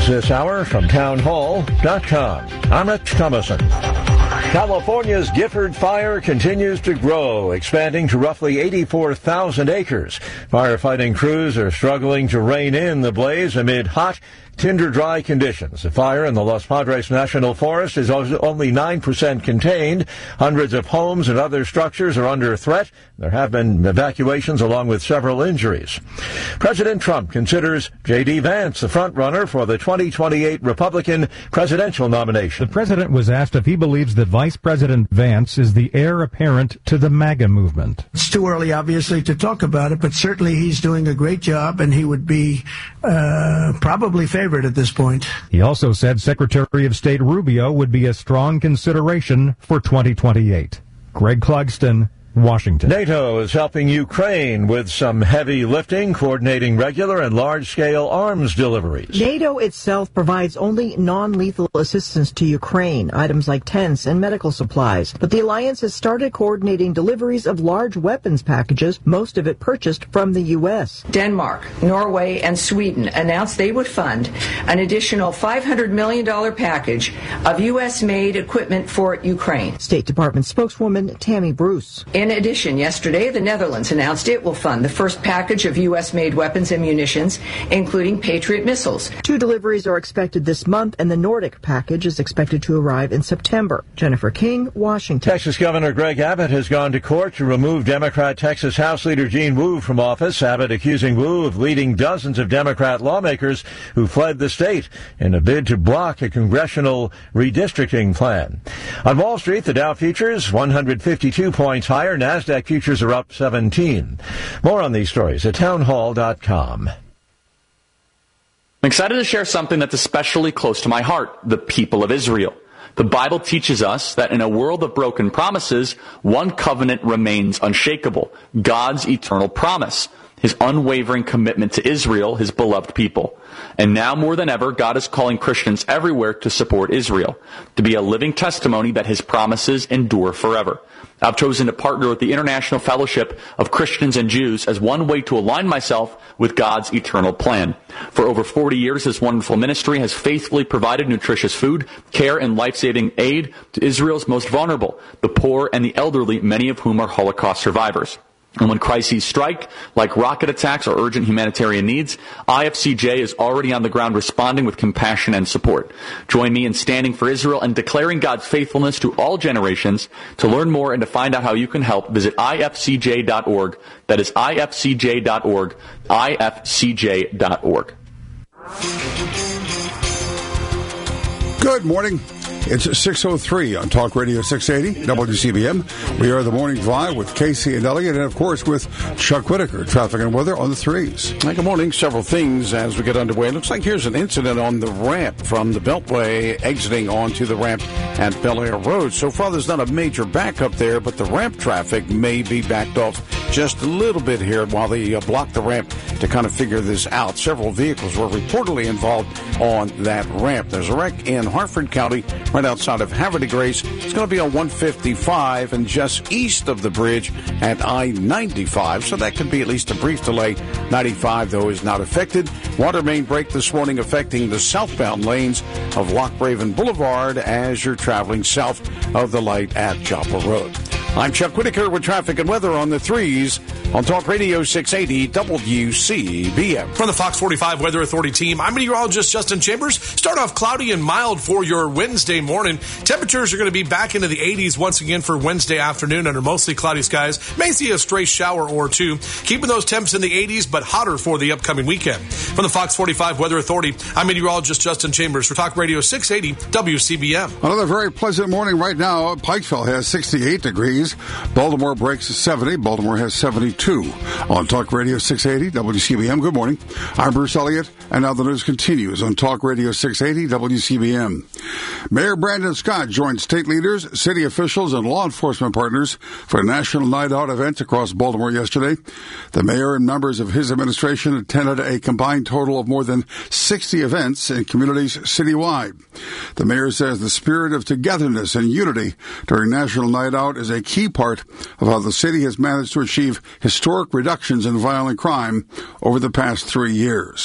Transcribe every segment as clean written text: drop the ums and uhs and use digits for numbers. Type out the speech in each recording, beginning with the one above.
this hour from townhall.com. I'm Rich Thomason. California's Gifford Fire continues to grow, expanding to roughly 84,000 acres. Firefighting crews are struggling to rein in the blaze amid hot, tinder-dry conditions. The fire in the Los Padres National Forest is only 9% contained. Hundreds of homes and other structures are under threat. There have been evacuations along with several injuries. President Trump considers J.D. Vance the front-runner for the 2028 Republican presidential nomination. The president was asked if he believes that Vice President Vance is the heir apparent to the MAGA movement. It's too early, obviously, to talk about it, but certainly he's doing a great job, and he would be probably favored at this point. He also said Secretary of State Rubio would be a strong consideration for 2028. Greg Clugston, Washington. NATO is helping Ukraine with some heavy lifting, coordinating regular and large-scale arms deliveries. NATO itself provides only non-lethal assistance to Ukraine, items like tents and medical supplies. But the alliance has started coordinating deliveries of large weapons packages, most of it purchased from the U.S. Denmark, Norway, and Sweden announced they would fund an additional $500 million package of U.S.-made equipment for Ukraine. State Department spokeswoman Tammy Bruce. In addition, yesterday, the Netherlands announced it will fund the first package of U.S.-made weapons and munitions, including Patriot missiles. 2 deliveries are expected this month, and the Nordic package is expected to arrive in September. Jennifer King, Washington. Texas Governor Greg Abbott has gone to court to remove Democrat Texas House Leader Gene Wu from office. Abbott accusing Wu of leading dozens of Democrat lawmakers who fled the state in a bid to block a congressional redistricting plan. On Wall Street, the Dow futures 152 points higher. NASDAQ futures are up 17. More on these stories at townhall.com. I'm excited to share something that's especially close to my heart, the people of Israel. The Bible teaches us that in a world of broken promises, one covenant remains unshakable, God's eternal promise, his unwavering commitment to Israel, his beloved people. And now more than ever, God is calling Christians everywhere to support Israel, to be a living testimony that his promises endure forever. I've chosen to partner with the International Fellowship of Christians and Jews as one way to align myself with God's eternal plan. For over 40 years, this wonderful ministry has faithfully provided nutritious food, care, and life-saving aid to Israel's most vulnerable, the poor and the elderly, many of whom are Holocaust survivors. And when crises strike, like rocket attacks or urgent humanitarian needs, IFCJ is already on the ground responding with compassion and support. Join me in standing for Israel and declaring God's faithfulness to all generations. To learn more and to find out how you can help, visit ifcj.org. That is ifcj.org, ifcj.org. Good morning. It's 6:03 on Talk Radio 680 WCBM. We are the Morning Drive with Casey and Elliott, and of course with Chuck Whitaker, traffic and weather on the threes. Good morning. Several things as we get underway. It looks like here's an incident on the ramp from the Beltway exiting onto the ramp at Bel Air Road. So far, there's not a major backup there, but the ramp traffic may be backed off just a little bit here while they block the ramp to kind of figure this out. Several vehicles were reportedly involved on that ramp. There's a wreck in Harford County, right outside of Havre de Grace. It's going to be on 155 and just east of the bridge at I-95, so that could be at least a brief delay. 95, though, is not affected. Water main break this morning affecting the southbound lanes of Lochbraven Boulevard as you're traveling south of the light at Joppa Road. I'm Chuck Whitaker with traffic and weather on the threes on Talk Radio 680 WCBM. From the Fox 45 Weather Authority team, I'm meteorologist Justin Chambers. Start off cloudy and mild for your Wednesday morning. Temperatures are going to be back into the 80s once again for Wednesday afternoon under mostly cloudy skies. May see a stray shower or two. Keeping those temps in the 80s, but hotter for the upcoming weekend. From the Fox 45 Weather Authority, I'm meteorologist Justin Chambers for Talk Radio 680 WCBM. Another very pleasant morning right now. Pikeville has 68 degrees. Baltimore breaks 70. Baltimore has 72 on Talk Radio 680 WCBM. Good morning. I'm Bruce Elliott, and now the news continues on Talk Radio 680 WCBM. Mayor Brandon Scott joined state leaders, city officials, and law enforcement partners for a National Night Out event across Baltimore yesterday. The mayor and members of his administration attended a combined total of more than 60 events in communities citywide. The mayor says the spirit of togetherness and unity during National Night Out is a key part of how the city has managed to achieve historic reductions in violent crime over the past 3 years.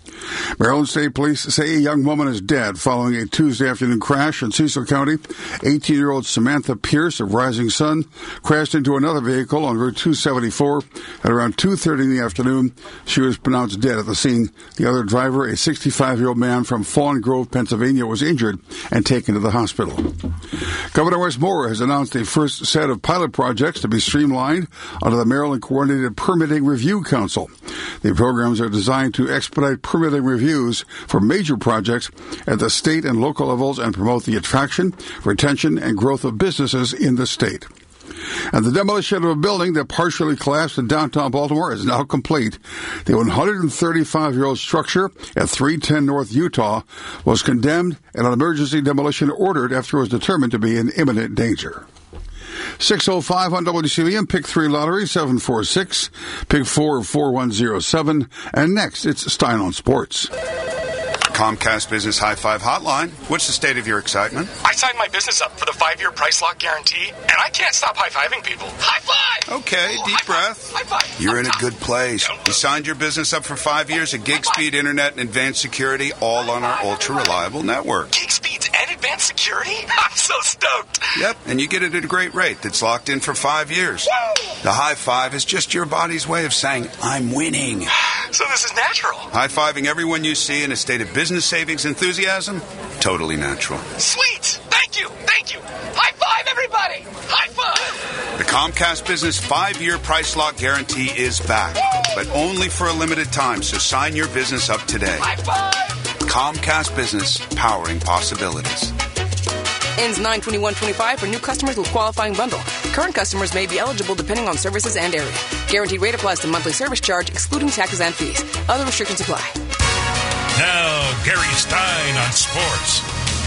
Maryland State Police say a young woman is dead following a Tuesday afternoon crash in Cecil County. 18-year-old Samantha Pierce of Rising Sun crashed into another vehicle on Route 274 at around 2:30 in the afternoon. She was pronounced dead at the scene. The other driver, a 65-year-old man from Fawn Grove, Pennsylvania, was injured and taken to the hospital. Governor Wes Moore has announced a first set of pilot projects to be streamlined under the Maryland Coordinated Permitting Review Council. The programs are designed to expedite permitting reviews for major projects at the state and local levels and promote the attraction, retention, and growth of businesses in the state. And the demolition of a building that partially collapsed in downtown Baltimore is now complete. The 135-year-old structure at 310 North Utah was condemned and an emergency demolition ordered after it was determined to be in imminent danger. 6:05 on WCBM, Pick 3 Lottery, 746, Pick 4, 4107, and next it's Stein on Sports. Comcast Business High Five Hotline. What's the state of your excitement? I signed my business up for the 5-year price lock guarantee, and I can't stop high-fiving people. High five! Okay, deep breath. High five. You're in a good place. You signed your business up for 5 years of gig speed internet and advanced security, all on our ultra-reliable network. Gig speeds and advanced security? I'm so stoked. Yep, and you get it at a great rate that's locked in for 5 years. Woo! The high five is just your body's way of saying, I'm winning. So this is natural. High-fiving everyone you see in a state of business savings enthusiasm? Totally natural. Sweet! Thank you! Thank you! High five, everybody! High five! The Comcast Business 5-year price lock guarantee is back, but only for a limited time, so sign your business up today. High five! Comcast Business, powering possibilities. Ends 9/21/25 for new customers with qualifying bundle. Current customers may be eligible depending on services and area. Guaranteed rate applies to monthly service charge, excluding taxes and fees. Other restrictions apply. Now, Gary Stein on sports.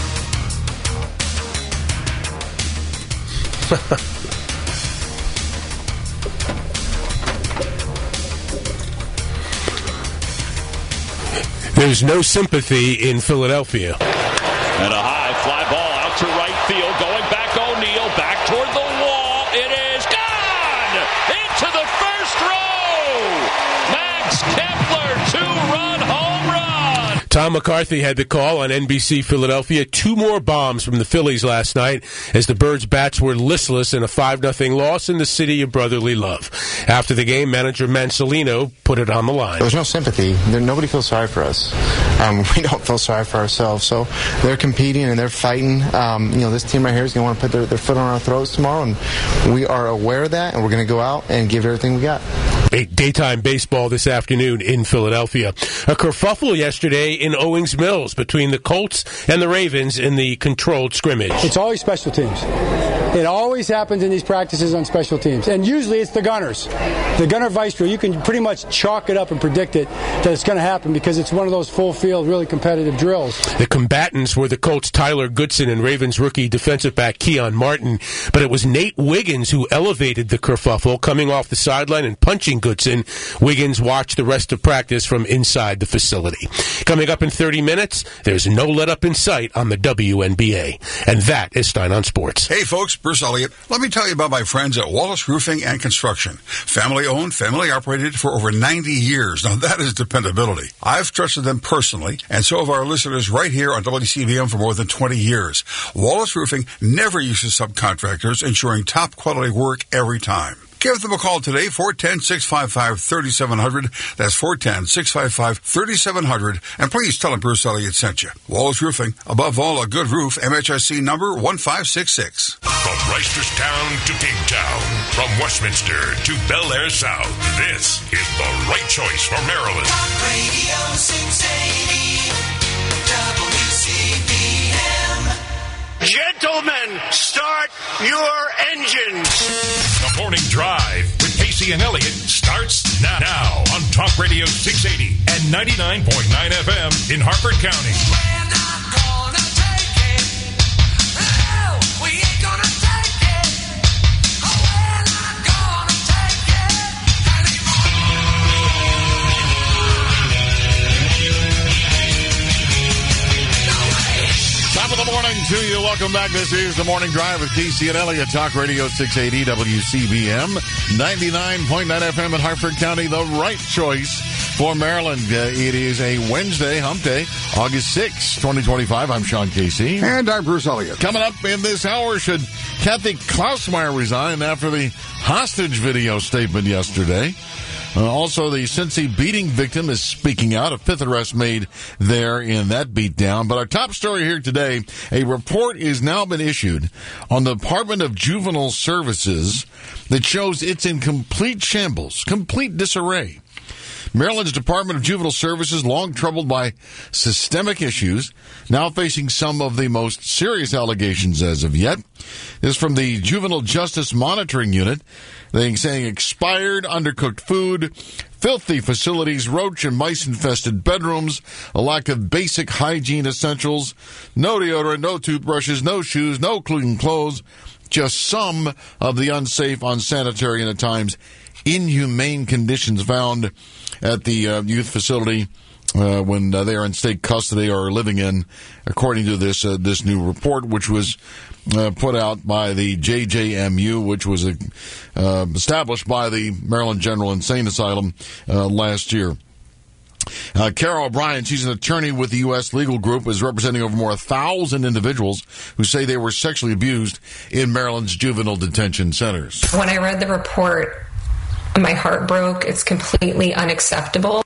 There's no sympathy in Philadelphia. And a high fly ball out to right field. Going back, O'Neal back toward the wall. It is gone! Into the first row! Max Kepler, 2-run home run! Tom McCarthy had the call on NBC Philadelphia. 2 more bombs from the Phillies last night as the Birds' bats were listless in a 5-0 loss in the city of brotherly love. After the game, manager Mansolino put it on the line. There's no sympathy. Nobody feels sorry for us. We don't feel sorry for ourselves. So they're competing and they're fighting. This team right here is going to want to put their foot on our throats tomorrow, and we are aware of that, and we're going to go out and give everything we got. Daytime baseball this afternoon in Philadelphia. A kerfuffle yesterday in Owings Mills between the Colts and the Ravens in the controlled scrimmage. It's always special teams. It always happens in these practices on special teams. And usually it's the gunners. The gunner vice drill, you can pretty much chalk it up and predict it that it's going to happen because it's one of those full field, really competitive drills. The combatants were the Colts' Tyler Goodson and Ravens rookie defensive back Keon Martin. But it was Nate Wiggins who elevated the kerfuffle, coming off the sideline and punching Goodson. Wiggins watched the rest of practice from inside the facility. Coming up in 30 minutes, there's no let-up in sight on the WNBA. And that is Stein on Sports. Hey, folks, Bruce Elliott. Let me tell you about my friends at Wallace Roofing and Construction. Family-owned, family-operated for over 90 years. Now, that is dependability. I've trusted them personally, and so have our listeners right here on WCBM for more than 20 years. Wallace Roofing never uses subcontractors, ensuring top-quality work every time. Give them a call today, 410-655-3700. That's 410-655-3700. And please tell them Bruce Elliott sent you. Wallace Roofing, above all, a good roof, MHRC number 1566. From Reisterstown to Pigtown, from Westminster to Bel Air South, this is the right choice for Maryland. Talk Radio 680 WCBM. Gentlemen, start your engines. The Morning Drive with Casey and Elliott starts now on Talk Radio 680 and 99.9 FM in Harford County. We're not gonna take it. Oh, we ain't gonna take it. Oh, we're not gonna take it Top of the morning to you. Welcome back. This is the Morning Drive with Casey and Elliott. Talk Radio 680 WCBM, 99.9 FM in Harford County. The right choice for Maryland. It is a Wednesday, hump day, August 6, 2025. I'm Sean Casey. And I'm Bruce Elliott. Coming up in this hour, should Kathy Klausmeyer resign after the hostage video statement yesterday? Also, the Cincy beating victim is speaking out. A fifth arrest made there in that beatdown. But our top story here today, a report has now been issued on the Department of Juvenile Services that shows it's in complete shambles, complete disarray. Maryland's Department of Juvenile Services, long troubled by systemic issues, now facing some of the most serious allegations as of yet. This is from the Juvenile Justice Monitoring Unit. They're saying expired, undercooked food, filthy facilities, roach and mice-infested bedrooms, a lack of basic hygiene essentials, no deodorant, no toothbrushes, no shoes, no clean clothes, just some of the unsafe, unsanitary, and at times inhumane conditions found at the youth facility when they are in state custody or living in, according to this new report, which was put out by the JJMU, which was established by the Maryland General Insane Asylum last year. Carol O'Brien, she's an attorney with the U.S. Legal Group, is representing over more 1,000 individuals who say they were sexually abused in Maryland's juvenile detention centers. When I read the report, my heart broke. It's completely unacceptable.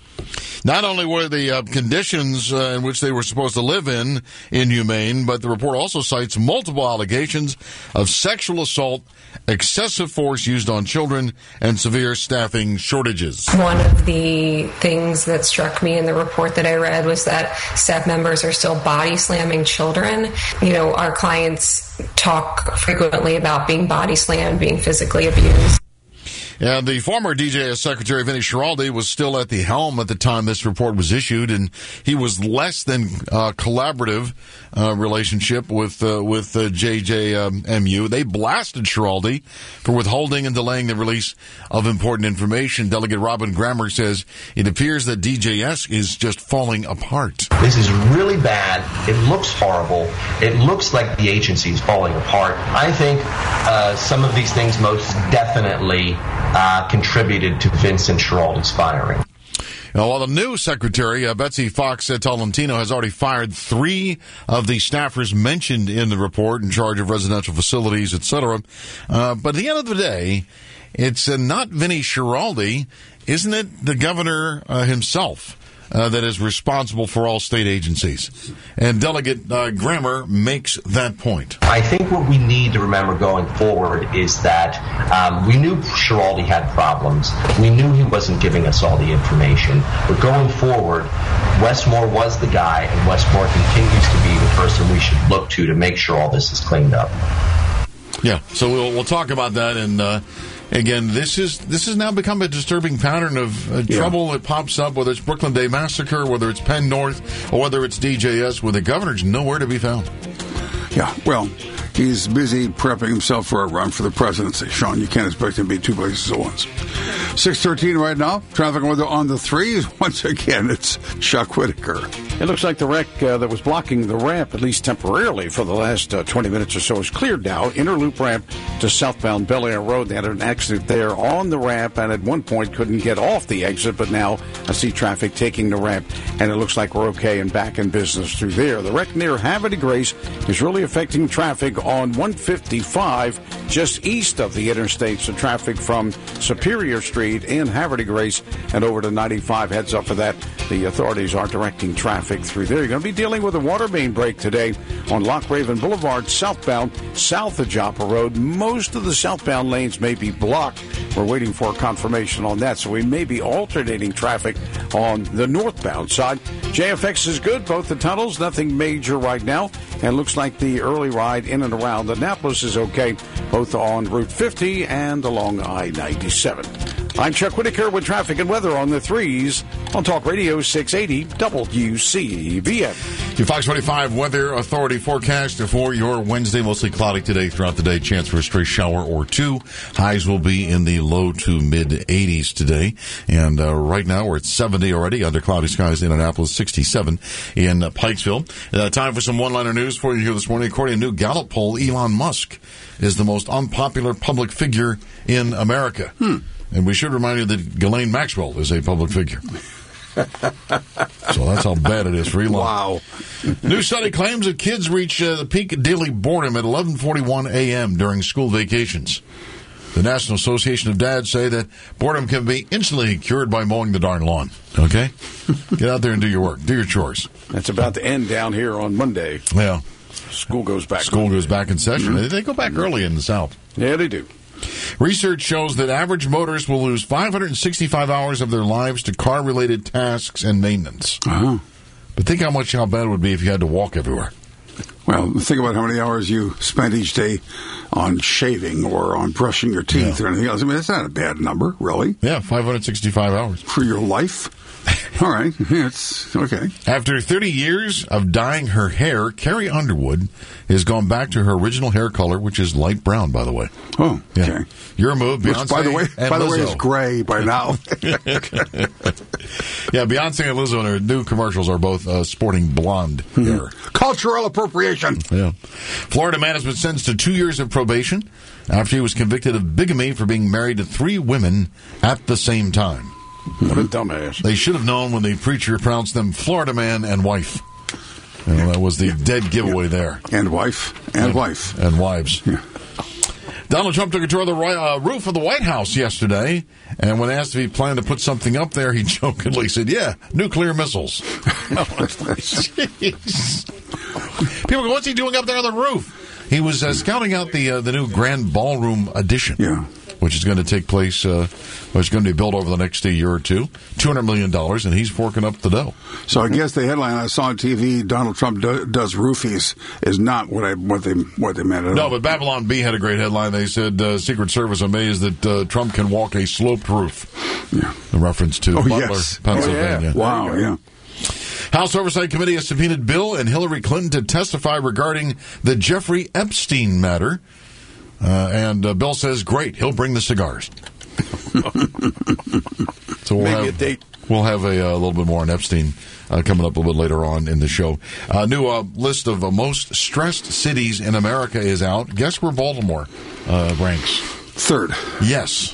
Not only were the conditions in which they were supposed to live in inhumane, but the report also cites multiple allegations of sexual assault, excessive force used on children, and severe staffing shortages. One of the things that struck me in the report that I read was that staff members are still body slamming children. You know, our clients talk frequently about being body slammed, being physically abused. And the former DJS Secretary, Vinny Schiraldi, was still at the helm at the time this report was issued, and he was less than collaborative relationship with JJMU. They blasted Schiraldi for withholding and delaying the release of important information. Delegate Robin Grammer says it appears that DJS is just falling apart. This is really bad. It looks horrible. It looks like the agency is falling apart. I think some of these things most definitely contributed to Vincent Schiraldi's firing. Now, while the new secretary, Betsy Fox Tolentino, has already fired 3 of the staffers mentioned in the report in charge of residential facilities, etc. But at the end of the day, it's not Vinny Schiraldi, isn't it the governor himself that is responsible for all state agencies? And Delegate Grammer makes that point. I think what we need to remember going forward is that we knew Schiraldi had problems. We knew he wasn't giving us all the information. But going forward, Westmore was the guy, and Westmore continues to be the person we should look to make sure all this is cleaned up. Yeah, so we'll talk about that. And again, this has now become a disturbing pattern of trouble that pops up, whether it's Brooklyn Day Massacre, whether it's Penn North, or whether it's DJS, where the governor's nowhere to be found. Yeah, well, he's busy prepping himself for a run for the presidency. Sean, you can't expect him to be 2 places at once. 6:13 right now. Traffic on the 3s. Once again, it's Chuck Whitaker. It looks like the wreck that was blocking the ramp, at least temporarily, for the last 20 minutes or so, is cleared now. Inner loop ramp to southbound Bel Air Road. They had an accident there on the ramp, and at one point couldn't get off the exit, but now I see traffic taking the ramp, and it looks like we're okay and back in business through there. The wreck near Havre de Grace is really affecting traffic on 155 just east of the interstate, so traffic from Superior Street in Havre de Grace and over to 95. Heads up for that. The authorities are directing traffic through there. You're going to be dealing with a water main break today on Loch Raven Boulevard southbound, south of Joppa Road. Most of the southbound lanes may be blocked. We're waiting for confirmation on that, so we may be alternating traffic on the northbound side. JFX is good, both the tunnels, nothing major right now, and looks like the early ride in and around Annapolis is okay, both on Route 50 and along I-97. I'm Chuck Whitaker with traffic and weather on the 3s on Talk Radio 680 WCBM. Your Fox 25 Weather Authority forecast for your Wednesday, mostly cloudy today throughout the day. Chance for a stray shower or 2. Highs will be in the low to mid 80s today. And right now we're at 70 already under cloudy skies in Annapolis, 67 in Pikesville. Time for some one-liner news for you here this morning. According to a new Gallup poll, Elon Musk is the most unpopular public figure in America. And we should remind you that Ghislaine Maxwell is a public figure. So that's how bad it is for Elon. Wow. New study claims that kids reach the peak daily boredom at 11:41 a.m. during school vacations. The National Association of Dads say that boredom can be instantly cured by mowing the darn lawn. Okay? Get out there and do your work. Do your chores. That's about to end down here on Monday. Yeah. School goes back. School goes back in session. Mm-hmm. They go back early in the South. Yeah, they do. Research shows that average motorists will lose 565 hours of their lives to car-related tasks and maintenance. Uh-huh. But think how bad it would be if you had to walk everywhere. Well, think about how many hours you spend each day on shaving or on brushing your teeth or anything else. I mean, that's not a bad number, really. Yeah, 565 hours. For your life? All right. Yeah, it's okay. After 30 years of dyeing her hair, Carrie Underwood has gone back to her original hair color, which is light brown, by the way. Oh, okay. Yeah. Your move, Beyonce. Which, by the way, is gray by now. Yeah, Beyonce and Lizzo in her new commercials are both sporting blonde hair. Cultural appropriation. Yeah. Florida man has been sentenced to 2 years of probation after he was convicted of bigamy for being married to 3 women at the same time. What a dumbass. They should have known when the preacher pronounced them Florida man and wife. You know, that was the dead giveaway there. And wife. And wife. And wives. Yeah. Donald Trump took a tour of the roof of the White House yesterday, and when asked if he planned to put something up there, he jokingly said, yeah, nuclear missiles. Jeez. People go, what's he doing up there on the roof? He was scouting out the new Grand Ballroom addition. Yeah. Which is going to take place, which is going to be built over the next year or two. $200 million, and he's forking up the dough. So I guess the headline I saw on TV, Donald Trump does roofies, is not what they meant at all. No, but Babylon Bee had a great headline. They said, Secret Service amazed that Trump can walk a sloped roof. Yeah. In reference to Butler, yes. Pennsylvania. Oh, yeah. Wow, yeah. House Oversight Committee has subpoenaed Bill and Hillary Clinton to testify regarding the Jeffrey Epstein matter. And Bill says, great, he'll bring the cigars. So we'll have a little bit more on Epstein coming up a little bit later on in the show. New list of most stressed cities in America is out. Guess where Baltimore ranks? Third. Yes.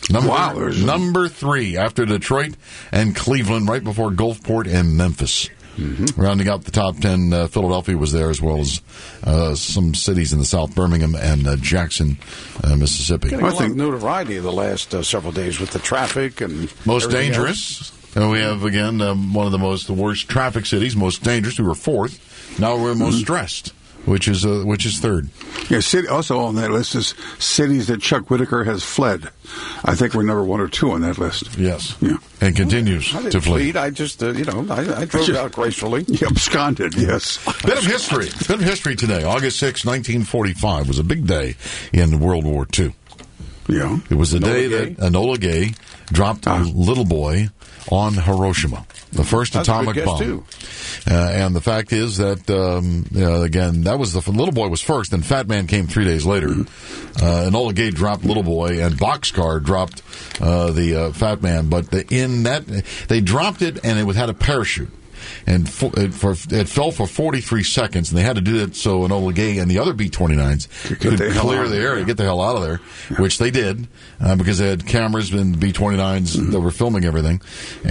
Number 3 after Detroit and Cleveland, right before Gulfport and Memphis. Mm-hmm. Rounding out the top 10, Philadelphia was there, as well as some cities in the South, Birmingham and Jackson, Mississippi. Getting a lot of notoriety the last several days with the traffic and most dangerous. And we have again one of the worst traffic cities, most dangerous. We were 4th. Now we're most stressed, which is third. Yeah, also on that list is cities that Chuck Whitaker has fled. I think we're number 1 or 2 on that list. Yes. Yeah. And continues to flee. I just, I drove out gracefully. Yeah, absconded, yes. Bit of history today. August 6, 1945 was a big day in World War II. Yeah. It was the day that Enola Gay dropped a little boy on Hiroshima, the first atomic bomb. Too. And the fact is that, again, that was the little boy was first, then Fat Man came 3 days later. Enola Gay dropped Little Boy, and Boxcar dropped the Fat Man. But they dropped it, and it had a parachute. And it fell for 43 seconds, and they had to do that so Enola Gay and the other B-29s could clear the area, get the hell out of there, which they did, because they had cameras in the B-29s that were filming everything.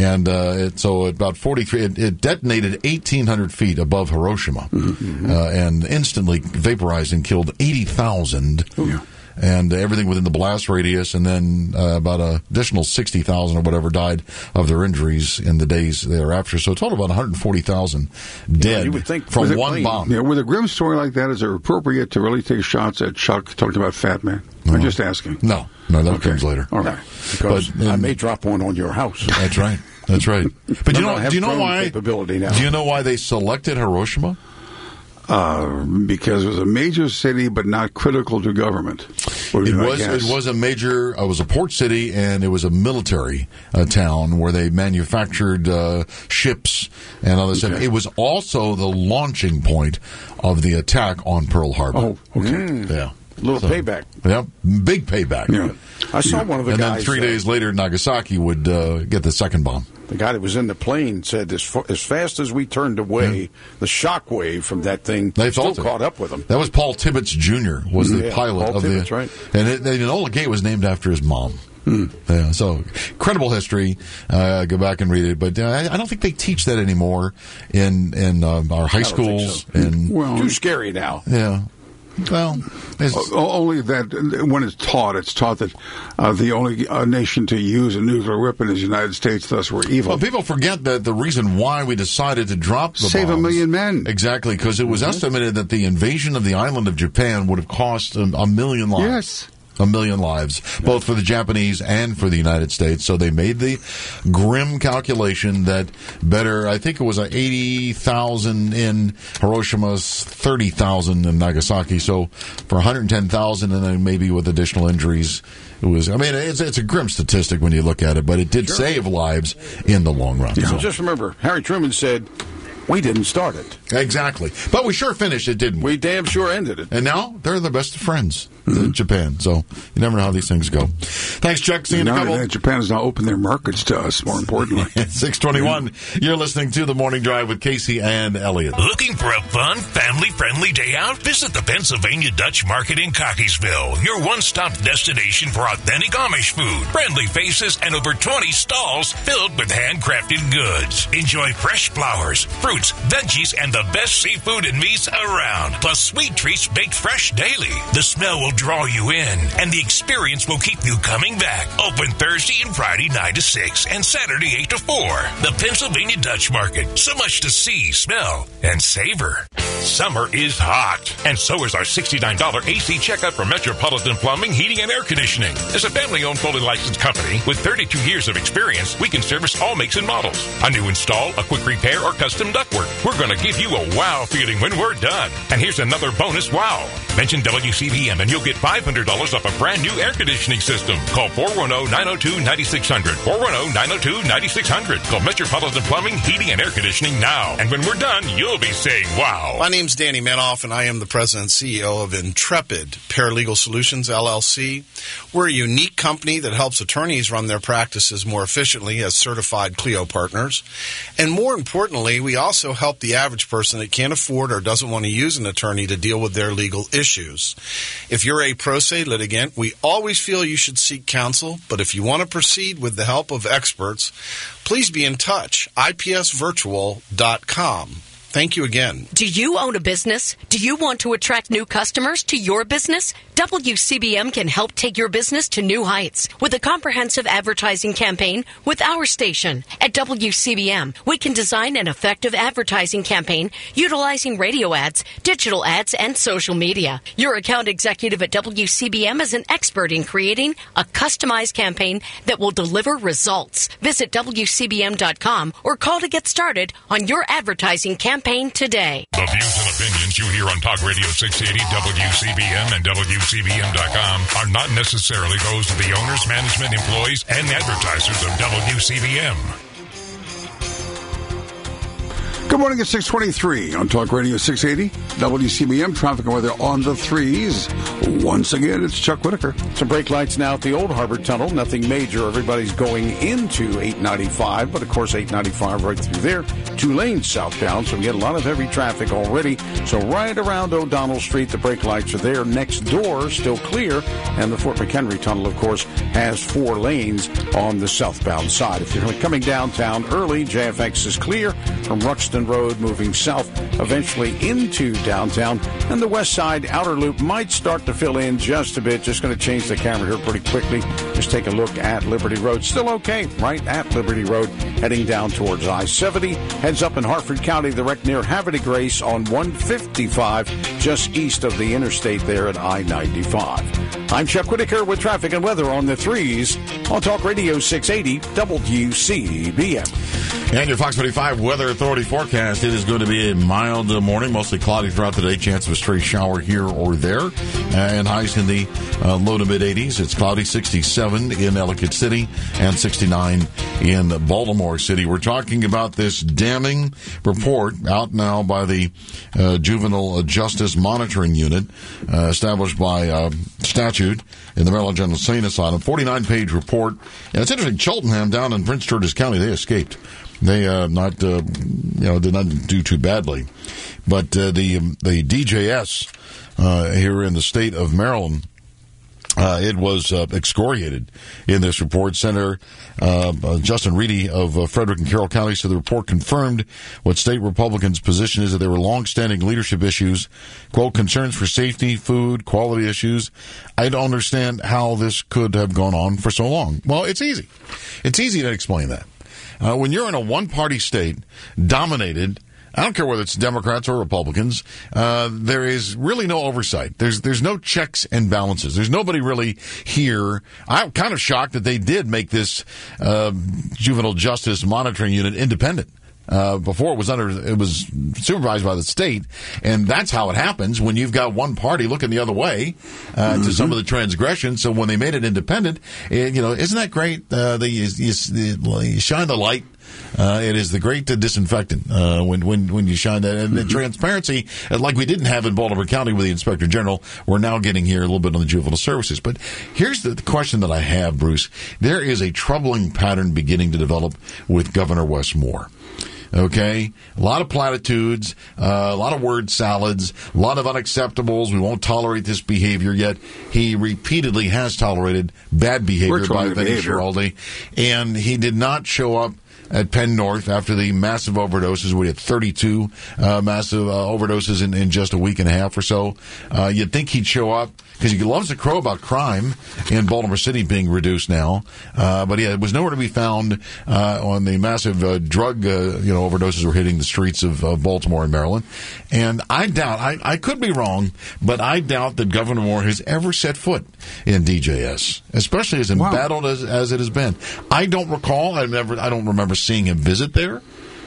And so at about 43, it detonated 1,800 feet above Hiroshima, and instantly vaporized and killed 80,000. And everything within the blast radius, and then about an additional 60,000 or whatever died of their injuries in the days thereafter. So a total of about 140,000 dead you would think from one bomb. Yeah, with a grim story like that, is it appropriate to really take shots at Chuck talking about Fat Man? I'm just asking. No, that comes later. All right. Because I may drop one on your house. That's right. But do you know why? Capability now. Do you know why they selected Hiroshima? Because it was a major city, but not critical to government. It was a port city, and it was a military town where they manufactured ships and other stuff. It was also the launching point of the attack on Pearl Harbor. Oh, okay. Yeah. Little payback. Yep, big payback. Yeah. I saw one of the guys. And then 3 days later, Nagasaki would get the second bomb. The guy that was in the plane said as fast as we turned away, the shock wave from that thing still caught up with him. That was Paul Tibbets Jr. was the pilot Paul of Tibbets, the... right. And Enola Gay was named after his mom. Yeah, so incredible history. Go back and read it, but I don't think they teach that anymore in our high schools. And too scary now. Yeah. Well, only that when it's taught that the only nation to use a nuclear weapon is the United States, thus we're evil. Well, people forget that the reason why we decided to drop the Save bombs, 1 million men. Exactly, because it was estimated that the invasion of the island of Japan would have cost 1 million lives. Yes. 1 million lives, both for the Japanese and for the United States. So they made the grim calculation that better, I think it was 80,000 in Hiroshima, 30,000 in Nagasaki. So for 110,000 and then maybe with additional injuries, it was, I mean, it's a grim statistic when you look at it, but it did save lives in the long run. So just remember, Harry Truman said, we didn't start it. Exactly. But we sure finished it, didn't we? We damn sure ended it. And now they're the best of friends, Japan. So you never know how these things go. Thanks, Chuck. See you in a couple. Japan has now opened their markets to us, more importantly. 621. You're listening to The Morning Drive with Casey and Elliot. Looking for a fun, family-friendly day out? Visit the Pennsylvania Dutch Market in Cockeysville, your one-stop destination for authentic Amish food, friendly faces, and over 20 stalls filled with handcrafted goods. Enjoy fresh flowers, fruits, veggies, and the best seafood and meats around, plus sweet treats baked fresh daily. The smell will draw you in, and the experience will keep you coming back. Open Thursday and Friday 9 to 6 and Saturday 8 to 4. The Pennsylvania Dutch Market. So much to see, smell, and savor. Summer is hot, and so is our $69 AC checkup from Metropolitan Plumbing, Heating, and Air Conditioning. As a family-owned, fully licensed company with 32 years of experience, we can service all makes and models. A new install, a quick repair, or custom ductwork. We're going to give you a wow feeling when we're done. And here's another bonus wow. Mention WCBM and you'll get $500 off a brand new air conditioning system. Call 410-902-9600. 410-902-9600. Call Metropolitan Plumbing, Heating, and Air Conditioning now. And when we're done, you'll be saying wow. My name's Danny Manoff, and I am the president and CEO of Intrepid Paralegal Solutions, LLC. We're a unique company that helps attorneys run their practices more efficiently as certified Clio partners. And more importantly, we also help the average person that can't afford or doesn't want to use an attorney to deal with their legal issues. If you're a pro se litigant, we always feel you should seek counsel, but if you want to proceed with the help of experts, please be in touch. IPSvirtual.com. Thank you again. Do you own a business? Do you want to attract new customers to your business? WCBM can help take your business to new heights with a comprehensive advertising campaign with our station. At WCBM, we can design an effective advertising campaign utilizing radio ads, digital ads, and social media. Your account executive at WCBM is an expert in creating a customized campaign that will deliver results. Visit WCBM.com or call to get started on your advertising campaign today. The views and opinions you hear on Talk Radio 680, WCBM, and WCBM.com are not necessarily those of the owners, management, employees, and advertisers of WCBM. Good morning at 6:23 on Talk Radio 680, WCBM, traffic and weather on the threes. Once again, it's Chuck Whitaker. Some brake lights now at the Old Harbor Tunnel. Nothing major. Everybody's going into 895, but of course 895 right through there. 2 lanes southbound, so we get a lot of heavy traffic already. So right around O'Donnell Street, the brake lights are there. Next door, still clear. And the Fort McHenry Tunnel, of course, has 4 lanes on the southbound side. If you're coming downtown early, JFX is clear from Ruxton Road moving south, eventually into downtown. And the west side outer loop might start to fill in just a bit. Just going to change the camera here pretty quickly. Just take a look at Liberty Road. Still okay, right at Liberty Road, heading down towards I-70. Heads up in Harford County, the wreck near Havre de Grace on 155, just east of the interstate there at I-95. I'm Chuck Whitaker with traffic and weather on the threes on Talk Radio 680 WCBM. And your Fox 45 Weather Authority forecast. It is going to be a mild morning, mostly cloudy throughout the day. Chance of a stray shower here or there. And highs in the low to mid 80s. It's cloudy, 67 in Ellicott City and 69 in Baltimore City. We're talking about this damning report out now by the Juvenile Justice Monitoring Unit, established by statute in the Maryland General Insane Asylum. 49-page report. And it's interesting, Cheltenham down in Prince George's County, they escaped. They did not do too badly, but the DJS here in the state of Maryland It was excoriated in this report. Senator Justin Reedy of Frederick and Carroll County said the report confirmed what state Republicans' position is, that there were long-standing leadership issues, quote, concerns for safety, food, quality issues. I don't understand how this could have gone on for so long. Well, it's easy. It's easy to explain that. When you're in a one-party state dominated, I don't care whether it's Democrats or Republicans, there is really no oversight. There's no checks and balances. There's nobody really here. I'm kind of shocked that they did make this juvenile justice monitoring unit independent. Before it was supervised by the state, and that's how it happens when you've got one party looking the other way to some of the transgressions. So when they made it independent, isn't that great? You shine the light. It is the great disinfectant when you shine that. And the transparency, like we didn't have in Baltimore County with the Inspector General, we're now getting here a little bit on the juvenile services. But here's the question that I have, Bruce. There is a troubling pattern beginning to develop with Governor Wes Moore. Okay, a lot of platitudes, a lot of word salads, a lot of unacceptables. We won't tolerate this behavior, yet he repeatedly has tolerated bad behavior by Vinny Schiraldi, and he did not show up at Penn North after the massive overdoses. We had 32 massive overdoses in just a week and a half or so. You'd think he'd show up because he loves to crow about crime in Baltimore City being reduced now. But yeah, it was nowhere to be found on the massive drug overdoses were hitting the streets of Baltimore and Maryland. And I doubt, I could be wrong, but I doubt that Governor Moore has ever set foot in DJS, especially as embattled as it has been. I don't recall. I don't remember seeing him visit there.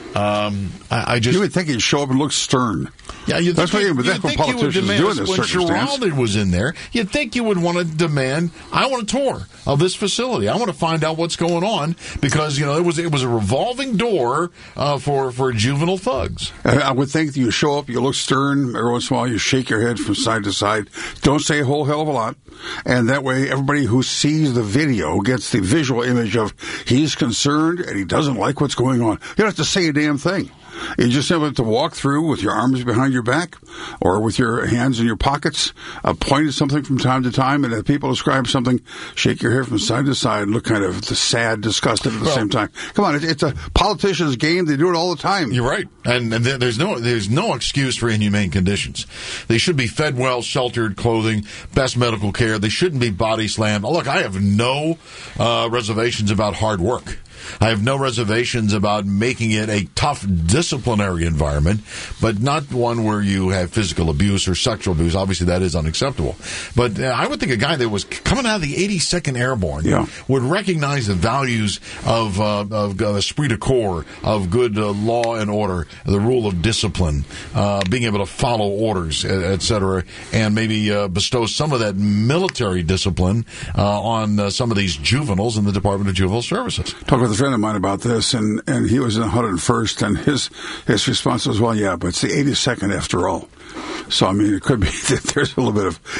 You would think he'd show up and look stern. Yeah, that's what politicians do in this circumstance. When Schiraldi was in there, you'd think you would want to demand, I want a tour of this facility. I want to find out what's going on because, it was a revolving door for juvenile thugs. I would think that you show up, you look stern, every once in a while you shake your head from side to side. Don't say a whole hell of a lot. And that way everybody who sees the video gets the visual image of he's concerned and he doesn't like what's going on. You don't have to say a damn thing. You just have to walk through with your arms behind your back or with your hands in your pockets, point at something from time to time, and if people describe something, shake your hair from side to side and look kind of sad, disgusted at the same time. Come on, it's a politician's game. They do it all the time. You're right. And there's no excuse for inhumane conditions. They should be fed well, sheltered, clothing, best medical care. They shouldn't be body slammed. Look, I have no reservations about hard work. I have no reservations about making it a tough disciplinary environment, but not one where you have physical abuse or sexual abuse. Obviously, that is unacceptable. But I would think a guy that was coming out of the 82nd Airborne would recognize the values of esprit de corps, of good law and order, the rule of discipline, being able to follow orders, et cetera, and maybe bestow some of that military discipline on some of these juveniles in the Department of Juvenile Services. Talk with a friend of mine about this, and he was in the 101st, and his response was, well, yeah, but it's the 82nd after all. So, I mean, it could be that there's a little bit of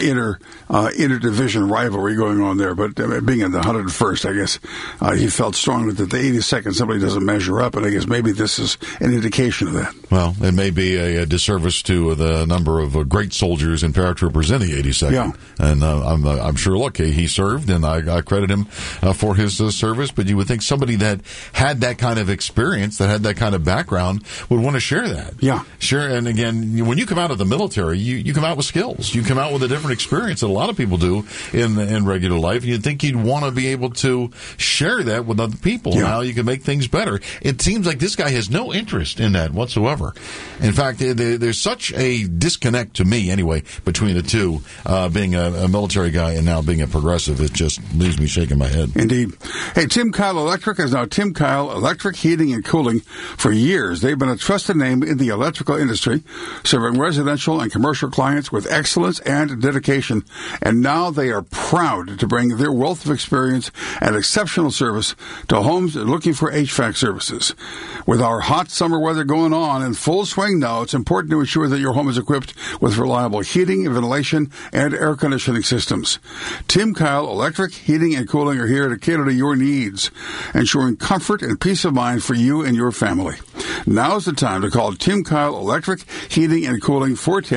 interdivision rivalry going on there. But being in the 101st, I guess he felt strongly that the 82nd simply doesn't measure up, and I guess maybe this is an indication of that. Well, it may be a disservice to the number of great soldiers and paratroopers in the 82nd. Yeah. And I'm sure, look, he served, and I credit him for his service, but you would think somebody that had that kind of experience, that had that kind of background, would want to share that. Yeah. Sure, and again, when you come out of the military, you come out with skills. You come out with a different experience that a lot of people do in regular life. You'd think you'd want to be able to share that with other people and how you can make things better. It seems like this guy has no interest in that whatsoever. In fact, there's such a disconnect to me, anyway, between the two, being a military guy and now being a progressive. It just leaves me shaking my head. Indeed. Hey, Tim Kyle Electric is now Tim Kyle Electric Heating and Cooling. For years, they've been a trusted name in the electrical industry, serving residential and commercial clients with excellence and dedication. And now they are proud to bring their wealth of experience and exceptional service to homes looking for HVAC services. With our hot summer weather going on in full swing now, it's important to ensure that your home is equipped with reliable heating, ventilation, and air conditioning systems. Tim Kyle Electric Heating and Cooling are here to cater to your needs, ensuring comfort and peace of mind for you and your family. Now's the time to call Tim Kyle Electric Heating and Cooling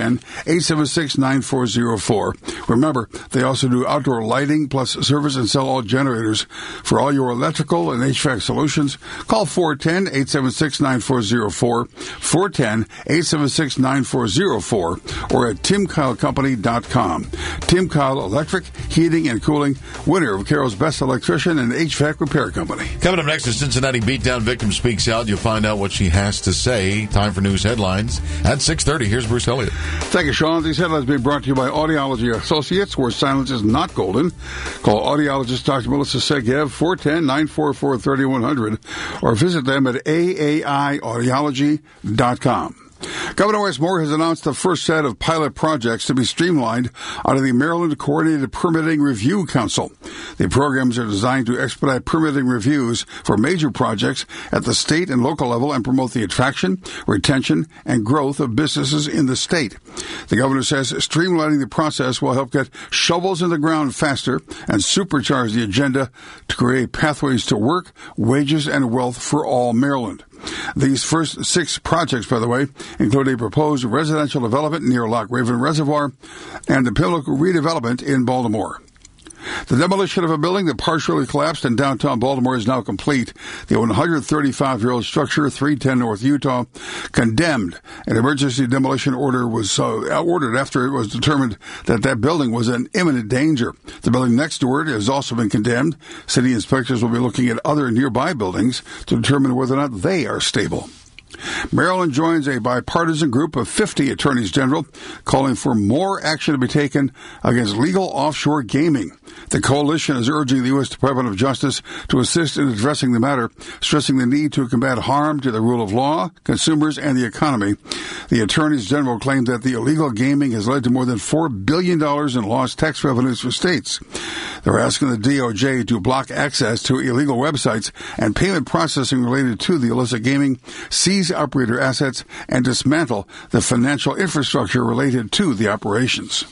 410-876-9404. Remember, they also do outdoor lighting plus service and sell all generators. For all your electrical and HVAC solutions, call 410-876-9404, 410-876-9404, or at timkylecompany.com. Tim Kyle Electric Heating and Cooling, winner of Carroll's Best Electrician and HVAC Repair Company. Coming up next, the Cincinnati Beatdown victim speaks out. You'll find out what she has to say. Time for news headlines at 6:30. Here's Bruce Elliott. Thank you, Sean. These headlines being brought to you by Audiology Associates, where silence is not golden. Call audiologist Dr. Melissa Segev, 410-944-3100, or visit them at aaiaudiology.com. Governor Wes Moore has announced the first set of pilot projects to be streamlined out of the Maryland Coordinated Permitting Review Council. The programs are designed to expedite permitting reviews for major projects at the state and local level and promote the attraction, retention, and growth of businesses in the state. The governor says streamlining the process will help get shovels in the ground faster and supercharge the agenda to create pathways to work, wages, and wealth for all Maryland. These first 6 projects, by the way, include a proposed residential development near Loch Raven Reservoir and the Pimlico redevelopment in Baltimore. The demolition of a building that partially collapsed in downtown Baltimore is now complete. The 135-year-old structure, 310 North Utah, condemned. An emergency demolition order was ordered after it was determined that that building was in imminent danger. The building next to it has also been condemned. City inspectors will be looking at other nearby buildings to determine whether or not they are stable. Maryland joins a bipartisan group of 50 attorneys general calling for more action to be taken against legal offshore gaming. The coalition is urging the U.S. Department of Justice to assist in addressing the matter, stressing the need to combat harm to the rule of law, consumers, and the economy. The attorneys general claimed that the illegal gaming has led to more than $4 billion in lost tax revenues for states. They're asking the DOJ to block access to illegal websites and payment processing related to the illicit gaming, seize operator assets, and dismantle the financial infrastructure related to the operations.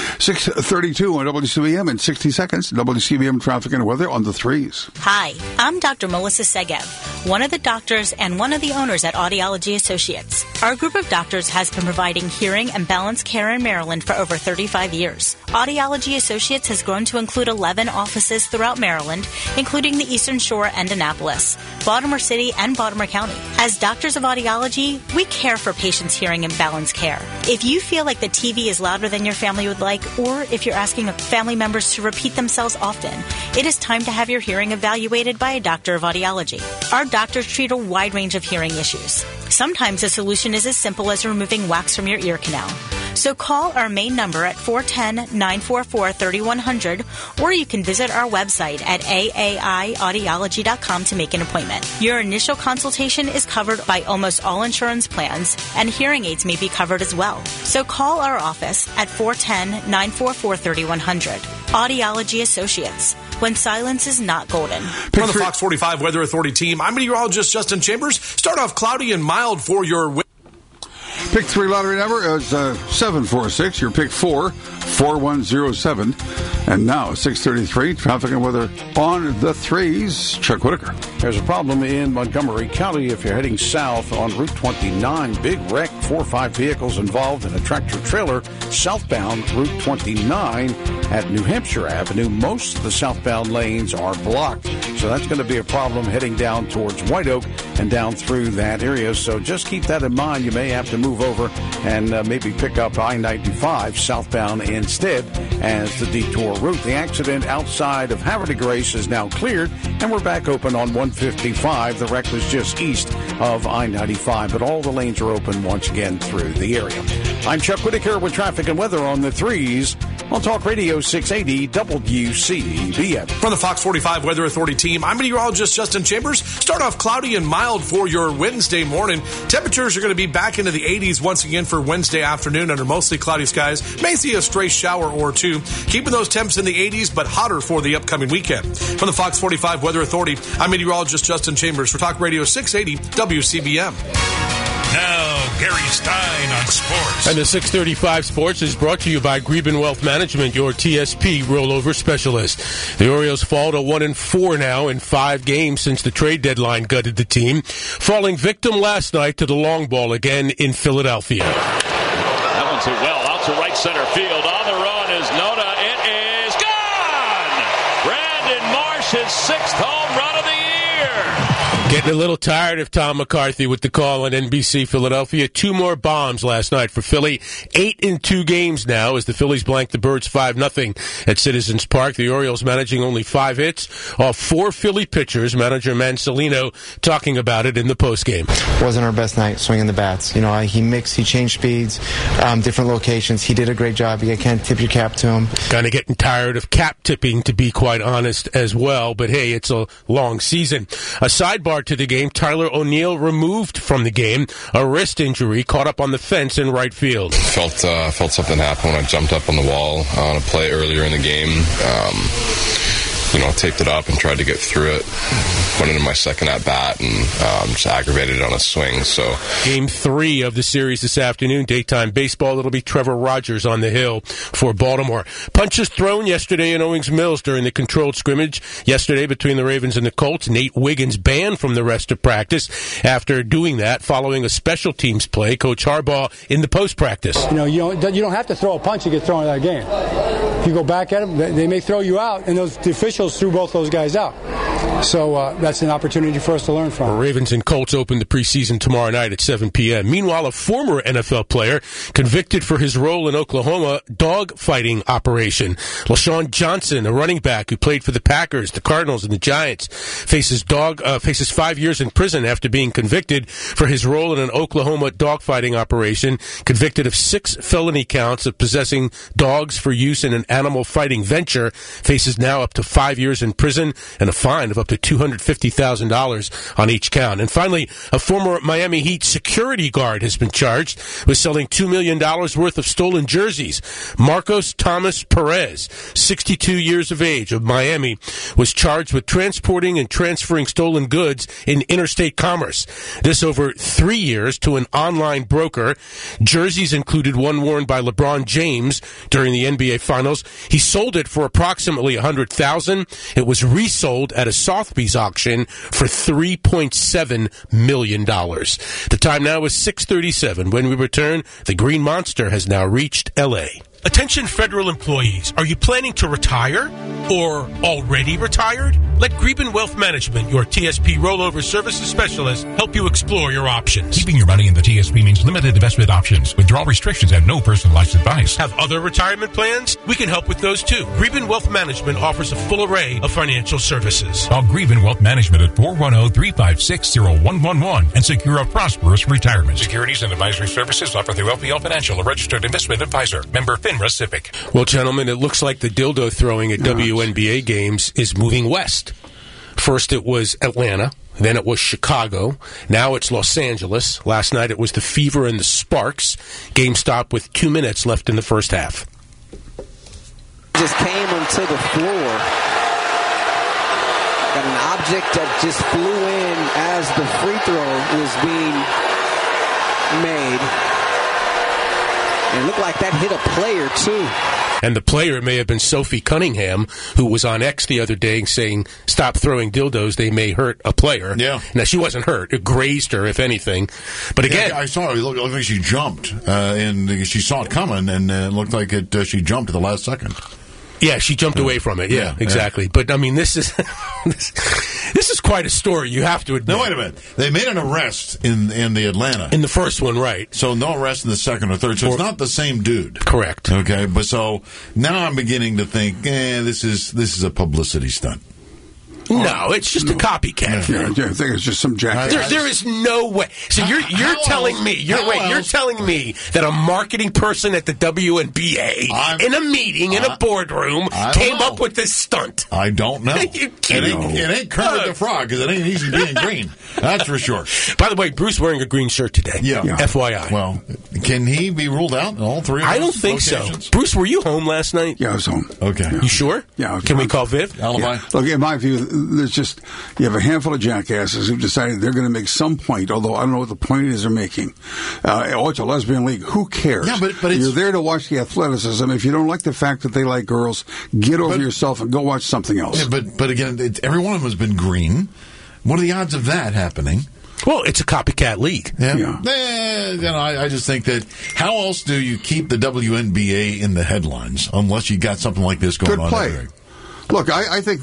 6:32 on WCBM in 60 seconds. WCBM traffic and weather on the 3s. Hi, I'm Dr. Melissa Segev, one of the doctors and one of the owners at Audiology Associates. Our group of doctors has been providing hearing and balance care in Maryland for over 35 years. Audiology Associates has grown to include 11 offices throughout Maryland, including the Eastern Shore and Annapolis, Baltimore City, and Baltimore County. As doctors of audiology, we care for patients' hearing and balance care. If you feel like the TV is louder than your family would like, or if you're asking family members to repeat themselves often, it is time to have your hearing evaluated by a doctor of audiology. Our doctors treat a wide range of hearing issues. Sometimes the solution is as simple as removing wax from your ear canal. So call our main number at 410-944-3100, or you can visit our website at aaiaudiology.com to make an appointment. Your initial consultation is covered by almost all insurance plans, and hearing aids may be covered as well. So call our office at 410-944-3100. Audiology Associates, when silence is not golden. From the Fox 45 Weather Authority team, I'm meteorologist Justin Chambers. Start off cloudy and mild for your Pick 3 lottery number is 746. Your pick 4, 4107. And now, 6:33, traffic and weather on the 3s. Chuck Whitaker. There's a problem in Montgomery County if you're heading south on Route 29. Big wreck, 4 or 5 vehicles involved in a tractor-trailer southbound Route 29 at New Hampshire Avenue. Most of the southbound lanes are blocked, so that's going to be a problem heading down towards White Oak and down through that area. So just keep that in mind. You may have to move over and maybe pick up I-95 southbound instead as the detour route. The accident outside of Haverty Grace is now cleared, and we're back open on 155. The wreck was just east of I-95, but all the lanes are open once again through the area. I'm Chuck Whitaker with traffic and weather on the 3s on Talk Radio 680 WCBM. From the Fox 45 Weather Authority team, I'm meteorologist Justin Chambers. Start off cloudy and mild for your Wednesday morning. Temperatures are going to be back into the 80s once again for Wednesday afternoon under mostly cloudy skies. May see a stray shower or two. Keeping those temps in the 80s, but hotter for the upcoming weekend. From the Fox 45 Weather Authority, I'm meteorologist Justin Chambers for Talk Radio 680 WCBM. Now, Gary Stein on sports. And the 635 Sports is brought to you by Greben Wealth Management, your TSP rollover specialist. The Orioles fall to 1-4 now in 5 games since the trade deadline gutted the team, falling victim last night to the long ball again in Philadelphia. That one's hit well out to right center field. On the run is Noda. It is gone! Brandon Marsh, his 6th home run of the year. Getting a little tired of Tom McCarthy with the call on NBC Philadelphia. 2 more bombs last night for Philly. 8 in 2 games now as the Phillies blank the Birds 5-0 at Citizens Park. The Orioles managing only 5 hits off 4 Philly pitchers. Manager Mansolino talking about it in the postgame. Wasn't our best night swinging the bats. You know, he changed speeds, different locations. He did a great job. You can't tip your cap to him. Kind of getting tired of cap tipping, to be quite honest, as well. But hey, it's a long season. A sidebar to the game, Tyler O'Neill removed from the game. A wrist injury caught up on the fence in right field. Felt something happen when I jumped up on the wall on a play earlier in the game. Taped it up and tried to get through it. Went into my second at bat and just aggravated it on a swing. So Game 3 of the series this afternoon, daytime baseball. It'll be Trevor Rogers on the hill for Baltimore. Punches thrown yesterday in Owings Mills during the controlled scrimmage yesterday between the Ravens and the Colts. Nate Wiggins banned from the rest of practice after doing that following a special teams play. Coach Harbaugh in the post-practice. You don't have to throw a punch to get thrown in that game. If you go back at them, they may throw you out, and the officials threw both those guys out. So that's an opportunity for us to learn from. Ravens and Colts open the preseason tomorrow night at 7 p.m. Meanwhile, a former NFL player convicted for his role in Oklahoma dog-fighting operation. LaShawn Johnson, a running back who played for the Packers, the Cardinals, and the Giants, faces 5 years in prison after being convicted for his role in an Oklahoma dog-fighting operation. Convicted of 6 felony counts of possessing dogs for use in an animal fighting venture. Faces now up to 5 years in prison and a fine of up to $250,000 on each count. And finally, a former Miami Heat security guard has been charged with selling $2 million worth of stolen jerseys. Marcos Thomas Perez, 62 years of age, of Miami, was charged with transporting and transferring stolen goods in interstate commerce. This over 3 years to an online broker. Jerseys included one worn by LeBron James during the NBA Finals. He sold it for approximately $100,000. It was resold at a Sotheby's auction for $3.7 million. The time now is 6:37. When we return, the Green Monster has now reached L.A. Attention federal employees, are you planning to retire or already retired? Let Greben Wealth Management, your TSP rollover services specialist, help you explore your options. Keeping your money in the TSP means limited investment options, withdrawal restrictions, and no personalized advice. Have other retirement plans? We can help with those too. Greben Wealth Management offers a full array of financial services. Call Greben Wealth Management at 410-356-0111 and secure a prosperous retirement. Securities and advisory services offered through LPL Financial, a registered investment advisor. Member FINRA Civic. Well, gentlemen, it looks like the dildo throwing at WNBA games is moving west. First it was Atlanta, then it was Chicago, now it's Los Angeles. Last night it was the Fever and the Sparks. Game stopped with 2 minutes left in the first half. Just came onto the floor. Got an object that just flew in as the free throw was being made. And it looked like that hit a player, too. And the player may have been Sophie Cunningham, who was on X the other day saying, stop throwing dildos, they may hurt a player. Yeah. Now, she wasn't hurt. It grazed her, if anything. But again... Yeah, I saw it. It looked like she jumped, and she saw it coming, and it looked like she jumped at the last second. Yeah, she jumped away from it. Yeah, exactly. Yeah. But, I mean, this is this is quite a story, you have to admit. Now, wait a minute. They made an arrest in the Atlanta. In the first one, right. So no arrest in the second or third. So it's not the same dude. Correct. Okay, but so now I'm beginning to think, this is a publicity stunt. No, it's just a copycat. Yeah, I think it's just some jackass. There is no way. So you're telling me you're telling me that a marketing person at the WNBA in a meeting in a boardroom came up with this stunt? I don't know. You kidding? It ain't Kermit the Frog because it ain't easy being green. That's for sure. By the way, Bruce wearing a green shirt today. Yeah. FYI. Well, can he be ruled out in all three of those I don't think locations? so. Bruce, were you home last night? Yeah, I was home. Okay. You sure? Yeah. Can we call Viv? Alibi? Yeah. Look, in my view, there's just, you have a handful of jackasses who've decided they're going to make some point, although I don't know what the point is they're making. It's a lesbian league. Who cares? Yeah, but it's, you're there to watch the athleticism. If you don't like the fact that they like girls, get over yourself and go watch something else. Yeah, but again, every one of them has been green. What are the odds of that happening? Well, it's a copycat league. Yeah. I just think that how else do you keep the WNBA in the headlines unless you got something like this going on? Good play. Look, I think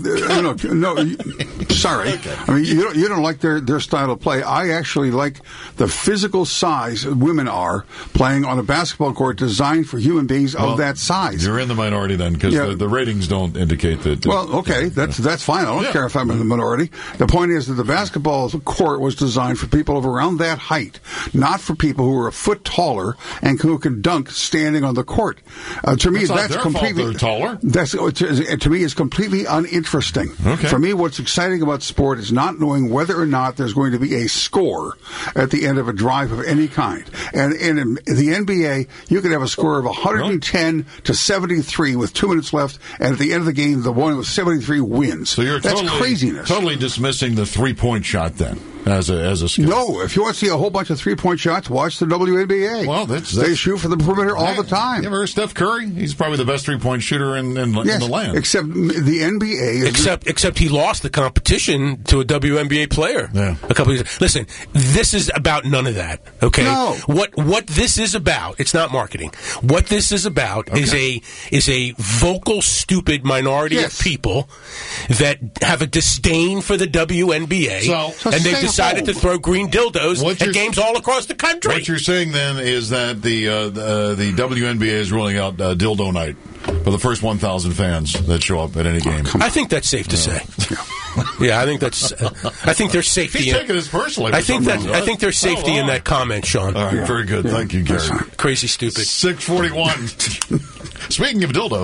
sorry. Okay. I mean, you don't like their style of play. I actually like the physical size women are playing on a basketball court designed for human beings of that size. You're in the minority then, because the ratings don't indicate that. Well, okay, that's fine. I don't care if I'm in the minority. The point is that the basketball court was designed for people of around that height, not for people who are a foot taller and who can dunk standing on the court. To me, that's completely they're taller. To me, it's completely uninteresting. Okay. For me, what's exciting about sport is not knowing whether or not there's going to be a score at the end of a drive of any kind. And in the NBA, you could have a score of 110 to 73 with 2 minutes left, and at the end of the game, the one with 73 wins. So that's craziness. Totally dismissing the 3-point shot then as a skill. No, if you want to see a whole bunch of 3-point shots, watch the WNBA. Well, they shoot for the perimeter all the time. You ever heard of Steph Curry? He's probably the best 3-point shooter in the land. Except the NBA. Except he lost the competition to a WNBA player a couple years ago. Listen, this is about none of that. Okay, no. What this is about? It's not marketing. What this is about is a vocal, stupid minority of people that have a disdain for the WNBA, and they've decided to throw green dildos at games all across the country. What you're saying then is that the WNBA is ruling out dildo night for the first 1,000 fans that show up at any game. I think that's safe to say. Yeah, I think that's. I think there's safety. He's taking this personally. I think there's safety in that comment, Sean. All right, very good. Thank you, Gary. Crazy stupid. 641. Speaking of dildos.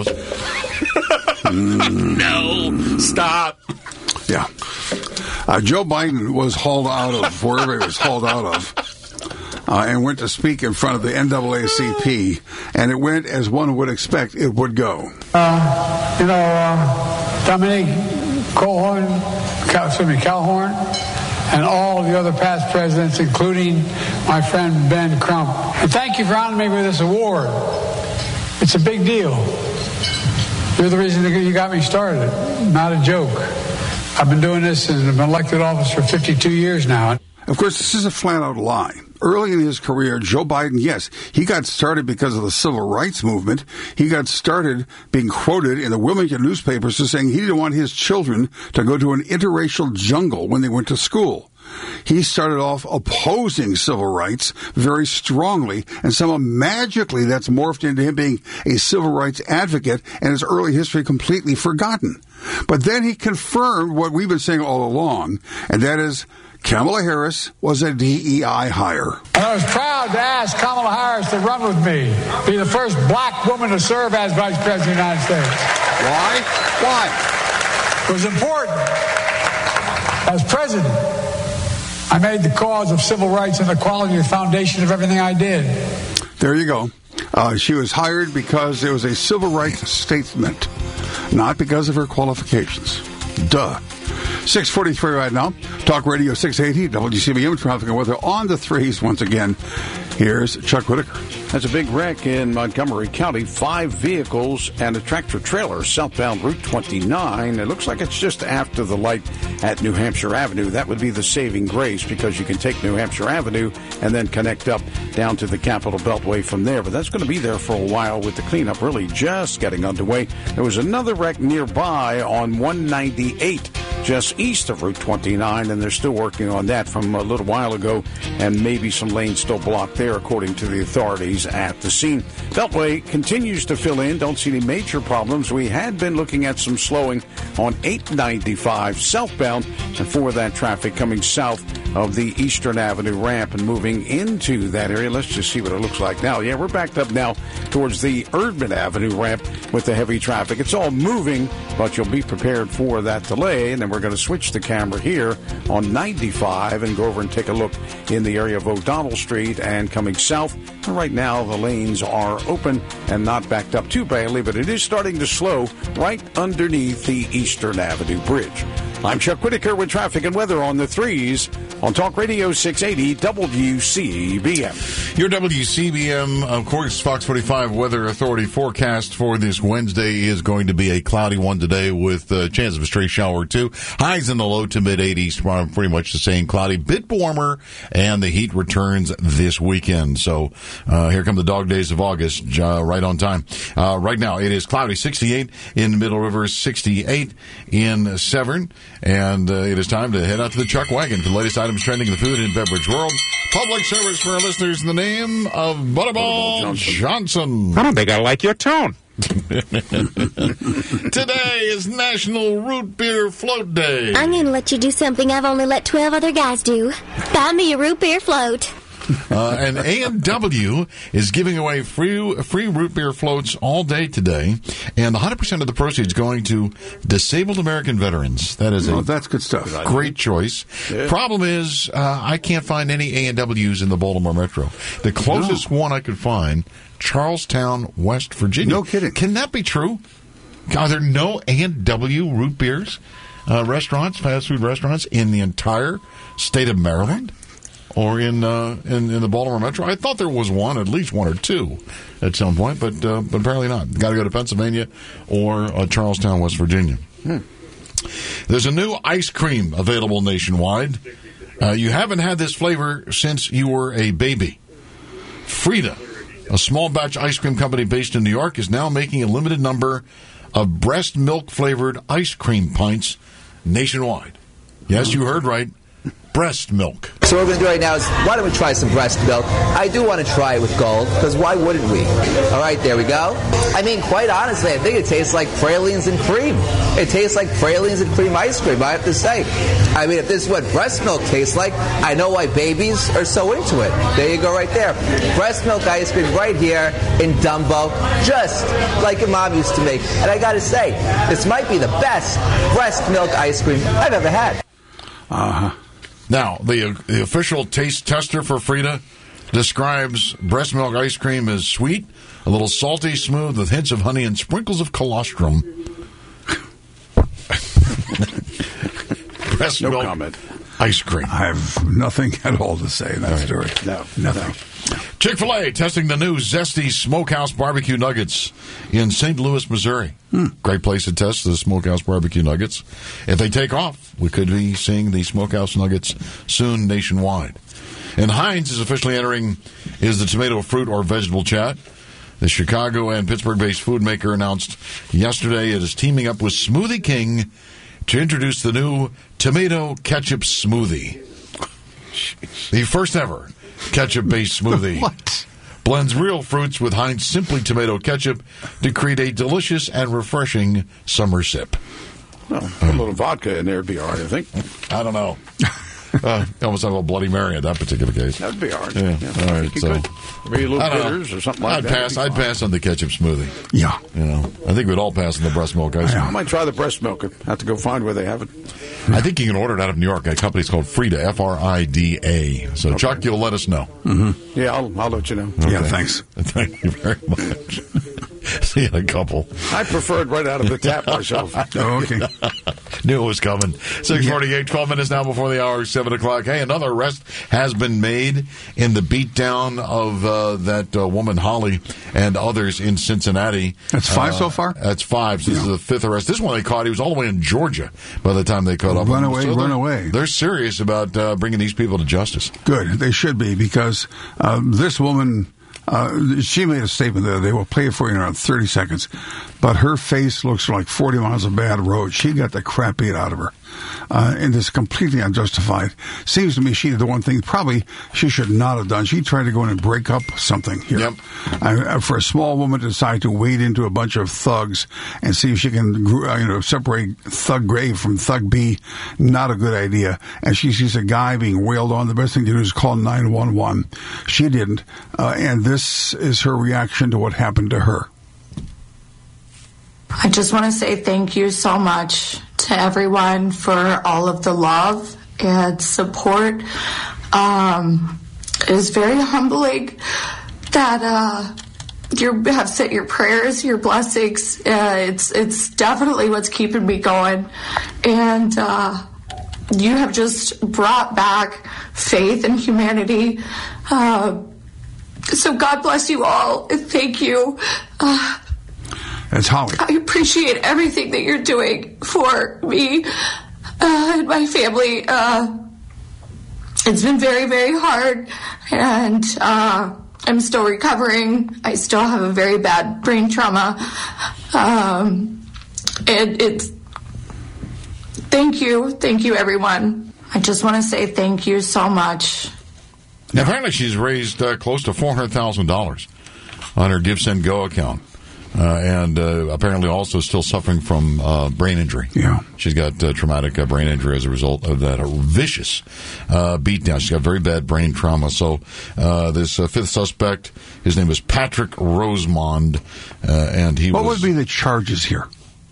No, stop. Yeah. Joe Biden was hauled out of wherever he was hauled out of and went to speak in front of the NAACP, and it went as one would expect it would go. Dominique Calhoun, and all of the other past presidents, including my friend Ben Crump. And thank you for honoring me with this award. It's a big deal. You're the reason you got me started. Not a joke. I've been doing this and I've been elected office for 52 years now. Of course, this is a flat-out lie. Early in his career, Joe Biden, yes, he got started because of the civil rights movement. He got started being quoted in the Wilmington newspapers as saying he didn't want his children to go to an interracial jungle when they went to school. He started off opposing civil rights very strongly, and somehow magically that's morphed into him being a civil rights advocate, and his early history completely forgotten. But then he confirmed what we've been saying all along, and that is Kamala Harris was a DEI hire. And I was proud to ask Kamala Harris to run with me, be the first black woman to serve as Vice President of the United States. Why? Why? It was important. As president, I made the cause of civil rights and equality the foundation of everything I did. There you go. She was hired because it was a civil rights statement, not because of her qualifications. Duh. 6:43 right now. Talk Radio 680, WCBM, traffic and weather on the threes once again. Here's Chuck Whitaker. There's a big wreck in Montgomery County. 5 vehicles and a tractor-trailer southbound Route 29. It looks like it's just after the light at New Hampshire Avenue. That would be the saving grace because you can take New Hampshire Avenue and then connect up down to the Capitol Beltway from there. But that's going to be there for a while with the cleanup really just getting underway. There was another wreck nearby on 198 just east of Route 29, and they're still working on that from a little while ago, and maybe some lanes still blocked there, according to the authorities at the scene. Beltway continues to fill in. Don't see any major problems. We had been looking at some slowing on 895 southbound, and for that traffic coming south of the Eastern Avenue ramp and moving into that area. Let's just see what it looks like now. Yeah, we're backed up now towards the Erdman Avenue ramp with the heavy traffic. It's all moving, but you'll be prepared for that delay. And then we're going to switch the camera here on 95 and go over and take a look in the area of O'Donnell Street and coming south. And right now, the lanes are open and not backed up too badly, but it is starting to slow right underneath the Eastern Avenue Bridge. I'm Chuck Whitaker with traffic and weather on the 3s on Talk Radio 680 WCBM. Your WCBM, of course, Fox 45 Weather Authority forecast for this Wednesday is going to be a cloudy one today with a chance of a stray shower or two. Highs in the low to mid 80s, pretty much the same. Cloudy, bit warmer, and the heat returns this weekend. So here come the dog days of August, right on time. Right now, it is cloudy, 68 in Middle River, 68 in Severn. And it is time to head out to the Chuck Wagon for the latest items trending in the food and beverage world. Public service for our listeners in the name of Butterball Johnson. I don't think I like your tone. Today is National Root Beer Float Day. I'm going to let you do something I've only let 12 other guys do. Buy me a root beer float. And A&W is giving away free root beer floats all day today, and 100% of the proceeds going to disabled American veterans. That is that's good stuff. Great choice. Yeah. Problem is, I can't find any A&Ws in the Baltimore Metro. The closest one I could find, Charlestown, West Virginia. No kidding. Can that be true? Are there no A&W root beers restaurants, fast food restaurants, in the entire state of Maryland? Or in the Baltimore Metro? I thought there was one, at least one or two, at some point, but apparently not. Got to go to Pennsylvania or Charlestown, West Virginia. There's a new ice cream available nationwide. You haven't had this flavor since you were a baby. Frida, a small batch ice cream company based in New York, is now making a limited number of breast milk flavored ice cream pints nationwide. Yes, you heard right. Breast milk. So what we're going to do right now is, why don't we try some breast milk? I do want to try it with Gold, because why wouldn't we? All right, there we go. I mean, quite honestly, I think it tastes like pralines and cream. It tastes like pralines and cream ice cream, I have to say. I mean, if this is what breast milk tastes like, I know why babies are so into it. There you go right there. Breast milk ice cream right here in Dumbo, just like your mom used to make. And I got to say, this might be the best breast milk ice cream I've ever had. Uh-huh. Now, the official taste tester for Frida describes breast milk ice cream as sweet, a little salty, smooth, with hints of honey and sprinkles of colostrum. Breast milk comment. Ice cream. I have nothing at all to say in that story. No, nothing. Chick-fil-A testing the new Zesty Smokehouse Barbecue Nuggets in St. Louis, Missouri. Great place to test the Smokehouse Barbecue Nuggets. If they take off, we could be seeing the Smokehouse Nuggets soon nationwide. And Heinz is officially entering the tomato, fruit, or vegetable chat. The Chicago and Pittsburgh-based food maker announced yesterday it is teaming up with Smoothie King to introduce the new tomato ketchup smoothie. The first ever ketchup-based smoothie. What? Blends real fruits with Heinz Simply Tomato Ketchup to create a delicious and refreshing summer sip. Well, a little vodka in there would be all right, I think. I don't know. Almost have a Bloody Mary in that particular case. That would be all right. Yeah. All right. So maybe a little I don't know. bitters or something like that. I'd pass on the ketchup smoothie. Yeah. You know, I think we'd all pass on the breast milk ice cream. I might try the breast milk. I have to go find where they have it. I think you can order it out of New York. A company's called Frida, Frida. So, okay. Chuck, you'll let us know. Mm-hmm. Yeah, I'll let you know. Okay. Yeah, thanks. Thank you very much. See you in a couple. I prefer it right out of the tap myself. Oh, okay. Knew it was coming. 6:48, 12 minutes now before the hour, 7 o'clock. Hey, another arrest has been made in the beatdown of that woman, Holly, and others in Cincinnati. That's 5 so far? That's 5. So this is the 5th arrest. This one they caught, he was all the way in Georgia by the time they caught up. Run away. They're serious about bringing these people to justice. Good. They should be, because this woman... she made a statement the other day. We'll play it for you in around 30 seconds. But her face looks like 40 miles of bad road. She got the crap beat out of her. and this is completely unjustified. Seems to me she did the one thing probably she should not have done. She tried to go in and break up something here. Yep. For a small woman to decide to wade into a bunch of thugs and see if she can separate Thug A from Thug B, not a good idea. And she sees a guy being wailed on. The best thing to do is call 911. She didn't. And this is her reaction to what happened to her. I just want to say thank you so much to everyone for all of the love and support. It is very humbling that you have sent your prayers, your blessings. It's definitely what's keeping me going. And you have just brought back faith in humanity. So God bless you all. Thank you. That's Holly. I appreciate everything that you're doing for me and my family. It's been very, very hard, and I'm still recovering. I still have a very bad brain trauma. And it's... Thank you, everyone. I just want to say thank you so much. Now, apparently she's raised close to $400,000 on her Give, Send, Go account. And apparently also still suffering from brain injury. Yeah. She's got traumatic brain injury as a result of that vicious beatdown. She's got very bad brain trauma. So this fifth suspect, his name is Patrick Rosemond, and he What would be the charges here?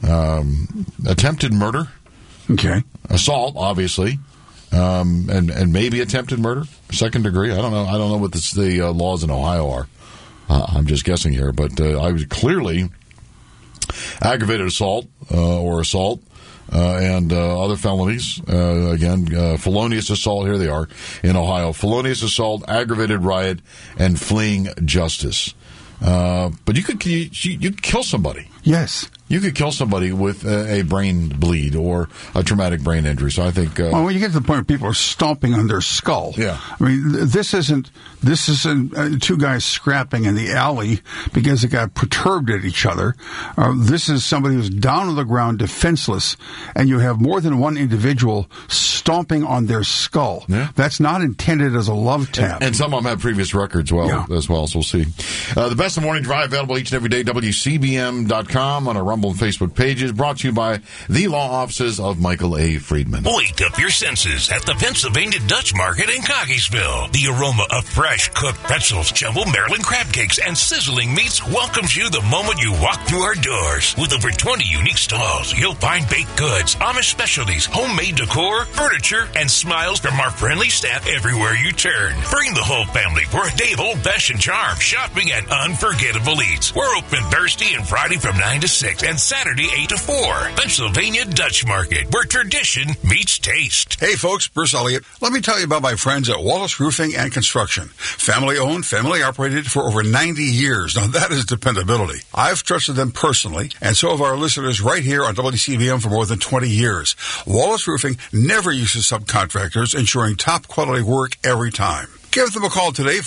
Attempted murder. Okay. Assault, obviously. And maybe attempted murder, second degree. I don't know what the laws in Ohio are. I'm just guessing here, but I was clearly aggravated assault or assault and other felonies. Again, felonious assault. Here they are in Ohio: felonious assault, aggravated riot, and fleeing justice. But you could kill somebody. Yes. You could kill somebody with a brain bleed or a traumatic brain injury. So I think... well, when you get to the point where people are stomping on their skull. Yeah. I mean, this isn't two guys scrapping in the alley because they got perturbed at each other. This is somebody who's down on the ground, defenseless, and you have more than one individual stomping on their skull. Yeah. That's not intended as a love tap. And some of them have previous records as well, so we'll see. The Best of Morning Drive, available each and every day, WCBM.com, on our Rumble and Facebook pages, brought to you by the law offices of Michael A. Friedman. Wake up your senses at the Pennsylvania Dutch Market in Cockeysville. The aroma of fresh cooked pretzels, jumbo Maryland crab cakes, and sizzling meats welcomes you the moment you walk through our doors. With over 20 unique stalls, you'll find baked goods, Amish specialties, homemade decor, furniture, and smiles from our friendly staff everywhere you turn. Bring the whole family for a day of old-fashioned charm, shopping, and unforgettable eats. We're open Thursday and Friday from 9 to 6 and Saturday 8 to 4. Pennsylvania Dutch Market, where tradition meets taste. Hey folks, Bruce Elliott. Let me tell you about my friends at Wallace Roofing and Construction. Family owned, family operated for over 90 years. Now that is dependability. I've trusted them personally, and so have our listeners right here on WCBM for more than 20 years. Wallace Roofing never uses subcontractors, ensuring top quality work every time. Give them a call today,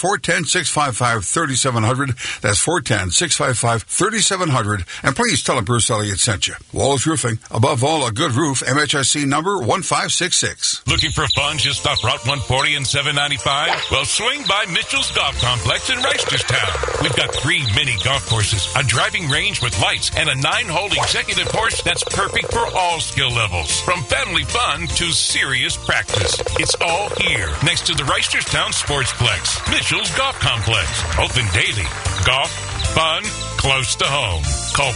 410-655-3700. That's 410-655-3700. And please tell them Bruce Elliott sent you. Wallace Roofing, above all, a good roof. MHIC number 1566. Looking for fun just off Route 140 and 795? Well, swing by Mitchell's Golf Complex in Reisterstown. We've got 3 mini golf courses, a driving range with lights, and a 9-hole executive course that's perfect for all skill levels. From family fun to serious practice. It's all here, next to the Reisterstown Sportsplex. Mitchell's Golf Complex. Open daily. Golf, fun, close to home. Call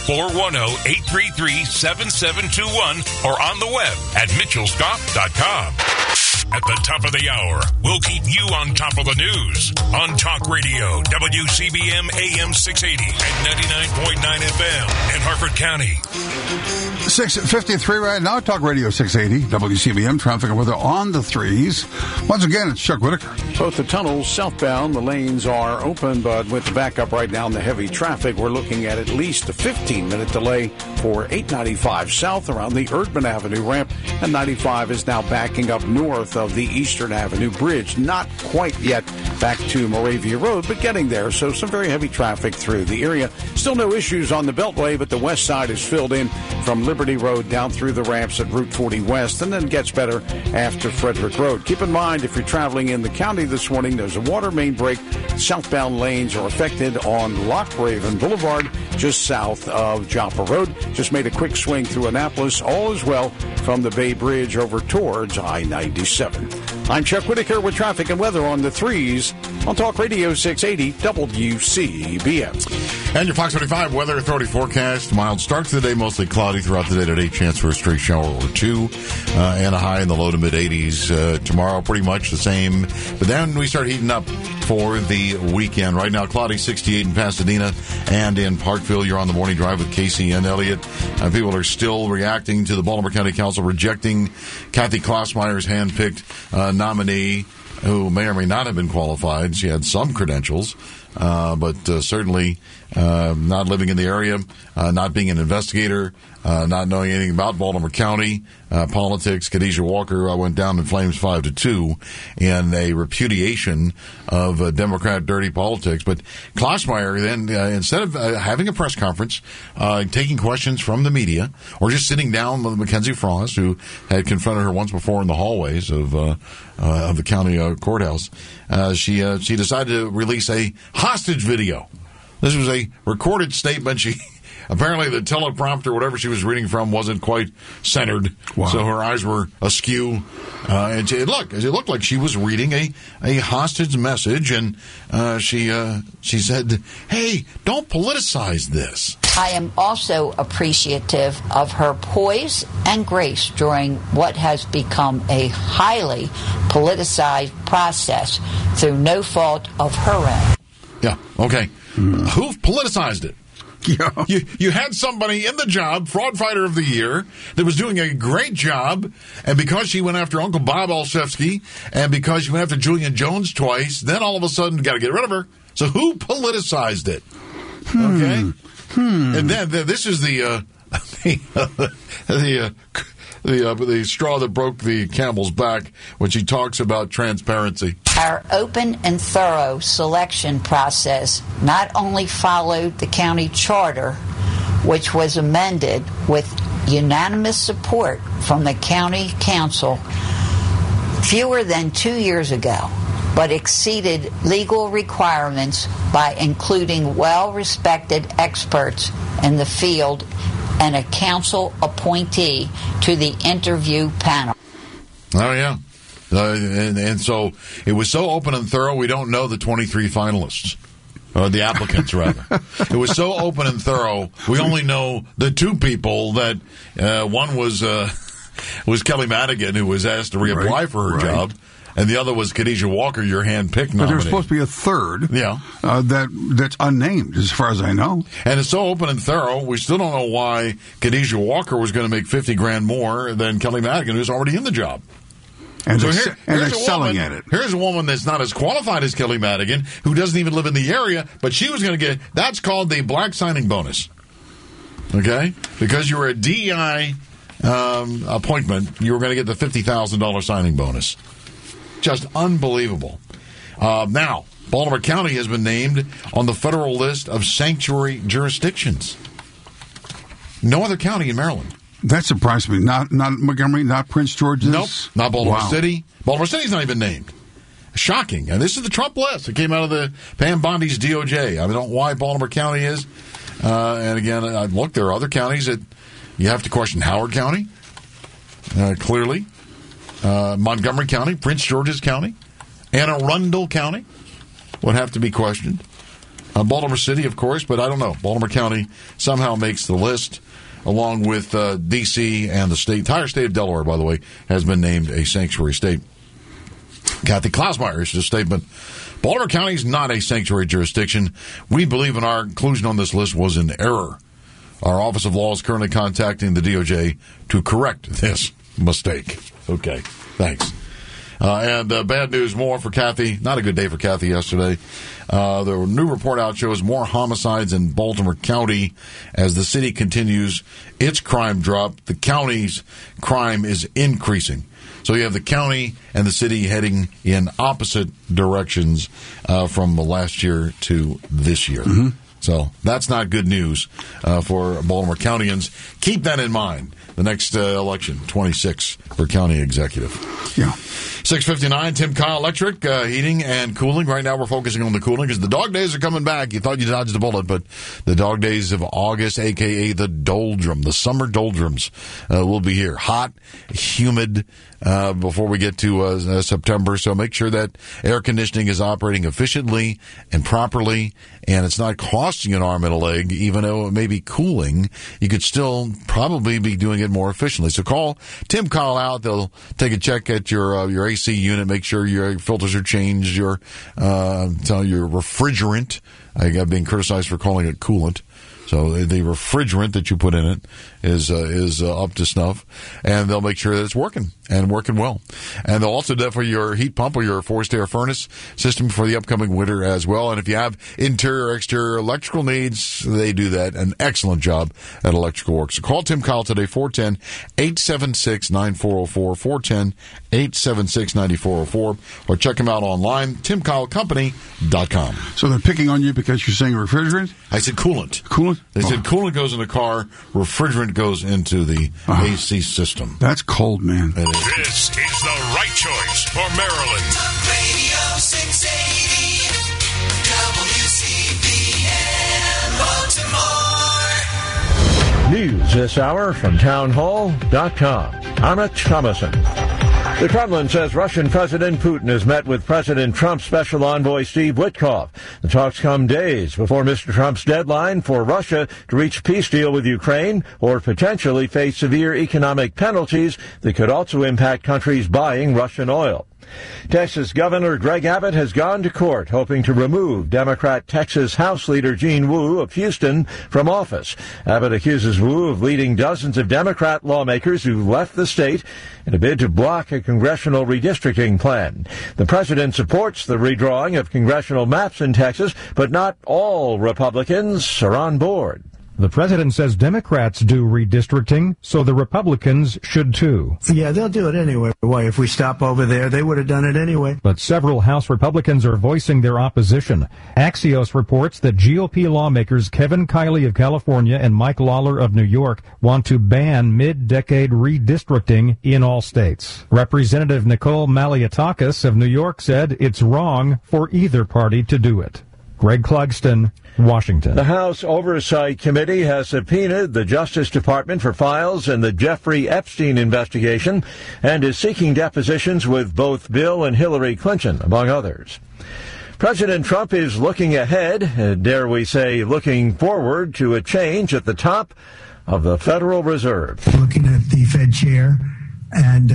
410-833-7721 or on the web at mitchellsgolf.com. At the top of the hour, we'll keep you on top of the news on Talk Radio, WCBM AM 680 and 99.9 FM in Harford County. 6:53 right now, Talk Radio 680, WCBM, traffic and weather on the threes. Once again, it's Chuck Whitaker. Both the tunnels southbound, the lanes are open, but with the backup right now in the heavy traffic, we're looking at least a 15-minute delay for 895 south around the Erdman Avenue ramp, and 95 is now backing up north of the Eastern Avenue Bridge. Not quite yet back to Moravia Road, but getting there, so some very heavy traffic through the area. Still no issues on the Beltway, but the west side is filled in from Liberty Road down through the ramps at Route 40 West, and then gets better after Frederick Road. Keep in mind, if you're traveling in the county this morning, there's a water main break. Southbound lanes are affected on Loch Raven Boulevard, just south of Joppa Road. Just made a quick swing through Annapolis. All is well from the Bay Bridge over towards I-97. I'm Chuck Whitaker with traffic and weather on the 3s on Talk Radio 680 WCBM. And your Fox 45 weather authority forecast. Mild start to the day, mostly cloudy throughout the day today. Chance for a stray shower or two. And a high in the low to mid 80s. Tomorrow, pretty much the same. But then we start heating up for the weekend. Right now, cloudy 68 in Pasadena and in Parkville. You're on the morning drive with Casey and Elliott. People are still reacting to the Baltimore County Council rejecting Kathy Klossmeyer's hand-picked nominee, who may or may not have been qualified. She had some credentials, but certainly not living in the area, not being an investigator, not knowing anything about Baltimore County politics. Khadijah Walker went down in flames 5-2 in a repudiation of Democrat dirty politics. But Klossmeyer then, instead of having a press conference, taking questions from the media, or just sitting down with Mackenzie Frost, who had confronted her once before in the hallways of the county courthouse, she decided to release a hostage video. This was a recorded statement. She apparently the teleprompter, whatever she was reading from, wasn't quite centered. Wow. So her eyes were askew, and it looked like she was reading a hostage message. And she said, "Hey, don't politicize this." I am also appreciative of her poise and grace during what has become a highly politicized process through no fault of her own. Yeah. Okay. Who politicized it? Yeah. You had somebody in the job, fraud fighter of the year, that was doing a great job, and because she went after Uncle Bob Olszewski, and because she went after Julian Jones twice, then all of a sudden got to get rid of her. So who politicized it? Okay. And then this is the straw that broke the camel's back when she talks about transparency. Our open and thorough selection process not only followed the county charter, which was amended with unanimous support from the county council fewer than 2 years ago, but exceeded legal requirements by including well-respected experts in the field and a council appointee to the interview panel. Oh, yeah. And so it was so open and thorough, we don't know the 23 finalists. Or the applicants, rather. It was so open and thorough, we only know the two people that one was Kelly Madigan, who was asked to reapply for her job. And the other was Khadijah Walker, your hand-picked nominee. But there's supposed to be a third that's unnamed, as far as I know. And it's so open and thorough, we still don't know why Khadijah Walker was going to make $50,000 more than Kelly Madigan, who's already in the job. And they're selling at it. Here's a woman that's not as qualified as Kelly Madigan, who doesn't even live in the area, but she was going to get, that's called the black signing bonus. Okay? Because you were a DEI appointment, you were going to get the $50,000 signing bonus. Just unbelievable. Now, Baltimore County has been named on the federal list of sanctuary jurisdictions. No other county in Maryland. That surprised me. Not Montgomery, not Prince George's? Nope, not Baltimore City. Baltimore City's not even named. Shocking. And this is the Trump list. It came out of the Pam Bondi's DOJ. I don't know why Baltimore County is. And again, look, there are other counties that you have to question. Howard County, clearly. Montgomery County, Prince George's County, Anne Arundel County would have to be questioned. Baltimore City, of course, but I don't know. Baltimore County somehow makes the list, along with D.C. and the entire state of Delaware, by the way, has been named a sanctuary state. Kathy Klossmeyer issued a statement. Baltimore County is not a sanctuary jurisdiction. We believe in our inclusion on this list was an error. Our Office of Law is currently contacting the DOJ to correct this mistake. Okay, thanks. And bad news more for Kathy. Not a good day for Kathy yesterday. The new report out shows more homicides in Baltimore County as the city continues its crime drop. The county's crime is increasing. So you have the county and the city heading in opposite directions from last year to this year. Mm-hmm. So that's not good news for Baltimore Countyans. Keep that in mind. The next election, 26 for county executive. Yeah. 6:59, Tim Kyle Electric, heating and cooling. Right now we're focusing on the cooling because the dog days are coming back. You thought you dodged a bullet, but the dog days of August, a.k.a. the doldrum, the summer doldrums, will be here. Hot, humid, before we get to September. So make sure that air conditioning is operating efficiently and properly, and it's not costing an arm and a leg. Even though it may be cooling, you could still probably be doing it more efficiently. So call Tim Kyle out. They'll take a check at your AC unit, make sure your filters are changed, your refrigerant. I got being criticized for calling it coolant. So the refrigerant that you put in it is up to snuff, and they'll make sure that it's working and working well. And they'll also do that for your heat pump or your forced air furnace system for the upcoming winter as well. And if you have interior or exterior electrical needs, they do that. An excellent job at Electrical Works. So call Tim Kyle today, 410-876-9404, 410-876-9404, or check him out online, timkylecompany.com. So they're picking on you because you're saying refrigerant? I said coolant. Coolant? They said coolant goes in the car, refrigerant goes into the AC system. That's cold, man. It is. This is the right choice for Maryland. Radio 680 WCBM Baltimore. News this hour from townhall.com. Amit Thomason. The Kremlin says Russian President Putin has met with President Trump's special envoy Steve Witkoff. The talks come days before Mr. Trump's deadline for Russia to reach a peace deal with Ukraine or potentially face severe economic penalties that could also impact countries buying Russian oil. Texas Governor Greg Abbott has gone to court hoping to remove Democrat Texas House Leader Gene Wu of Houston from office. Abbott accuses Wu of leading dozens of Democrat lawmakers who left the state in a bid to block a congressional redistricting plan. The president supports the redrawing of congressional maps in Texas, but not all Republicans are on board. The president says Democrats do redistricting, so the Republicans should too. Yeah, they'll do it anyway. Why, if we stop over there, they would have done it anyway. But several House Republicans are voicing their opposition. Axios reports that GOP lawmakers Kevin Kiley of California and Mike Lawler of New York want to ban mid-decade redistricting in all states. Representative Nicole Malliotakis of New York said it's wrong for either party to do it. Greg Clugston, Washington. The House Oversight Committee has subpoenaed the Justice Department for files in the Jeffrey Epstein investigation and is seeking depositions with both Bill and Hillary Clinton, among others. President Trump is looking ahead, dare we say looking forward, to a change at the top of the Federal Reserve. Looking at the Fed chair, and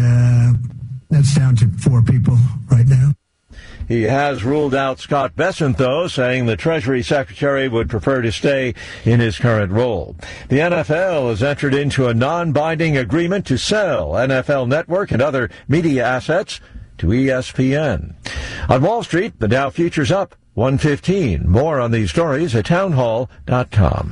that's down to 4 people right now. He has ruled out Scott Bessent, though, saying the Treasury Secretary would prefer to stay in his current role. The NFL has entered into a non-binding agreement to sell NFL Network and other media assets to ESPN. On Wall Street, the Dow futures up 115. More on these stories at townhall.com.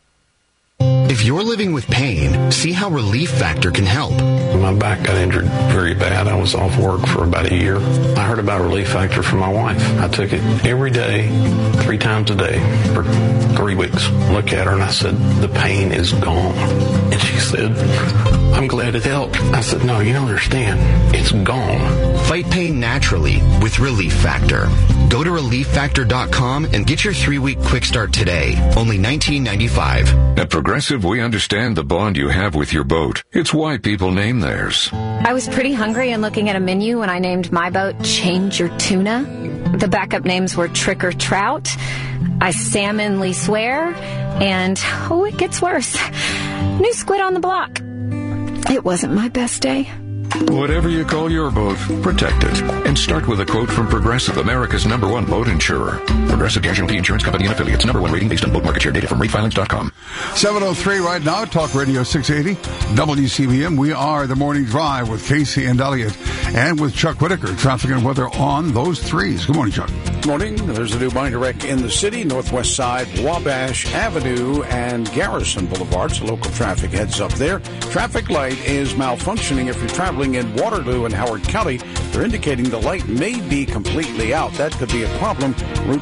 If you're living with pain, see how Relief Factor can help. My back got injured very bad. I was off work for about a year. I heard about Relief Factor from my wife. I took it every day, 3 times a day for 3 weeks. Look at her and I said, the pain is gone. And she said, I'm glad it helped. I said, no, you don't understand. It's gone. Fight pain naturally with Relief Factor. Go to ReliefFactor.com and get your 3-week quick start today. Only $19.95. At Progressive, we understand the bond you have with your boat. It's why people name theirs. I was pretty hungry and looking at a menu when I named my boat Change Your Tuna. The backup names were Trick or Trout, I Salmonly Swear, and, oh, it gets worse, New Squid on the Block. It wasn't my best day. Whatever you call your boat, protect it. And start with a quote from Progressive, America's #1 boat insurer. Progressive Casualty Insurance Company and affiliates. #1 rating based on boat market share data from ratefilings.com. 7:03 right now, Talk Radio 680, WCBM. We are the Morning Drive with Casey and Elliott and with Chuck Whitaker. Traffic and weather on those threes. Good morning, Chuck. Good morning. There's a new binder wreck in the city, northwest side, Wabash Avenue and Garrison Boulevard. So local traffic heads up there. Traffic light is malfunctioning if you're traveling traveling in Waterloo and Howard County. They're indicating the light may be completely out. That could be a problem. Route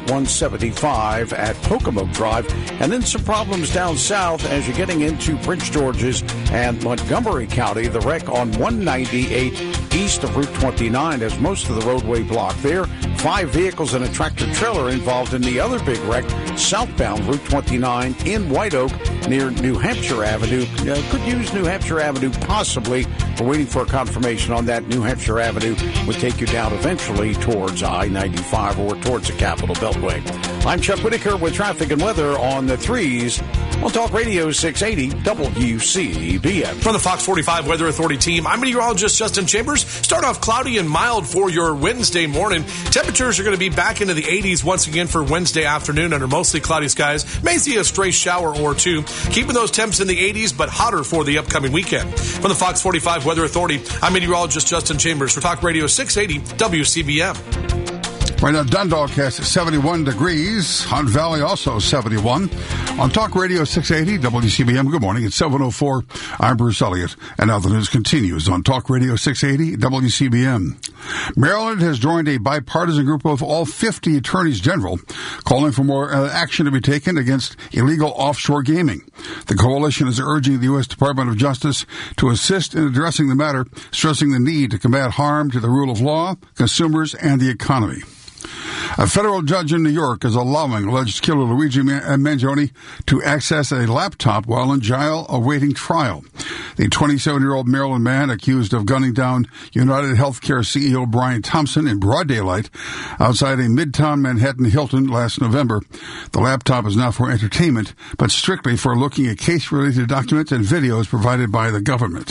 175 at Pocomo Drive. And then some problems down south as you're getting into Prince George's and Montgomery County. The wreck on 198 east of Route 29 has most of the roadway blocked there. 5 vehicles and a tractor-trailer involved in the other big wreck, southbound Route 29 in White Oak near New Hampshire Avenue. Could use New Hampshire Avenue possibly. We're waiting for a confirmation on that. New Hampshire Avenue would take you down eventually towards I-95 or towards the Capitol Beltway. I'm Chuck Whitaker with traffic and weather on the 3s on Talk Radio 680 WCBM. From the Fox 45 Weather Authority team, I'm meteorologist Justin Chambers. Start off cloudy and mild for your Wednesday morning. Temperatures are going to be back into the 80s once again for Wednesday afternoon under mostly cloudy skies. May see a stray shower or two. Keeping those temps in the 80s, but hotter for the upcoming weekend. From the Fox 45 Weather Authority, I'm meteorologist Justin Chambers for Talk Radio 680 WCBM. Right now, Dundalk has 71 degrees. Hunt Valley also 71. On Talk Radio 680 WCBM, good morning. It's 7:04. I'm Bruce Elliott. And now the news continues on Talk Radio 680 WCBM. Maryland has joined a bipartisan group of all 50 attorneys general calling for more action to be taken against illegal offshore gaming. The coalition is urging the U.S. Department of Justice to assist in addressing the matter, stressing the need to combat harm to the rule of law, consumers, and the economy. A federal judge in New York is allowing alleged killer Luigi Mangione to access a laptop while in jail awaiting trial. The 27-year-old Maryland man accused of gunning down United Healthcare CEO Brian Thompson in broad daylight outside a Midtown Manhattan Hilton last November. The laptop is not for entertainment, but strictly for looking at case-related documents and videos provided by the government.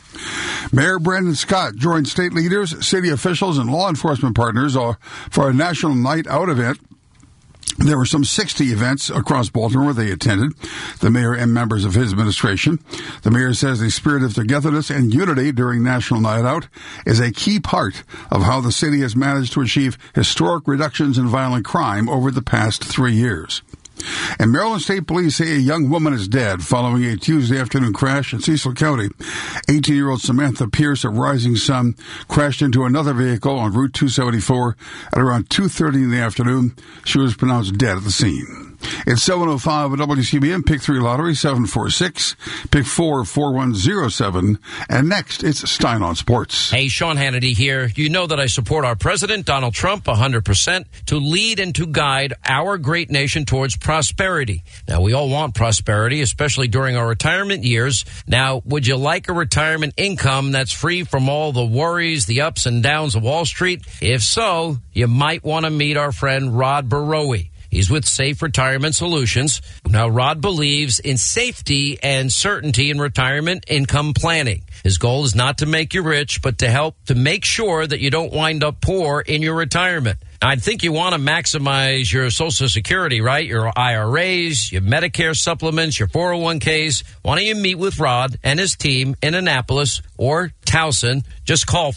Mayor Brandon Scott joined state leaders, city officials, and law enforcement partners for a national night out event. There were some 60 events across Baltimore they attended, the mayor and members of his administration. The mayor says the spirit of togetherness and unity during National Night Out is a key part of how the city has managed to achieve historic reductions in violent crime over the past 3 years. And Maryland State Police say a young woman is dead following a Tuesday afternoon crash in Cecil County. 18-year-old Samantha Pierce of Rising Sun crashed into another vehicle on Route 274 at around 2:30 in the afternoon. She was pronounced dead at the scene. It's 7:05 at WCBM. Pick 3 Lottery 746. Pick 4 4107. And next, it's Stein on Sports. Hey, Sean Hannity here. You know that I support our president, Donald Trump, 100%, to lead and to guide our great nation towards prosperity. Now, we all want prosperity, especially during our retirement years. Now, would you like a retirement income that's free from all the worries, the ups and downs of Wall Street? If so, you might want to meet our friend Rod Barowie. He's with Safe Retirement Solutions. Now, Rod believes in safety and certainty in retirement income planning. His goal is not to make you rich, but to help to make sure that you don't wind up poor in your retirement. I think you want to maximize your Social Security, right? Your IRAs, your Medicare supplements, your 401ks. Why don't you meet with Rod and his team in Annapolis or Towson? Just call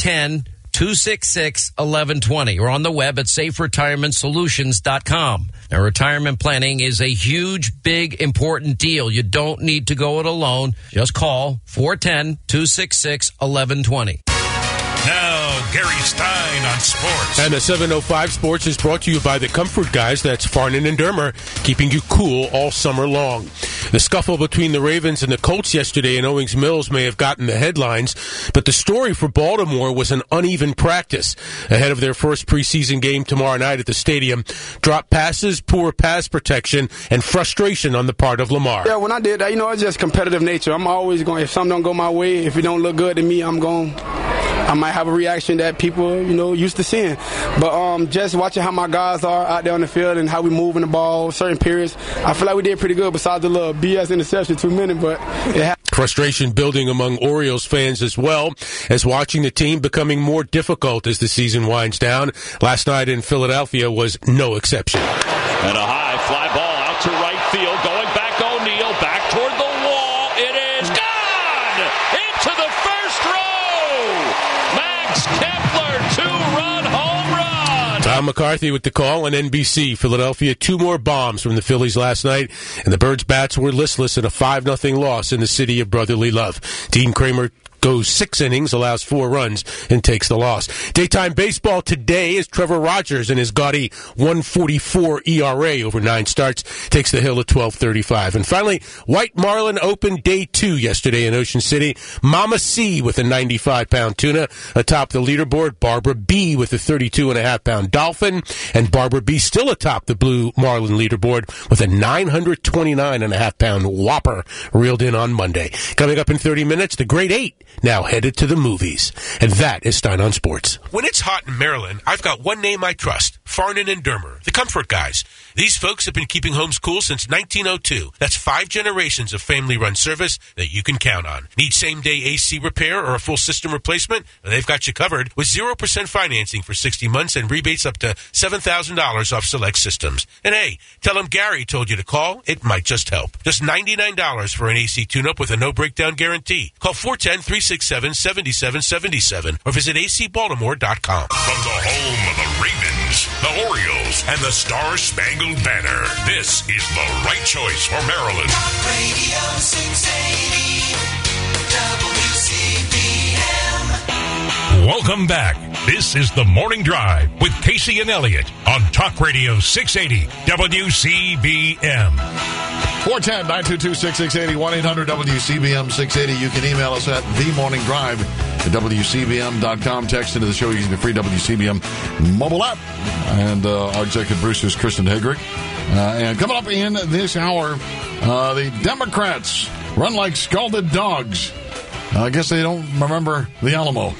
410-266-1120 or on the web at saferetirementsolutions.com. Now, retirement planning is a huge, big, important deal. You don't need to go it alone. Just call 410-266-1120. Now, Gary Stein on sports. And the 7:05 Sports is brought to you by the Comfort Guys. That's Farnan and Dermer, keeping you cool all summer long. The scuffle between the Ravens and the Colts yesterday in Owings Mills may have gotten the headlines, but the story for Baltimore was an uneven practice ahead of their first preseason game tomorrow night at the stadium. Drop passes, poor pass protection, and frustration on the part of Lamar. Yeah, when I did that, it's just competitive nature. I'm always going, if something don't go my way, if it don't look good to me, I might have a reaction that people, used to seeing. But just watching how my guys are out there on the field and how we move in the ball, certain periods, I feel like we did pretty good besides the little BS interception 2 minutes, but it happened. Frustration building among Orioles fans as well as watching the team becoming more difficult as the season winds down. Last night in Philadelphia was no exception. And a high fly ball out to right field, going back O'Neal, back toward the wall. It is gone! Into the first row! Max Kepler, 2-run home run! Tom McCarthy with the call on NBC. Philadelphia, 2 more bombs from the Phillies last night, and the Birds' bats were listless in a 5-0 loss in the city of brotherly love. Dean Kramer goes 6 innings, allows 4 runs, and takes the loss. Daytime baseball today is Trevor Rogers and his gaudy 1.44 ERA over 9 starts takes the hill at 12.35. And finally, White Marlin Open Day 2 yesterday in Ocean City. Mama C with a 95-pound tuna atop the leaderboard. Barbara B with a 32.5-pound dolphin. And Barbara B still atop the Blue Marlin leaderboard with a 929.5-pound whopper reeled in on Monday. Coming up in 30 minutes, the Great 8 now headed to the movies. And that is Stein on Sports. When it's hot in Maryland, I've got one name I trust, Farnan and Dermer, the Comfort Guys. These folks have been keeping homes cool since 1902. That's 5 generations of family-run service that you can count on. Need same-day AC repair or a full system replacement? They've got you covered with 0% financing for 60 months and rebates up to $7,000 off select systems. And hey, tell them Gary told you to call. It might just help. Just $99 for an AC tune-up with a no-breakdown guarantee. Call 410-367-7777 or visit acbaltimore.com. From the home of the Ravens, the Orioles, and the Star-Spangled Banner, this is the right choice for Maryland. Radio 680 WCBM. Welcome back. This is The Morning Drive with Casey and Elliott on Talk Radio 680 WCBM. 410-922-6680, 1-800-WCBM-680. You can email us at themorningdrive at WCBM.com. Text into the show using the free WCBM mobile app. And our executive producer is Kristen Hegrick. And coming up in this hour, the Democrats run like scalded dogs. I guess they don't remember the Alamo.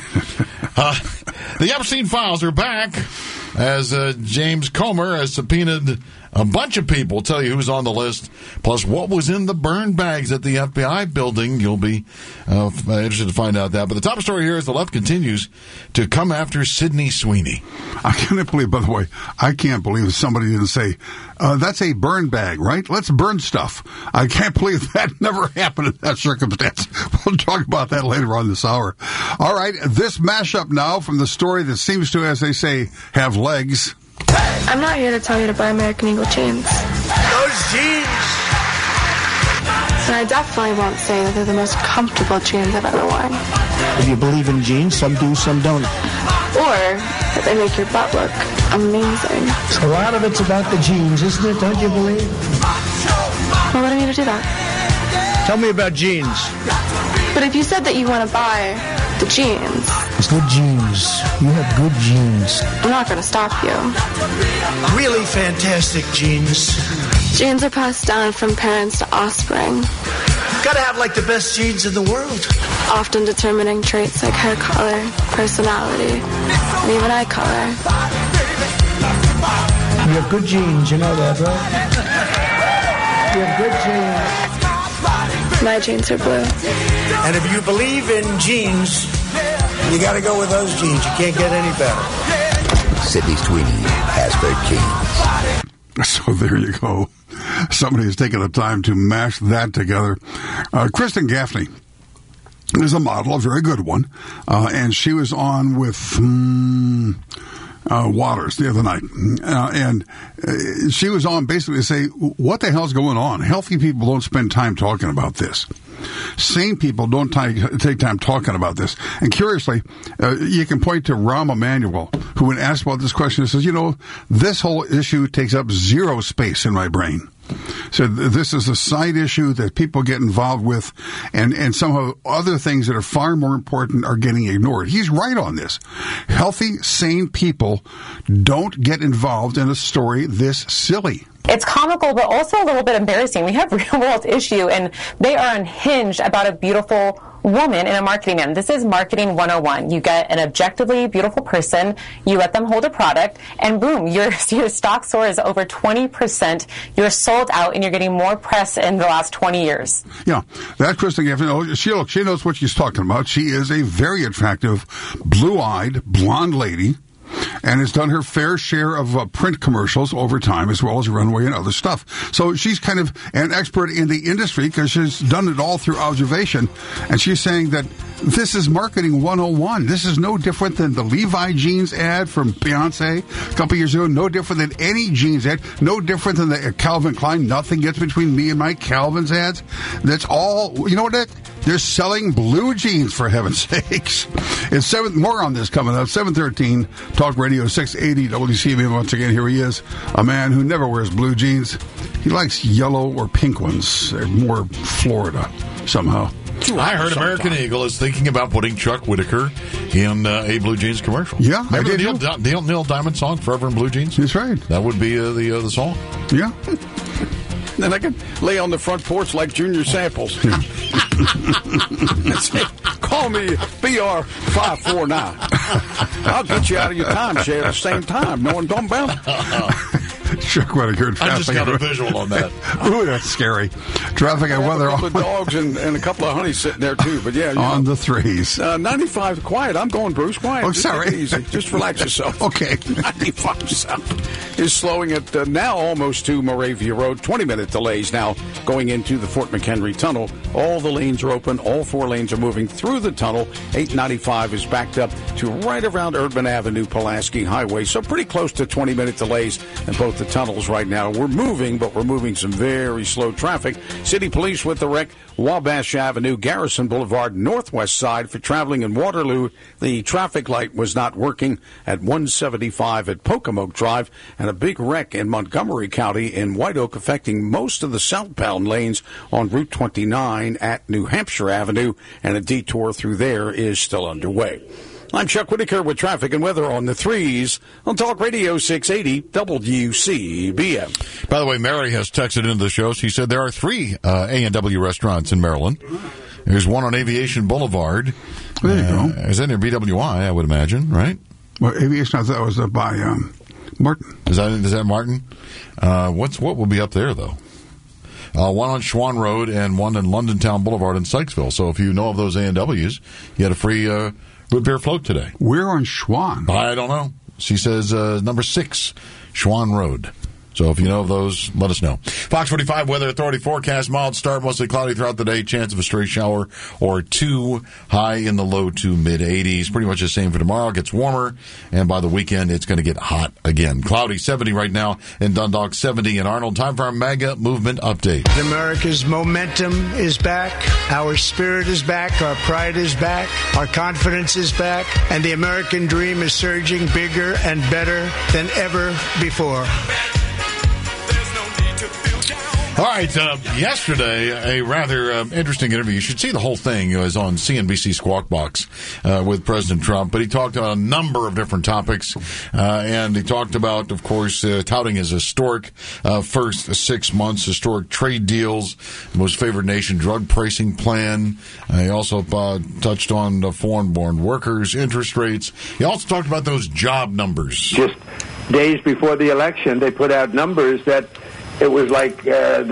The Epstein files are back as James Comer has subpoenaed a bunch of people. We'll tell you who's on the list, plus what was in the burn bags at the FBI building. You'll be interested to find out that. But the top story here is the left continues to come after Sydney Sweeney. I can't believe, by the way, I can't believe somebody didn't say, that's a burn bag, right? Let's burn stuff. I can't believe that never happened in that circumstance. We'll talk about that later on this hour. All right, this mashup now from the story that seems to, as they say, have legs. I'm not here to tell you to buy American Eagle jeans. Those jeans! And I definitely won't say that they're the most comfortable jeans I've ever worn. If you believe in jeans, some do, some don't. Or that they make your butt look amazing. So a lot of it's about the jeans, isn't it? Don't you believe? Well, what do I need to do that? Tell me about jeans. But if you said that you want to buy the jeans... It's good jeans. You have good jeans. I'm not going to stop you. Really fantastic jeans. Jeans are passed down from parents to offspring. Gotta have like the best jeans in the world. Often determining traits like hair color, personality, and even eye color. You have good jeans, you know that, right? You have good jeans. My jeans are blue. And if you believe in jeans, you gotta go with those jeans. You can't get any better. Sydney Sweeney has good jeans. So there you go. Somebody has taken the time to mash that together. Kristen Gaffney is a model, a very good one. And she was on with Waters the other night. And she was on basically to say, what the hell's going on? Healthy people don't spend time talking about this. Sane people don't take time talking about this. And curiously, you can point to Rahm Emanuel, who when asked about this question, says, this whole issue takes up zero space in my brain. So this is a side issue that people get involved with, and somehow other things that are far more important are getting ignored. He's right on this. Healthy, sane people don't get involved in a story this silly. It's comical, but also a little bit embarrassing. We have real-world issue, and they are unhinged about a beautiful woman in a marketing man. This is marketing 101. You get an objectively beautiful person, you let them hold a product, and boom, your stock soars over 20%. You're sold out, and you're getting more press in the last 20 years. Yeah, that Kristen Gaffney, she knows what she's talking about. She is a very attractive, blue-eyed, blonde lady, and has done her fair share of print commercials over time, as well as runway and other stuff. So she's kind of an expert in the industry because she's done it all through observation. And she's saying that This is marketing 101. This is no different than the Levi jeans ad from Beyonce a couple years ago. No different than any jeans ad. No different than the Calvin Klein. Nothing gets between me and my Calvin's ads. That's all. You know what, Nick? They're selling blue jeans, for heaven's sakes. It's more on this coming up. 7:13, Talk Radio 680 WCBM. Once again, here he is, a man who never wears blue jeans. He likes yellow or pink ones. They're more Florida somehow. I heard American Eagle is thinking about putting Chuck Whitaker in a blue jeans commercial. Yeah, remember the Neil Diamond song, Forever in Blue Jeans? That's right. That would be the song. Yeah. Then I can lay on the front porch like Junior Samples. Say, call me BR549. I'll get you out of your timeshare at the same time. No one don't bounce. Chuck Whitaker. I just got a visual on that. Ooh, that's scary. Traffic and weather. A couple of dogs and a couple of honeys sitting there, too. But yeah, on the threes. 95, quiet. I'm going, Bruce, quiet. Oh, just sorry. take it easy. Just relax yourself. Okay. 95 south is slowing at now almost to Moravia Road. 20-minute delays now going into the Fort McHenry Tunnel. All the lanes are open. All 4 lanes are moving through the tunnel. 895 is backed up to right around Urban Avenue, Pulaski Highway. So pretty close to 20-minute delays in both the tunnels right now. We're moving, but we're moving some very slow traffic. City Police with the wreck, Wabash Avenue, Garrison Boulevard, northwest side for traveling in Waterloo. The traffic light was not working at 175 at Pocomoke Drive, and a big wreck in Montgomery County in White Oak affecting most of the southbound lanes on Route 29 at New Hampshire Avenue, and a detour through there is still underway. I'm Chuck Whitaker with traffic and weather on the threes on Talk Radio 680 WCBM. By the way, Mary has texted into the show. She said there are 3 A&W restaurants in Maryland. There's one on Aviation Boulevard. There you go. Is that near BWI, I would imagine, right? Well, Aviation, I thought it was up by Martin. Is that Martin? What will be up there, though? One on Schwann Road and one in London Town Boulevard in Sykesville. So if you know of those A&Ws, you had a free root beer float today. Where on Schwann? I don't know. She says number 6, Schwann Road. So if you know of those, let us know. Fox 45 Weather Authority forecast, mild start, mostly cloudy throughout the day, chance of a stray shower or 2, high in the low to mid-80s. Pretty much the same for tomorrow. It gets warmer, and by the weekend, it's going to get hot again. Cloudy, 70 right now in Dundalk, 70 in Arnold. Time for our MAGA movement update. America's momentum is back. Our spirit is back. Our pride is back. Our confidence is back. And the American dream is surging bigger and better than ever before. All right, yesterday, a rather interesting interview. You should see the whole thing. It was on CNBC Squawk Box with President Trump, but he talked about a number of different topics, and he talked about, of course, touting his historic first 6 months, historic trade deals, most favored nation drug pricing plan. He also touched on the foreign-born workers, interest rates. He also talked about those job numbers. Just days before the election, they put out numbers that it was like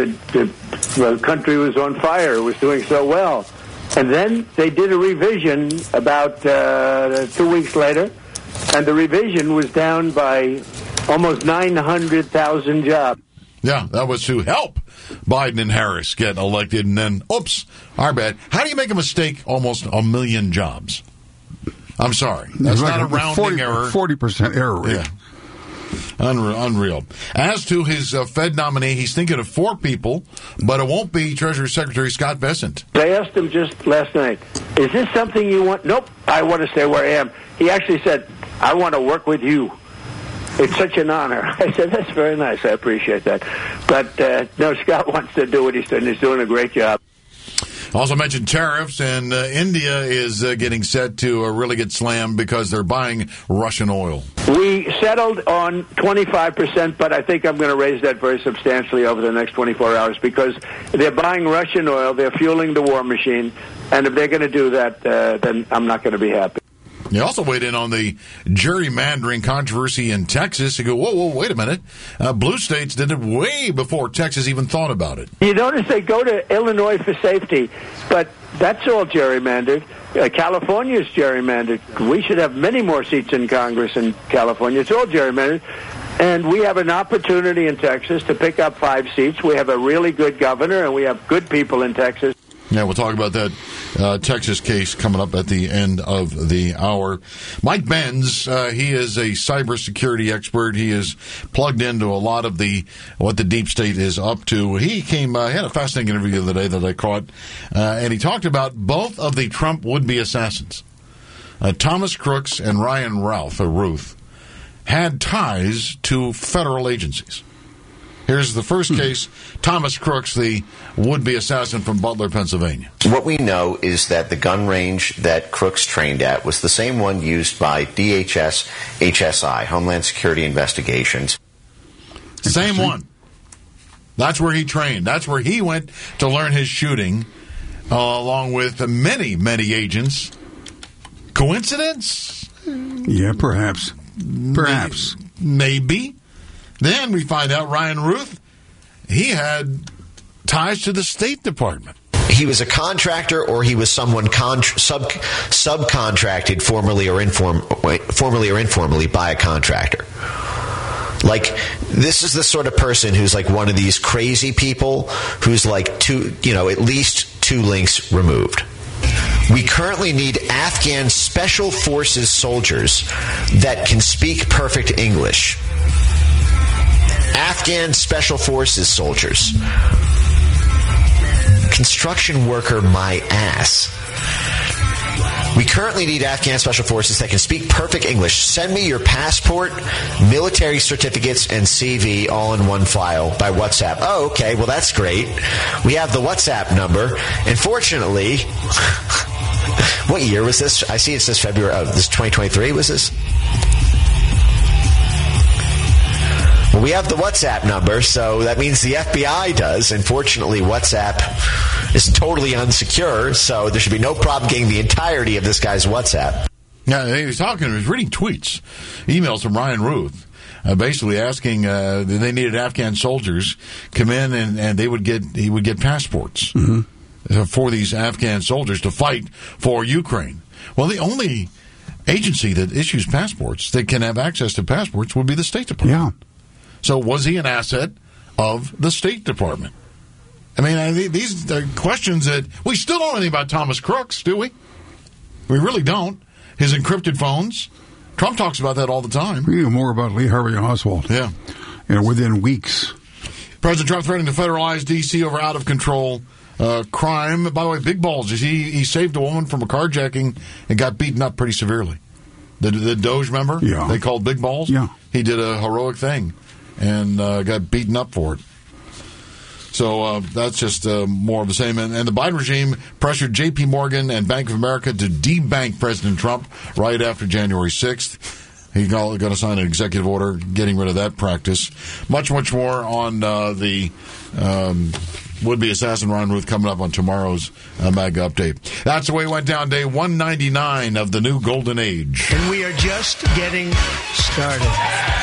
the country was on fire. It was doing so well. And then they did a revision about 2 weeks later, and the revision was down by almost 900,000 jobs. Yeah, that was to help Biden and Harris get elected, and then, oops, our bad. How do you make a mistake almost 1 million jobs? I'm sorry. That's not a rounding error. 40% error rate. Yeah. Unreal. As to his Fed nominee, he's thinking of 4 people, but it won't be Treasury Secretary Scott Bessent. I asked him just last night, is this something you want? Nope, I want to stay where I am. He actually said, I want to work with you. It's such an honor. I said, that's very nice. I appreciate that. But, no, Scott wants to do what he's doing. He's doing a great job. Also mentioned tariffs, and India is getting set to really get slammed because they're buying Russian oil. We settled on 25%, but I think I'm going to raise that very substantially over the next 24 hours because they're buying Russian oil, they're fueling the war machine, and if they're going to do that, then I'm not going to be happy. You also weighed in on the gerrymandering controversy in Texas. You go, whoa, wait a minute. Blue states did it way before Texas even thought about it. You notice they go to Illinois for safety, but that's all gerrymandered. California's gerrymandered. We should have many more seats in Congress in California. It's all gerrymandered. And we have an opportunity in Texas to pick up 5 seats. We have a really good governor, and we have good people in Texas. Yeah, we'll talk about that Texas case coming up at the end of the hour. Mike Benz, he is a cybersecurity expert. He is plugged into a lot of what the deep state is up to. He had a fascinating interview the other day that I caught, and he talked about both of the Trump would-be assassins, Thomas Crooks and Ryan Ruth, had ties to federal agencies. Here's the first case, Thomas Crooks, the would-be assassin from Butler, Pennsylvania. What we know is that the gun range that Crooks trained at was the same one used by DHS, HSI, Homeland Security Investigations. Same one. That's where he trained. That's where he went to learn his shooting, along with many, many agents. Coincidence? Yeah, perhaps. Perhaps. Maybe. Then we find out Ryan Ruth, he had ties to the State Department. He was a contractor, or he was someone subcontracted formally or informally by a contractor. Like, this is the sort of person who's like one of these crazy people who's like at least 2 links removed. We currently need Afghan Special Forces soldiers that can speak perfect English. Afghan Special Forces soldiers. Construction worker, my ass. We currently need Afghan Special Forces that can speak perfect English. Send me your passport, military certificates, and CV all in one file by WhatsApp. Oh, okay. Well, that's great. We have the WhatsApp number. Unfortunately, what year was this? I see it says February. Oh, this 2023 was this? Well, we have the WhatsApp number, so that means the FBI does. Unfortunately, WhatsApp is totally unsecure, so there should be no problem getting the entirety of this guy's WhatsApp. Now, he was reading tweets, emails from Ryan Ruth, basically asking they needed Afghan soldiers come in and he would get passports for these Afghan soldiers to fight for Ukraine. Well, the only agency that issues passports, that can have access to passports, would be the State Department. Yeah. So was he an asset of the State Department? I mean, these are questions that we still don't know anything about Thomas Crooks, do we? We really don't. His encrypted phones. Trump talks about that all the time. We know more about Lee Harvey Oswald. Yeah. Within weeks. President Trump threatening to federalize D.C. over out-of-control crime. By the way, Big Balls, he saved a woman from a carjacking and got beaten up pretty severely. The Doge member they called Big Balls? Yeah. He did a heroic thing and got beaten up for it. So that's just more of the same. And the Biden regime pressured J.P. Morgan and Bank of America to debank President Trump right after January 6th. He's going to sign an executive order getting rid of that practice. Much, much more on the would-be assassin Ryan Ruth coming up on tomorrow's MAGA Update. That's the way it went down, day 199 of the new golden age. And we are just getting started.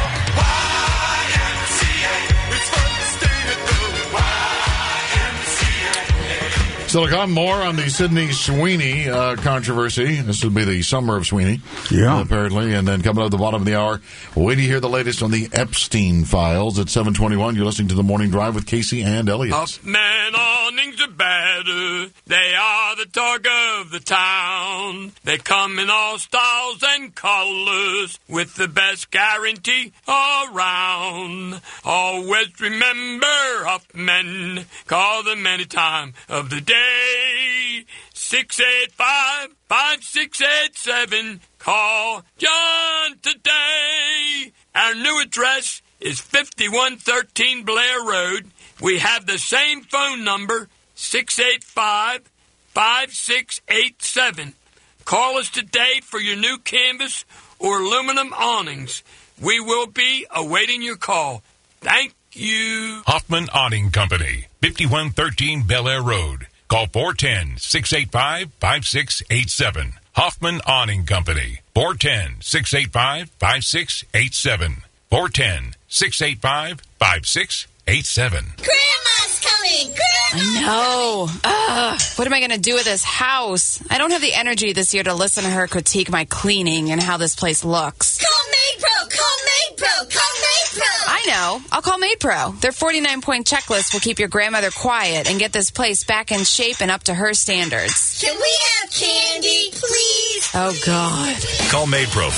So look, I'm more on the Sydney Sweeney controversy. This will be the summer of Sweeney, apparently. And then coming up at the bottom of the hour, wait to hear the latest on the Epstein files at 7:21. You're listening to The Morning Drive with Casey and Elliot. Huffman awnings are better. They are the talk of the town. They come in all styles and colors with the best guarantee around. Always remember Huffman. Call them any time of the day. 685-5687. Call John today. Our new address is 5113 Blair Road. We have the same phone number, 685-5687. Call us today for your new canvas or aluminum awnings. We will be awaiting your call. Thank you. Hoffman Awning Company, 5113 Bel Air Road. Call 410-685-5687. Hoffman Awning Company, 410-685-5687. 410-685-5687. Grandma's coming! I know. What am I going to do with this house? I don't have the energy this year to listen to her critique my cleaning and how this place looks. Call Maid Pro! Call Maid Pro! Call Maid Pro! I know. know. I'll call MaidPro. Their 49-point checklist will keep your grandmother quiet and get this place back in shape and up to her standards. Can we have candy, please? Oh, God. Call MaidPro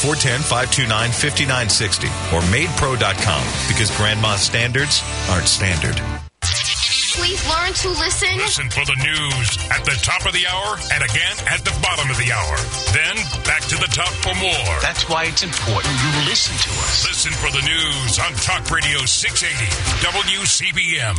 410-529-5960 or MaidPro.com because grandma's standards aren't standard. Please learn to listen. Listen for the news at the top of the hour and again at the bottom of the hour. Then back to the top for more. That's why it's important you listen to us. Listen for the news on Talk Radio 680 WCBM.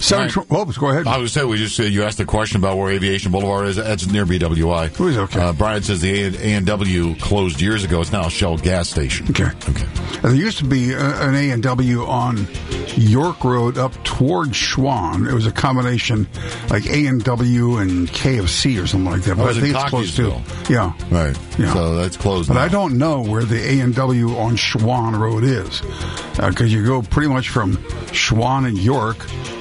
Go ahead. I was saying, you asked the question about where Aviation Boulevard is. That's near BWI. Who's okay? Brian says the A&W closed years ago. It's now a Shell gas station. Okay. There used to be an A&W on York Road up toward Schwann. It was a combination like A&W and KFC or something like that. But I think it's closed too. Yeah. Right. Yeah. So that's closed But now. I don't know where the A&W on Schwann Road is. Because you go pretty much from Schwann and York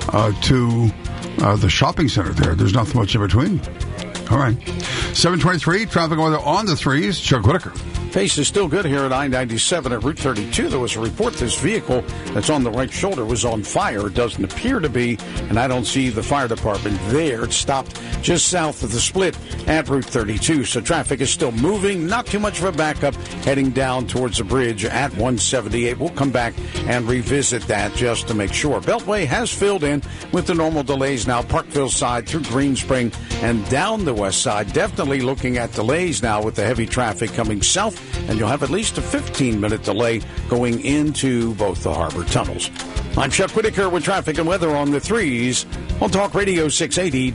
to the shopping center there. There's nothing much in between. All right. 723, traffic weather on the threes. Chuck Whitaker. Pace is still good here at I-97 at Route 32. There was a report this vehicle that's on the right shoulder was on fire. It doesn't appear to be, and I don't see the fire department there. It stopped just south of the split at Route 32. So traffic is still moving. Not too much of a backup heading down towards the bridge at 178. We'll come back and revisit that just to make sure. Beltway has filled in with the normal delays now. Parkville side through Green Spring and down the west side. Definitely looking at delays now with the heavy traffic coming south. And you'll have at least a 15-minute delay going into both the harbor tunnels. I'm Chuck Whitaker with traffic and weather on the threes on Talk Radio 680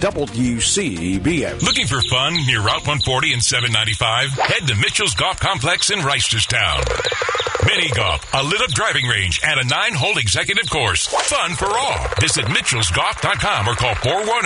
WCBM. Looking for fun near Route 140 and 795? Head to Mitchell's Golf Complex in Reisterstown. Mini golf, a lit-up driving range, and a 9-hole executive course. Fun for all. Visit mitchellsgolf.com or call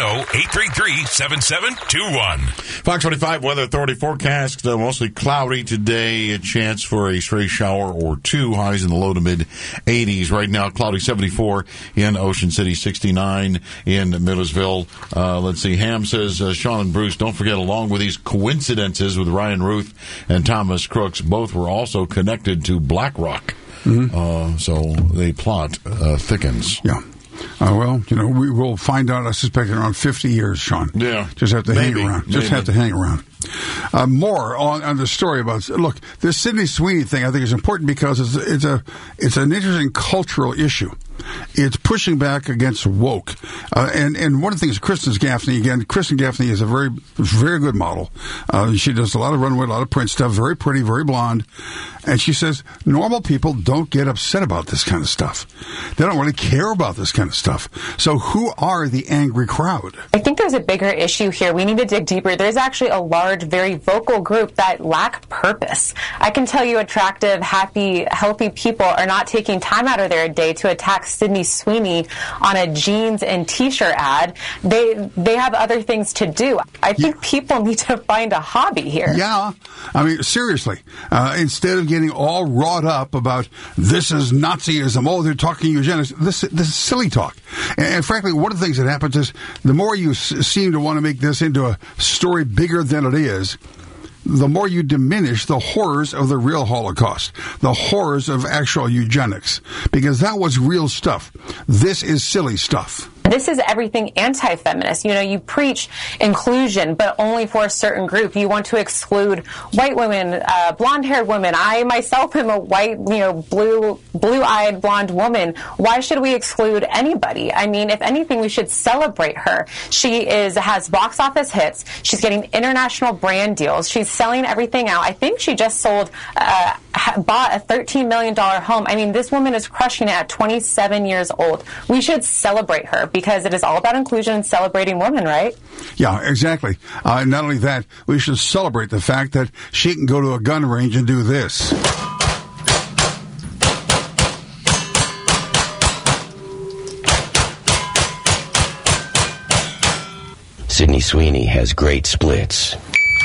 410-833-7721. Fox 25 Weather Authority forecast, mostly cloudy today. A chance for a stray shower or two. Highs in the low to mid 80s. Right now, cloudy 74 in Ocean City, 69 in Millersville. Let's see. Ham says, Sean and Bruce, don't forget, along with these coincidences with Ryan Ruth and Thomas Crooks, both were also connected to BlackRock. Mm-hmm. So the plot thickens. Yeah. Well, we will find out, I suspect, in around 50 years, Sean. Yeah. Just have to hang around. Maybe. Have to hang around. More on the story about, look, this Sydney Sweeney thing I think is important because it's an interesting cultural issue. It's pushing back against woke. And one of the things, Kristen Gaffney is a very, very good model. She does a lot of runway, a lot of print stuff, very pretty, very blonde. And she says, normal people don't get upset about this kind of stuff. They don't really care about this kind of stuff. So who are the angry crowd? I think there's a bigger issue here. We need to dig deeper. There's actually a large, very vocal group that lack purpose. I can tell you attractive, happy, healthy people are not taking time out of their day to attack Sydney Sweeney on a jeans and t-shirt ad. They have other things to do. I think people need to find a hobby here. Yeah. I mean, seriously. Instead of getting all wrought up about this is Nazism, oh, they're talking eugenics, this is silly talk. And frankly, one of the things that happens is the more you seem to want to make this into a story bigger than it is, the more you diminish the horrors of the real Holocaust, the horrors of actual eugenics, because that was real stuff. This is silly stuff. This is everything anti-feminist. You preach inclusion, but only for a certain group. You want to exclude white women, blonde-haired women. I myself am a white, blue-eyed blonde woman. Why should we exclude anybody? I mean, if anything, we should celebrate her. She has box office hits. She's getting international brand deals. She's selling everything out. I think she just bought a $13 million home. I mean, this woman is crushing it at 27 years old. We should celebrate her because it is all about inclusion and celebrating women, right? Yeah, exactly. Not only that, we should celebrate the fact that she can go to a gun range and do this. Sydney Sweeney has great splits.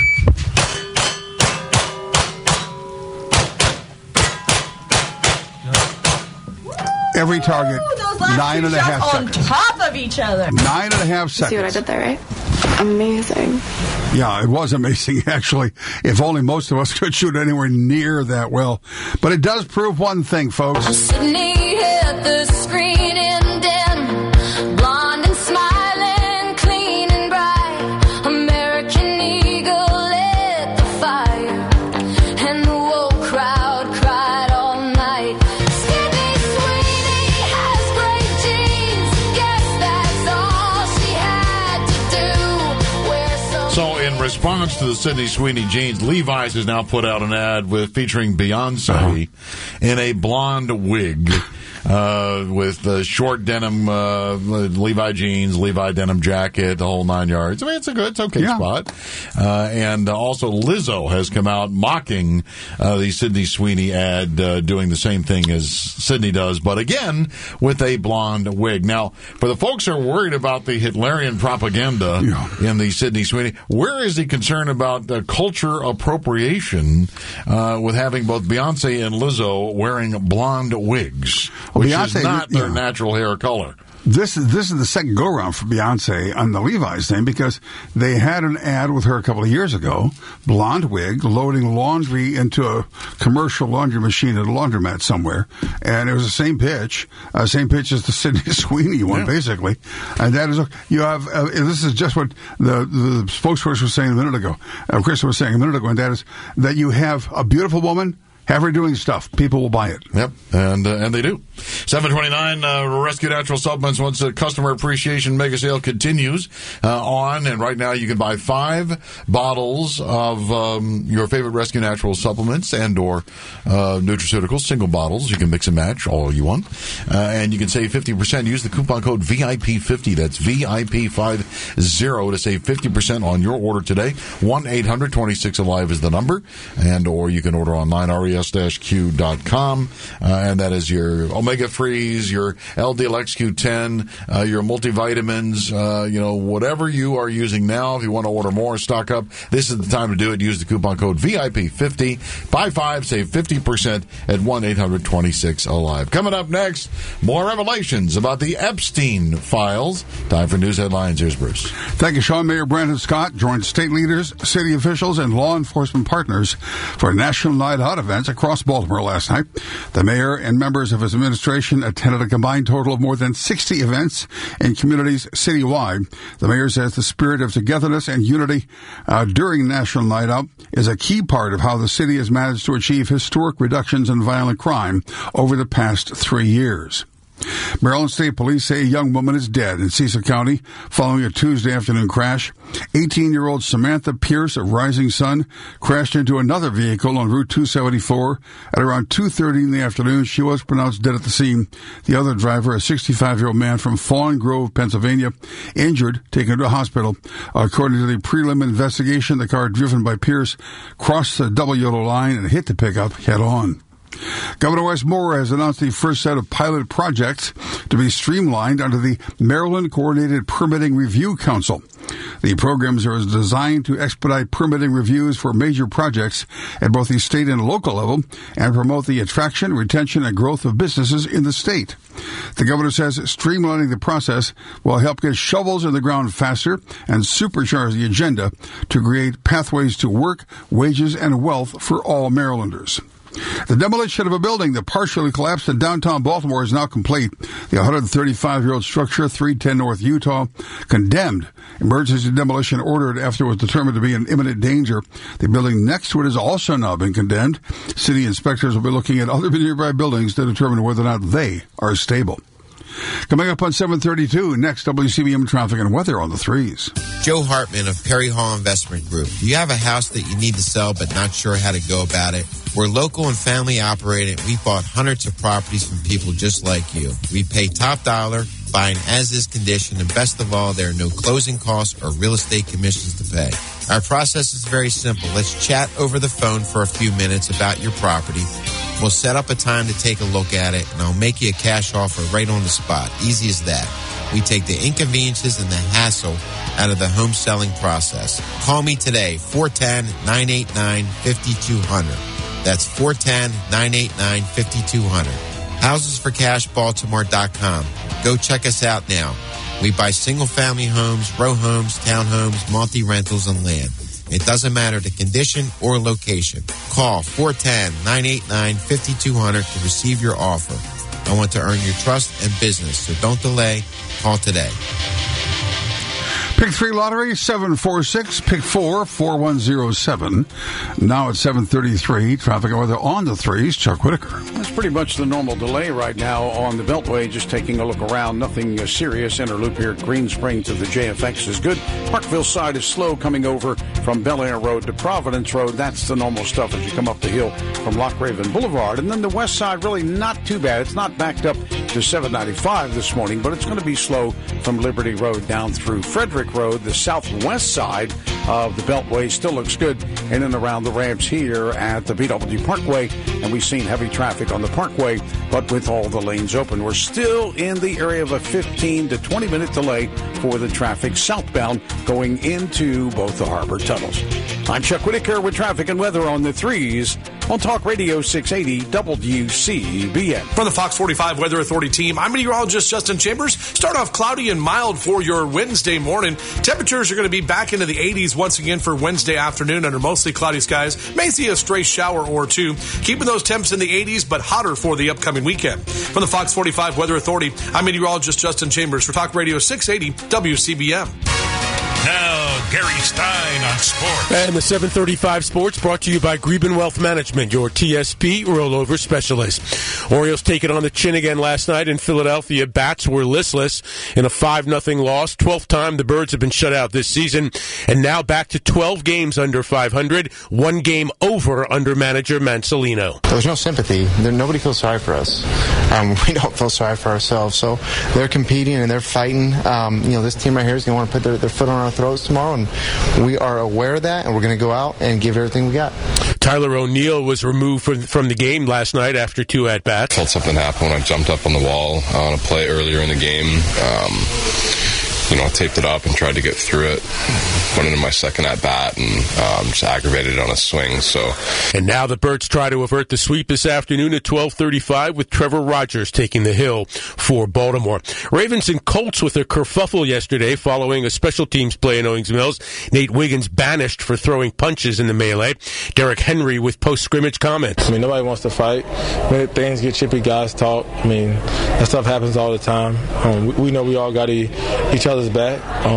Every target, 9.5 on top of each other. 9.5 seconds. See what I did there, right? Amazing. Yeah, it was amazing, actually. If only most of us could shoot anywhere near that well. But it does prove one thing, folks. Sydney, here with the screen in dim, blonde and smiling, clean and bright. American Eagle lit the fire, and the whole crowd cried all night. Sydney Sweeney has great genes. Guess that's all she had to do. Wear some. So, in response to the Sydney Sweeney jeans, Levi's has now put out an ad featuring Beyonce in a blonde wig. With short denim Levi jeans, Levi denim jacket, the whole 9 yards. I mean, it's okay spot. And also Lizzo has come out mocking the Sydney Sweeney ad, doing the same thing as Sydney does, but again with a blonde wig. Now, for the folks who are worried about the Hitlerian propaganda in the Sydney Sweeney, where is the concern about the culture appropriation with having both Beyonce and Lizzo wearing blonde wigs? Which Beyonce, is not their natural hair color. This is the second go-around for Beyonce on the Levi's thing, because they had an ad with her a couple of years ago, blonde wig, loading laundry into a commercial laundry machine at a laundromat somewhere, and it was the same pitch as the Sydney Sweeney one, basically. And that is, you have, this is just what the spokesperson was saying a minute ago, Chris was saying a minute ago, and that is that you have a beautiful woman, have her doing stuff. People will buy it. Yep, and they do. 729 Rescue Natural Supplements once the customer appreciation mega sale continues on, and right now you can buy 5 bottles of your favorite Rescue Natural supplements and or nutraceuticals, single bottles. You can mix and match all you want, and you can save 50%. Use the coupon code VIP50. That's VIP50 to save 50% on your order today. 1-800-26-ALIVE is the number, and or you can order online, res-q.com, and that is your omega-3s, your LDL-XQ10, your multivitamins, whatever you are using now. If you want to order more, stock up, this is the time to do it. Use the coupon code VIP50. Buy 5, save 50% at 1-800-26-ALIVE. Coming up next, more revelations about the Epstein files. Time for news headlines. Here's Bruce. Thank you, Sean. Mayor Brandon Scott joined state leaders, city officials, and law enforcement partners for a national night out events across Baltimore last night. The mayor and members of his administration attended a combined total of more than 60 events in communities citywide. The mayor says the spirit of togetherness and unity during National Night Out is a key part of how the city has managed to achieve historic reductions in violent crime over the past 3 years. Maryland State Police say a young woman is dead in Cecil County following a Tuesday afternoon crash. 18-year-old Samantha Pierce of Rising Sun crashed into another vehicle on Route 274 at around 2:30 in the afternoon. She was pronounced dead at the scene. The other driver, a 65-year-old man from Fawn Grove, Pennsylvania, injured, taken to a hospital. According to the prelim investigation, the car driven by Pierce crossed the double yellow line and hit the pickup head-on. Governor Wes Moore has announced the first set of pilot projects to be streamlined under the Maryland Coordinated Permitting Review Council. The programs are designed to expedite permitting reviews for major projects at both the state and local level and promote the attraction, retention, and growth of businesses in the state. The governor says streamlining the process will help get shovels in the ground faster and supercharge the agenda to create pathways to work, wages, and wealth for all Marylanders. The demolition of a building that partially collapsed in downtown Baltimore is now complete. The 135-year-old structure, 310 North Utah, condemned. Emergency demolition ordered after it was determined to be in imminent danger. The building next to it has also now been condemned. City inspectors will be looking at other nearby buildings to determine whether or not they are stable. Coming up on 7:32, next WCBM traffic and weather on the 3s. Joe Hartman of Perry Hall Investment Group. Do you have a house that you need to sell but not sure how to go about it? We're local and family operated. We bought hundreds of properties from people just like you. We pay top dollar, buying as-is condition, and best of all, there are no closing costs or real estate commissions to pay. Our process is very simple. Let's chat over the phone for a few minutes about your property. We'll set up a time to take a look at it, and I'll make you a cash offer right on the spot. Easy as that. We take the inconveniences and the hassle out of the home selling process. Call me today, 410-989-5200. That's 410-989-5200. HousesForCashBaltimore.com. Go check us out now. We buy single-family homes, row homes, townhomes, multi-rentals, and land. It doesn't matter the condition or location. Call 410-989-5200 to receive your offer. I want to earn your trust and business, so don't delay. Call today. Pick 3 lottery, 746. Pick 4, 4107. Now at 7:33. Traffic and weather on the 3s. Chuck Whitaker. That's pretty much the normal delay right now on the Beltway. Just taking a look around. Nothing serious. Interloop here at Green Spring to the JFX is good. Parkville side is slow coming over from Bel Air Road to Providence Road. That's the normal stuff as you come up the hill from Loch Raven Boulevard. And then the west side really not too bad. It's not backed up to 795 this morning, but it's going to be slow from Liberty Road down through Frederick Road. The southwest side of the Beltway still looks good in and around the ramps here at the BW Parkway, and we've seen heavy traffic on the Parkway, but with all the lanes open. We're still in the area of a 15 to 20 minute delay for the traffic southbound going into both the harbor tunnels. I'm Chuck Whitaker with traffic and weather on the 3s on Talk Radio 680 WCBN. From the Fox 45 Weather Authority team, I'm meteorologist Justin Chambers. Start off cloudy and mild for your Wednesday morning. Temperatures are going to be back into the 80s once again for Wednesday afternoon under mostly cloudy skies. May see a stray shower or two. Keeping those temps in the 80s, but hotter for the upcoming weekend. From the Fox 45 Weather Authority, I'm meteorologist Justin Chambers for Talk Radio 680 WCBM. Now, Gary Stein on sports. And the 735 Sports brought to you by Greben Wealth Management, your TSP rollover specialist. Orioles take it on the chin again last night in Philadelphia. Bats were listless in a 5-0 loss. 12th time the Birds have been shut out this season, and now back to 12 games under 500, 1 game over under manager Mansolino. There's no sympathy. Nobody feels sorry for us. We don't feel sorry for ourselves. So they're competing and they're fighting. This team right here is going to want to put their foot on our throats tomorrow, and we are aware of that, and we're going to go out and give everything we got. Tyler O'Neill was removed from the game last night after 2 at-bats. Felt something happen when I jumped up on the wall on a play earlier in the game. I taped it up and tried to get through it. Went into my second at-bat and just aggravated it on a swing. And now the Birds try to avert the sweep this afternoon at 12:35 with Trevor Rogers taking the hill for Baltimore. Ravens and Colts with a kerfuffle yesterday following a special teams play in Owings Mills. Nate Wiggins banished for throwing punches in the melee. Derrick Henry with post-scrimmage comments. Nobody wants to fight. When things get chippy, guys talk. That stuff happens all the time. We know we all got each other's back.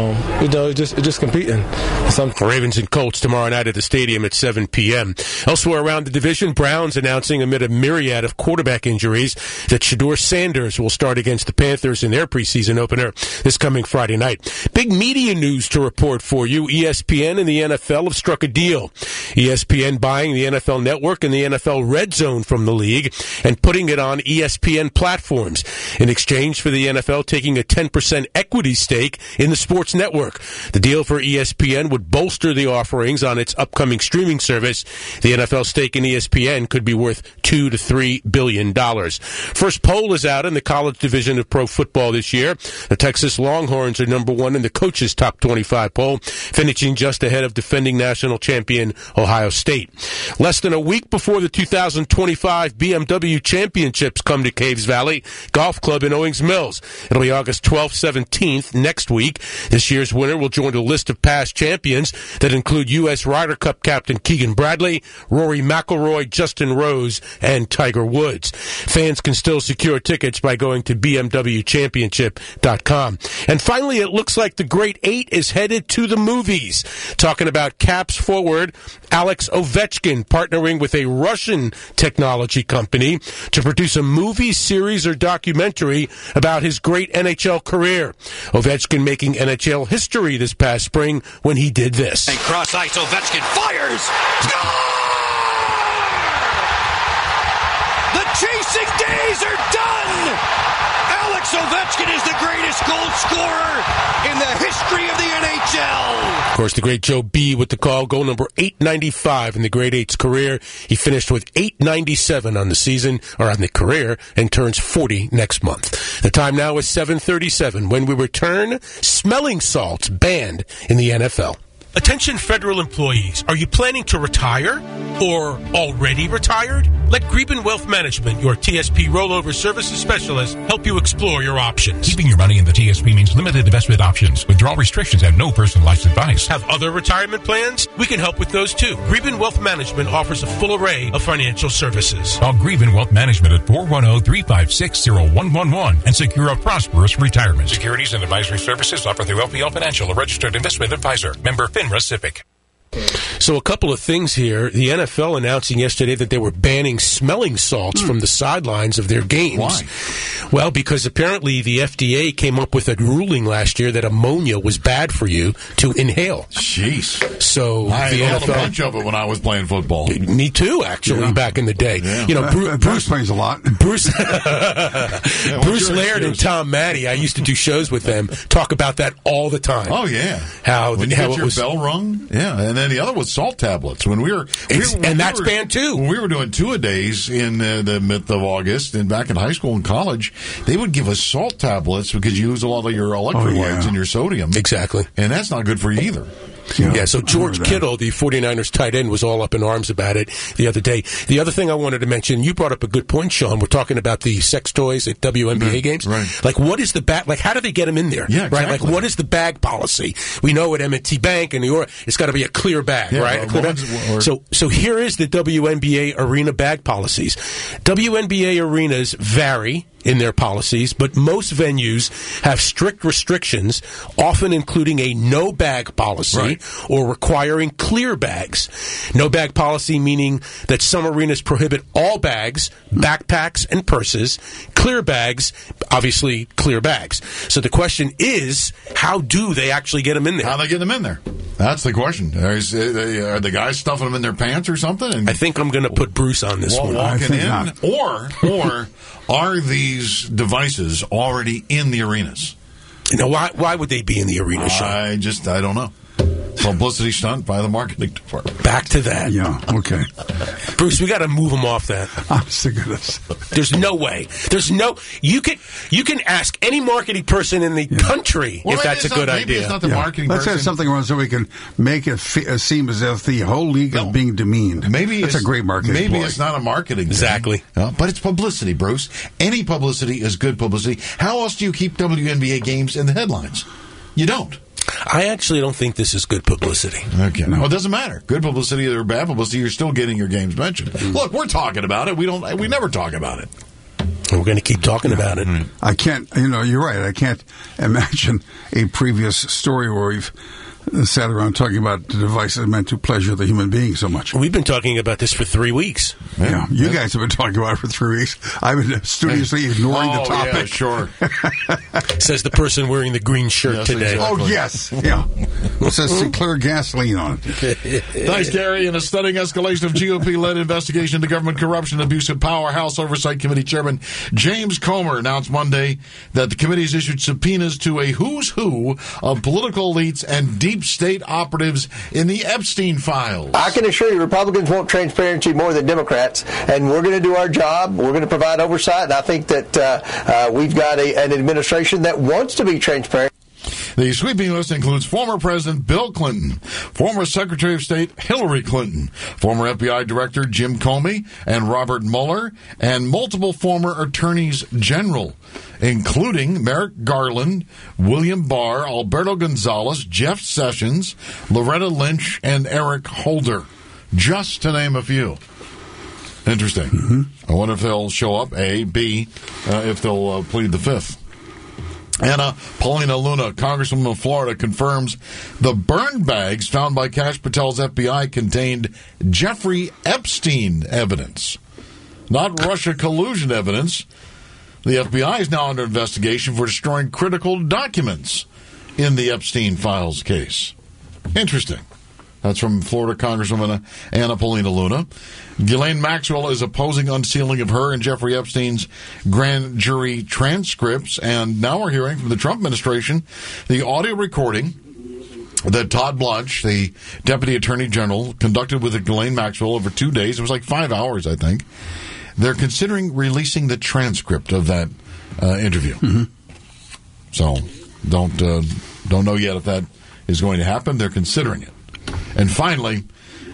It's just competing. Ravens and Colts tomorrow night at the stadium at 7 p.m. Elsewhere around the division, Browns announcing amid a myriad of quarterback injuries that Shedeur Sanders will start against the Panthers in their preseason opener this coming Friday night. Big media news to report for you. ESPN and the NFL have struck a deal. ESPN buying the NFL Network and the NFL Red Zone from the league and putting it on ESPN platforms in exchange for the NFL taking a 10% equity stake in the sports network. The deal for ESPN would bolster the offerings on its upcoming streaming service. The NFL stake in ESPN could be worth $2 to $3 billion. First poll is out in the college division of pro football this year. The Texas Longhorns are number 1 in the coaches' top 25 poll, finishing just ahead of defending national champion Ohio State. Less than a week before the 2025 BMW Championships come to Caves Valley Golf Club in Owings Mills. It'll be August 12th, 17th next week. This year's winner will join a list of past champions that include U.S. Ryder Cup captain Keegan Bradley, Rory McIlroy, Justin Rose, and Tiger Woods. Fans can still secure tickets by going to bmwchampionship.com. And finally, it looks like the Great 8 is headed to the movies. Talking about Caps forward Alex Ovechkin partnering with a Russian technology company to produce a movie, series, or documentary about his great NHL career. Ovechkin making NHL history this past spring when he did this. And cross ice, Ovechkin fires! Score! The chasing days are done! Alex Ovechkin is the greatest goal scorer in the history of the NHL. Of course, the great Joe B with the call, goal number 895 in the Great Eight's career. He finished with 897 on the season, or on the career, and turns 40 next month. The time now is 7:37. When we return, smelling salts banned in the NFL. Attention federal employees. Are you planning to retire or already retired? Let Greben Wealth Management, your TSP rollover services specialist, help you explore your options. Keeping your money in the TSP means limited investment options, withdrawal restrictions, and no personalized advice. Have other retirement plans? We can help with those too. Greben Wealth Management offers a full array of financial services. Call Greben Wealth Management at 410-356-0111 and secure a prosperous retirement. Securities and advisory services offered through LPL Financial, a registered investment advisor. Member FINRA SIPC. So a couple of things here. The NFL announcing yesterday that they were banning smelling salts from the sidelines of their games. Why? Well, because apparently the FDA came up with a ruling last year that ammonia was bad for you to inhale. Jeez. So I the had NFL, a bunch of it when I was playing football. Me too, actually, back in the day. Yeah. You know, Bruce plays a lot. Bruce Laird and Tom Maddie, I used to do shows with them, talk about that all the time. Oh, yeah. How when how you it your was bell rung? Yeah, and then the other was salt tablets. When we were that's banned too. When we were doing two-a-days in the month of August, and back in high school and college, they would give us salt tablets because you use a lot of your electrolytes and your sodium. Exactly. And that's not good for you either. Yeah, so George Kittle, the 49ers tight end, was all up in arms about it the other day. The other thing I wanted to mention, you brought up a good point, Sean. We're talking about the sex toys at WNBA games. Right. Like, what is the bag? Like, how do they get them in there? Yeah, exactly. Right? Like, what is the bag policy? We know at M&T Bank and New York, it's got to be a clear bag, right? A clear bag. So here is the WNBA arena bag policies. WNBA arenas vary in their policies, but most venues have strict restrictions, often including a no bag policy or requiring clear bags. No bag policy meaning that some arenas prohibit all bags, backpacks, and purses. Clear bags, obviously clear bags. So the question is, how do they actually get them in there? How do they get them in there? That's the question. Are the guys stuffing them in their pants or something? And I think I'm going to put Bruce on this one. Walking in, or are these devices already in the arenas? You know, why would they be in the arena, Sean? I don't know. Publicity stunt by the marketing department. Back to that. Yeah, okay. Bruce, we got to move him off that. I'm sick of this. There's no way. You can ask any marketing person in the country if that's a good idea. It's not the marketing Let's person. have something around so we can make it seem as if the whole league is being demeaned. Maybe that's a great marketing Maybe ploy. it's not a marketing thing. Exactly. But it's publicity, Bruce. Any publicity is good publicity. How else do you keep WNBA games in the headlines? You don't. I actually don't think this is good publicity. Okay. No, it doesn't matter. Good publicity or bad publicity, you're still getting your games mentioned. Look, we're talking about it. We never talk about it. We're going to keep talking about it. I can't, you're right. I can't imagine a previous story where we've sat around talking about the devices meant to pleasure the human being so much. We've been talking about this for 3 weeks. Yeah, you guys have been talking about it for 3 weeks. I've been studiously ignoring the topic. Yeah, sure. Says the person wearing the green shirt today. Exactly. Oh, yes. Yeah. It says Sinclair gasoline on it. Thanks, Gary. In a stunning escalation of GOP-led investigation into government corruption and abuse of power, House Oversight Committee Chairman James Comer announced Monday that the committee has issued subpoenas to a who's who of political elites and deep state operatives in the Epstein files. I can assure you Republicans want transparency more than Democrats, and we're going to do our job. We're going to provide oversight, and I think that we've got an administration that wants to be transparent. The sweeping list includes former President Bill Clinton, former Secretary of State Hillary Clinton, former FBI Director Jim Comey and Robert Mueller, and multiple former attorneys general, including Merrick Garland, William Barr, Alberto Gonzales, Jeff Sessions, Loretta Lynch, and Eric Holder, just to name a few. Interesting. Mm-hmm. I wonder if they'll show up, A, B, if they'll plead the fifth. Anna Paulina Luna, Congresswoman of Florida, confirms the burn bags found by Kash Patel's FBI contained Jeffrey Epstein evidence, not Russia collusion evidence. The FBI is now under investigation for destroying critical documents in the Epstein files case. Interesting. That's from Florida Congresswoman Anna Paulina Luna. Ghislaine Maxwell is opposing unsealing of her and Jeffrey Epstein's grand jury transcripts. And now we're hearing from the Trump administration the audio recording that Todd Blanche, the Deputy Attorney General, conducted with Ghislaine Maxwell over 2 days. It was like 5 hours, I think. They're considering releasing the transcript of that interview. Mm-hmm. So don't know yet if that is going to happen. They're considering it. And finally,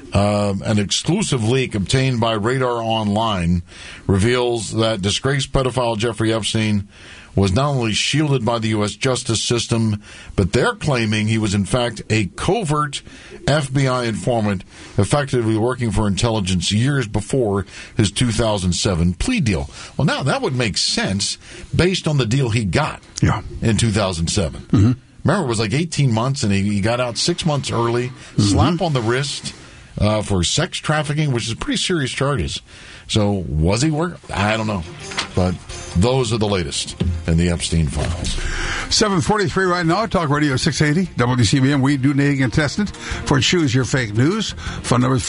an exclusive leak obtained by Radar Online reveals that disgraced pedophile Jeffrey Epstein was not only shielded by the U.S. justice system, but they're claiming he was in fact a covert FBI informant, effectively working for intelligence years before his 2007 plea deal. Well, now that would make sense based on the deal he got in 2007. Mm-hmm. Remember, it was like 18 months, and he got out 6 months early, slap on the wrist for sex trafficking, which is pretty serious charges. So was he work? I don't know. But those are the latest in the Epstein files. 7:43 right now. Talk Radio 680 WCBM. We do need a contestant for Choose Your Fake News. Phone number is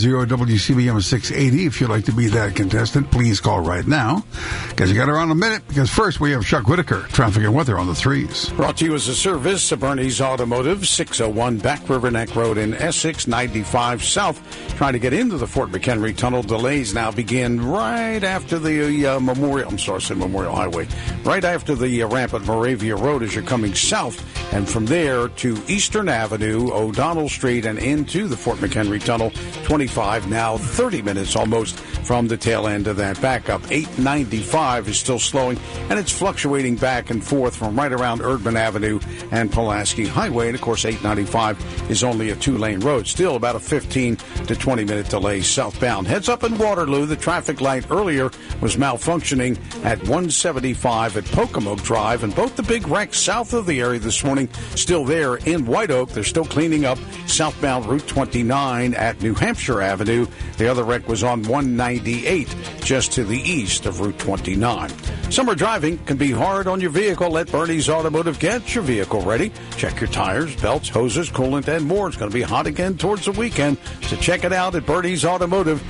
410 680. If you'd like to be that contestant, please call right now. Because you got around a minute. Because first we have Chuck Whitaker, traffic and weather on the threes. Brought to you as a service of Bernie's Automotive, 601 Back River Neck Road in Essex, 95 South. Trying to get into the Fort McHenry Tunnel. Delays now begin right after the Memorial Highway. Right after the ramp at Moravia Road as you're coming south. And from there to Eastern Avenue, O'Donnell Street, and into the Fort McHenry Tunnel. 25, now 30 minutes almost from the tail end of that backup. 895 is still slowing, and it's fluctuating back and forth from right around Erdman Avenue and Pulaski Highway. And, of course, 895 is only a two-lane road. Still about a 15 to 20-minute delay southbound. Heads up in Waterloo. The traffic light earlier was malfunctioning at 175 at Pocomoke Drive, and both the big wrecks south of the area this morning still there in White Oak. They're still cleaning up southbound Route 29 at New Hampshire Avenue. The other wreck was on 198 just to the east of Route 29. Summer driving can be hard on your vehicle. Let Bernie's Automotive get your vehicle ready. Check your tires, belts, hoses, coolant, and more. It's going to be hot again towards the weekend, so check it out at Bernie's Automotive,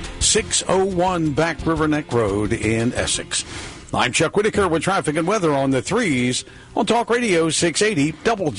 601 Back River Neck Road in Essex. I'm Chuck Whitaker with traffic and weather on the threes on Talk Radio 680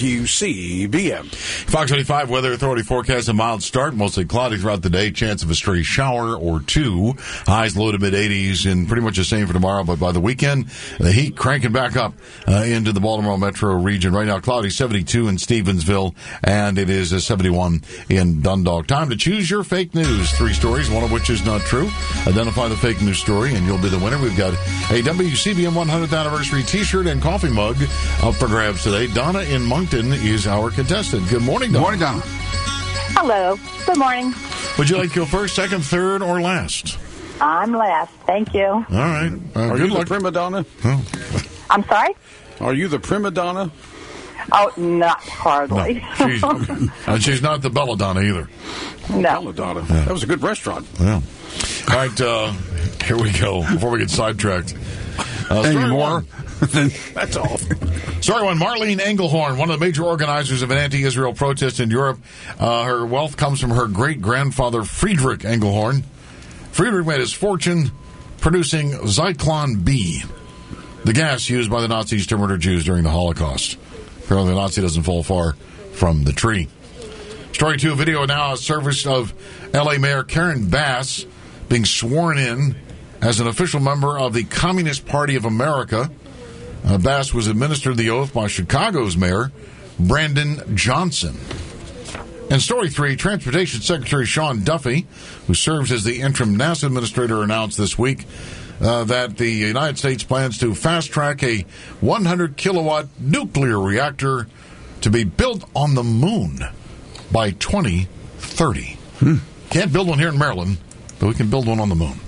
WCBM. Fox 85 Weather Authority forecast a mild start, mostly cloudy throughout the day. Chance of a stray shower or two. Highs low to mid 80s, and pretty much the same for tomorrow. But by the weekend, the heat cranking back up into the Baltimore metro region. Right now, cloudy 72 in Stevensville, and it is a 71 in Dundalk. Time to choose your fake news. 3 stories, one of which is not true. Identify the fake news story, and you'll be the winner. We've got a WCBM 100th anniversary T-shirt and coffee mug up for grabs today. Donna in Moncton is our contestant. Good morning, Donna. Good morning, Donna. Hello. Good morning. Would you like to go first, second, third, or last? I'm last. Thank you. All right. Are good you luck. the prima donna? Oh. I'm sorry? Are you the prima donna? Oh, not hardly. No. She's not the belladonna either. No. Belladonna. Yeah. That was a good restaurant. Yeah. All right, here we go. Before we get sidetracked. Any more? That's all. Story 1, Marlene Engelhorn, one of the major organizers of an anti-Israel protest in Europe. Her wealth comes from her great-grandfather, Friedrich Engelhorn. Friedrich made his fortune producing Zyklon B, the gas used by the Nazis to murder Jews during the Holocaust. Apparently the Nazi doesn't fall far from the tree. Story 2, video now, a service of L.A. Mayor Karen Bass being sworn in as an official member of the Communist Party of America. Bass was administered the oath by Chicago's mayor, Brandon Johnson. And story 3, Transportation Secretary Sean Duffy, who serves as the interim NASA administrator, announced this week that the United States plans to fast-track a 100-kilowatt nuclear reactor to be built on the moon by 2030. Can't build one here in Maryland, but we can build one on the moon.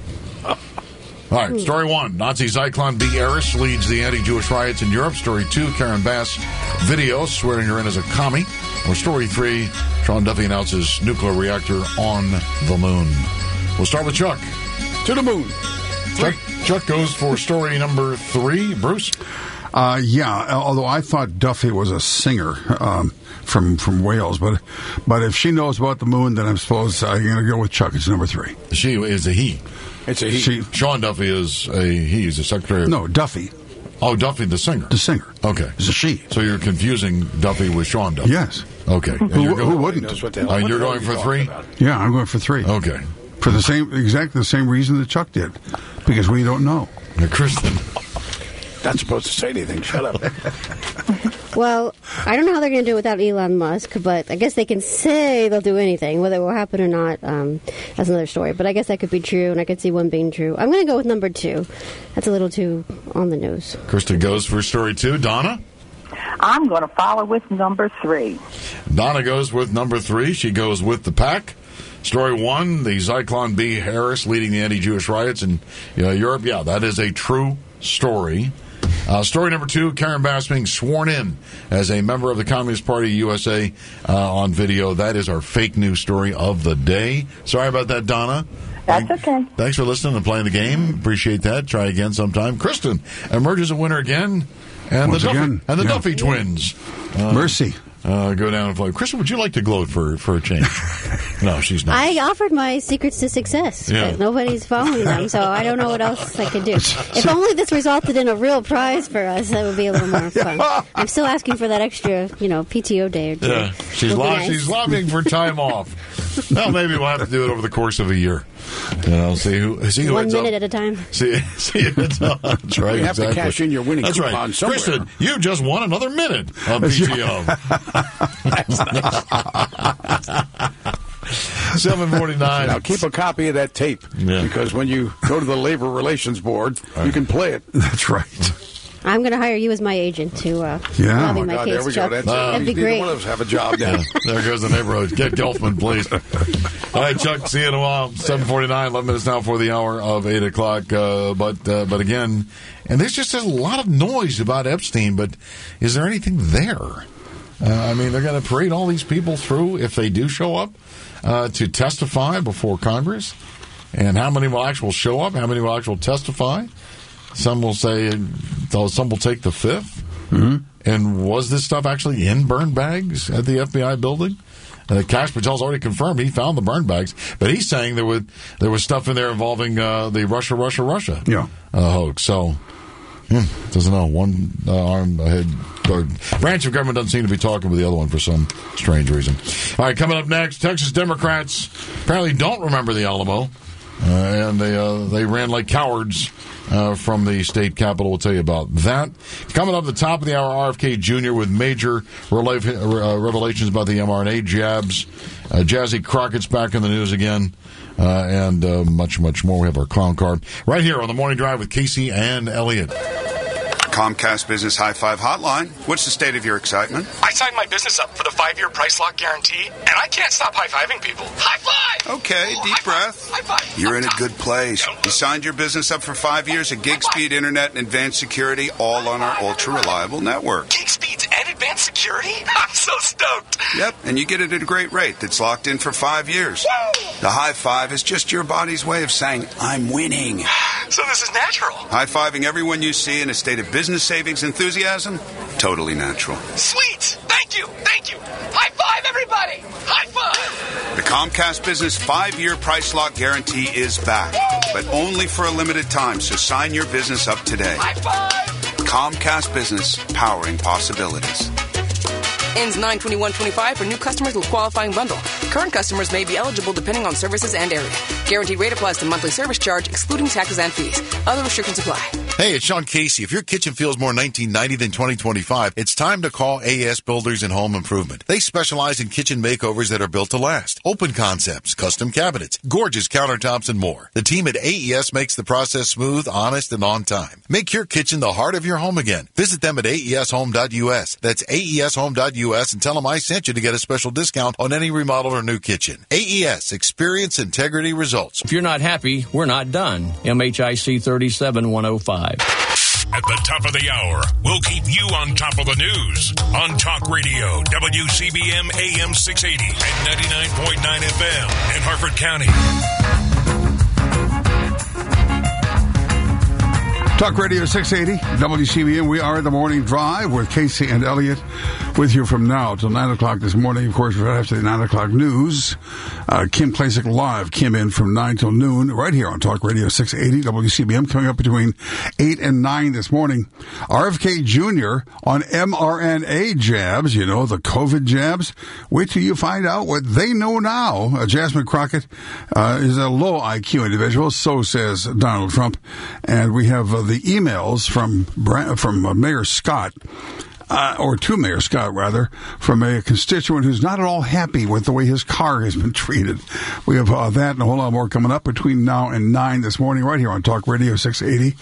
All right, story 1, Nazi Zyklon B. heiress leads the anti-Jewish riots in Europe. Story 2, Karen Bass video swearing her in as a commie. Or story 3, Sean Duffy announces nuclear reactor on the moon. We'll start with Chuck. To the moon. Chuck goes for story number 3. Bruce? Yeah, although I thought Duffy was a singer from Wales, but if she knows about the moon, then I suppose I'm going to go with Chuck. It's number 3. She is a he. It's a he. Sean Duffy is a he. He's a secretary. No, Duffy. Oh, Duffy, the singer. The singer. Okay. It's a she. So you're confusing Duffy with Sean Duffy. Yes. Okay. Who wouldn't? You're going for 3? Yeah, I'm going for 3. Okay. For exactly the same reason that Chuck did, because we don't know. Kristen. Not supposed to say anything. Shut up. Well, I don't know how they're going to do it without Elon Musk, but I guess they can say they'll do anything. Whether it will happen or not, that's another story. But I guess that could be true, and I could see one being true. I'm going to go with number 2. That's a little too on the nose. Krista goes for story 2. Donna? I'm going to follow with number 3. Donna goes with number 3. She goes with the pack. Story 1, the Zyklon B. Harris leading the anti-Jewish riots in Europe. Yeah, that is a true story. Story number 2, Karen Bass being sworn in as a member of the Communist Party USA on video. That is our fake news story of the day. Sorry about that, Donna. That's okay. Thanks for listening and playing the game. Appreciate that. Try again sometime. Kristen emerges a winner again. And the Duffy twins. Mercy. Go down and play. Kristen, would you like to gloat for a change? No, she's not. I offered my secrets to success, but nobody's following them, so I don't know what else I could do. If only this resulted in a real prize for us, that would be a little more fun. I'm still asking for that extra, PTO day or 2. Yeah, she's lobbying for time off. Well, maybe we'll have to do it over the course of a year. See who 1 minute at a time. See that's right. You have to cash in your winning coupon somewhere. Kristen, you just won another minute of PTO. 7:49. Now keep a copy of that tape because when you go to the Labor Relations Board, you can play it. That's right. I'm going to hire you as my agent to lobby my case, there we Chuck. go. That'd be great. One of us have a job now. There goes the neighborhood. Get Gelfman, please. All right, Chuck, see you in a while. 7:49, 11 minutes now for the hour of 8 o'clock. But again, and there's just a lot of noise about Epstein, but is there anything there? They're going to parade all these people through if they do show up to testify before Congress. And how many will actually show up? How many will actually testify? Some will say, some will take the fifth. Mm-hmm. And was this stuff actually in burn bags at the FBI building? Kash Patel's already confirmed he found the burn bags, but he's saying there was stuff in there involving the Russia hoax. So, doesn't know. One arm ahead. Branch of government doesn't seem to be talking with the other one for some strange reason. All right, coming up next, Texas Democrats apparently don't remember the Alamo, and they ran like cowards from the state capitol. We'll tell you about that. Coming up at the top of the hour, RFK Jr. with major revelations about the mRNA jabs. Jazzy Crockett's back in the news again. And much, much more. We have our clown card right here on the Morning Drive with Casey and Elliott. Comcast Business High Five Hotline. What's the state of your excitement? I signed my business up for the 5-year price lock guarantee, and I can't stop high-fiving people. High five! Okay, deep breath. High five! You're in a good place. You signed your business up for 5 years of gig speed internet and advanced security, all on our ultra-reliable network. Gig speeds and advanced security? I'm so stoked. Yep, and you get it at a great rate that's locked in for 5 years. Woo! The high five is just your body's way of saying, I'm winning. So this is natural. High-fiving everyone you see in a state of business savings enthusiasm? Totally natural. Sweet! Thank you! Thank you! High five, everybody! High five! The Comcast Business 5-year price lock guarantee is back, but only for a limited time, so sign your business up today. High five! Comcast Business, powering possibilities. Ends 9/21/25 for new customers with qualifying bundle. Current customers may be eligible depending on services and area. Guaranteed rate applies to monthly service charge, excluding taxes and fees. Other restrictions apply. Hey, it's Sean Casey. If your kitchen feels more 1990 than 2025, it's time to call AES Builders and Home Improvement. They specialize in kitchen makeovers that are built to last. Open concepts, custom cabinets, gorgeous countertops, and more. The team at AES makes the process smooth, honest, and on time. Make your kitchen the heart of your home again. Visit them at aeshome.us. That's aeshome.us and tell them I sent you to get a special discount on any remodel or new kitchen. AES, experience, integrity, results. If you're not happy, we're not done. MHIC 37105. At the top of the hour, we'll keep you on top of the news on Talk Radio, WCBM AM 680 and 99.9 FM in Harford County. Talk Radio 680, WCBM. We are the Morning Drive with Casey and Elliott with you from now till 9 o'clock this morning. Of course, right after the 9 o'clock news, Kim Klacik Live came in from 9 till noon right here on Talk Radio 680, WCBM, coming up between 8 and 9 this morning. RFK Jr. on mRNA jabs, you know, the COVID jabs. Wait till you find out what they know now. Jasmine Crockett is a low IQ individual, so says Donald Trump. And we have the emails from Mayor Scott or to Mayor Scott, rather, from a constituent who's not at all happy with the way his car has been treated. We have that and a whole lot more coming up between now and 9 this morning right here on Talk Radio 680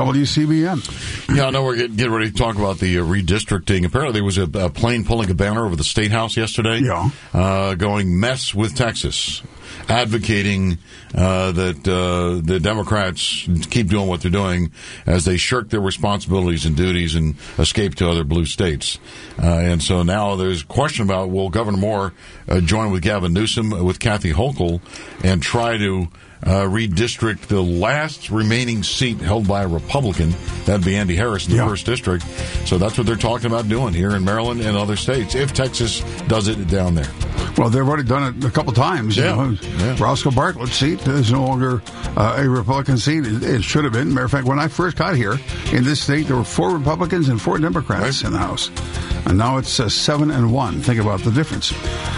WCBM. Yeah, I know we're getting ready to talk about the redistricting. Apparently there was a plane pulling a banner over the State House yesterday going mess with Texas, advocating that the Democrats keep doing what they're doing as they shirk their responsibilities and duties and escape to other blue states. And so now there's a question about, will Governor Moore join with Gavin Newsom, with Kathy Hochul, and try to redistrict the last remaining seat held by a Republican. That'd be Andy Harris in the 1st District. So that's what they're talking about doing here in Maryland and other states, if Texas does it down there. Well, they've already done it a couple times. You know. Roscoe Bartlett's seat is no longer a Republican seat. It should have been. Matter of fact, when I first got here in this state, there were 4 Republicans and 4 Democrats in the House. And now it's 7-1. Think about the difference.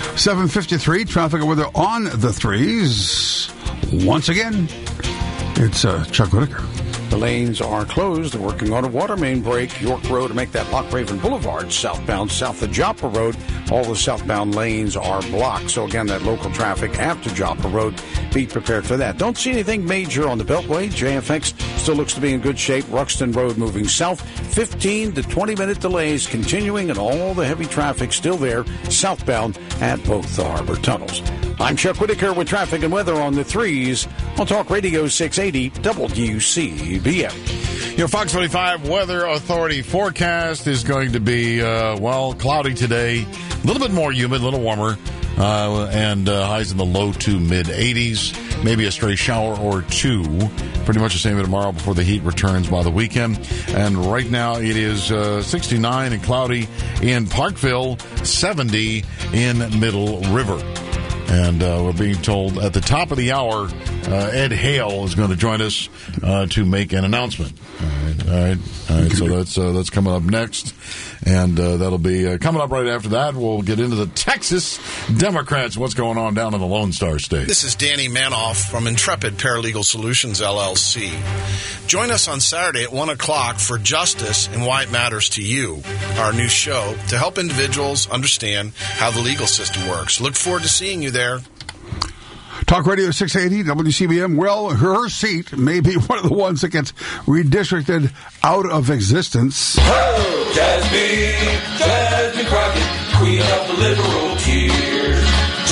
7:53, traffic and weather on the threes. Once again, it's Chuck Whitaker. The lanes are closed. They're working on a water main break. York Road to make that Lock Raven Boulevard southbound, south of Joppa Road. All the southbound lanes are blocked. So again, that local traffic after Joppa Road, be prepared for that. Don't see anything major on the Beltway. JFX still looks to be in good shape. Ruxton Road moving south. 15 to 20 minute delays continuing, and all the heavy traffic still there southbound at both the harbor tunnels. I'm Chuck Whitaker with traffic and weather on the threes on Talk Radio 680 WCBM. Your Fox 25 Weather Authority forecast is going to be, cloudy today. A little bit more humid, a little warmer, and highs in the low to mid 80s. Maybe a stray shower or two. Pretty much the same tomorrow before the heat returns by the weekend. And right now it is 69 and cloudy in Parkville, 70 in Middle River. And we're being told at the top of the hour, Ed Hale is going to join us to make an announcement. All right. So that's coming up next, and that'll be coming up right after that. We'll get into the Texas Democrats. What's going on down in the Lone Star State? This is Danny Manoff from Intrepid Paralegal Solutions LLC. Join us on Saturday at 1 o'clock for Justice and Why It Matters to You, our new show to help individuals understand how the legal system works. Look forward to seeing you there. Talk Radio 680 WCBM. Well, her seat may be one of the ones that gets redistricted out of existence. Oh, Jasmine Crockett, queen of the liberal tears.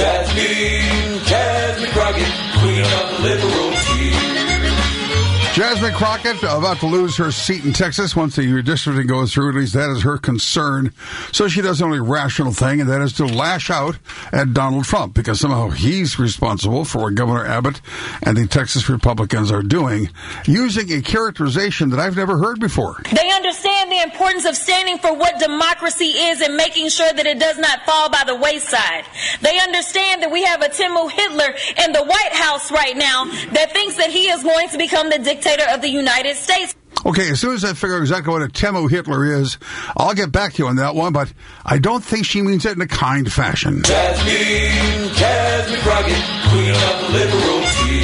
Jasmine Crockett, queen of the liberal tears. Jasmine Crockett about to lose her seat in Texas once the redistricting goes through. At least that is her concern. So she does the only rational thing, and that is to lash out at Donald Trump, because somehow he's responsible for what Governor Abbott and the Texas Republicans are doing, using a characterization that I've never heard before. They understand the importance of standing for what democracy is and making sure that it does not fall by the wayside. They understand that we have a Timo Hitler in the White House right now that thinks that he is going to become the dictator of the United States. Okay, as soon as I figure out exactly what a Timo Hitler is, I'll get back to you on that one, but I don't think she means it in a kind fashion. Jasmine Crockett, queen of the liberal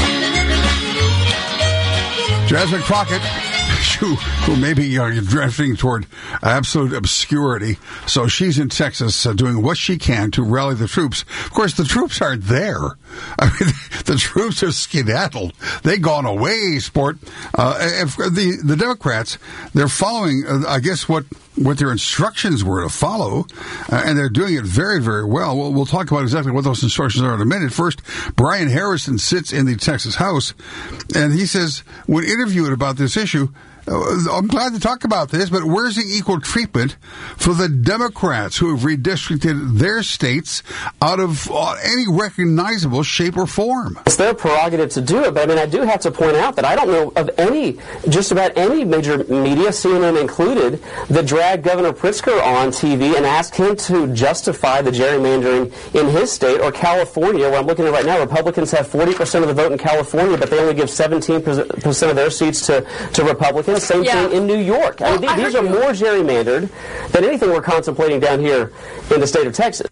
tears. Jasmine Crockett, who may be drifting toward absolute obscurity. So she's in Texas doing what she can to rally the troops. Of course, the troops aren't there. I mean, the troops are skedaddled. They've gone away, sport. If the Democrats, they're following, I guess, what their instructions were to follow, and they're doing it very, very well. We'll talk about exactly what those instructions are in a minute. First, Brian Harrison sits in the Texas House, and he says, when interviewed about this issue, I'm glad to talk about this, but where's the equal treatment for the Democrats who have redistricted their states out of any recognizable shape or form? It's their prerogative to do it, but I mean, I do have to point out that I don't know of just about any major media, CNN included, that dragged Governor Pritzker on TV and asked him to justify the gerrymandering in his state, or California, where I'm looking at right now. Republicans have 40% of the vote in California, but they only give 17% of their seats to Republicans. Same thing in New York. These are more gerrymandered than anything we're contemplating down here in the state of Texas.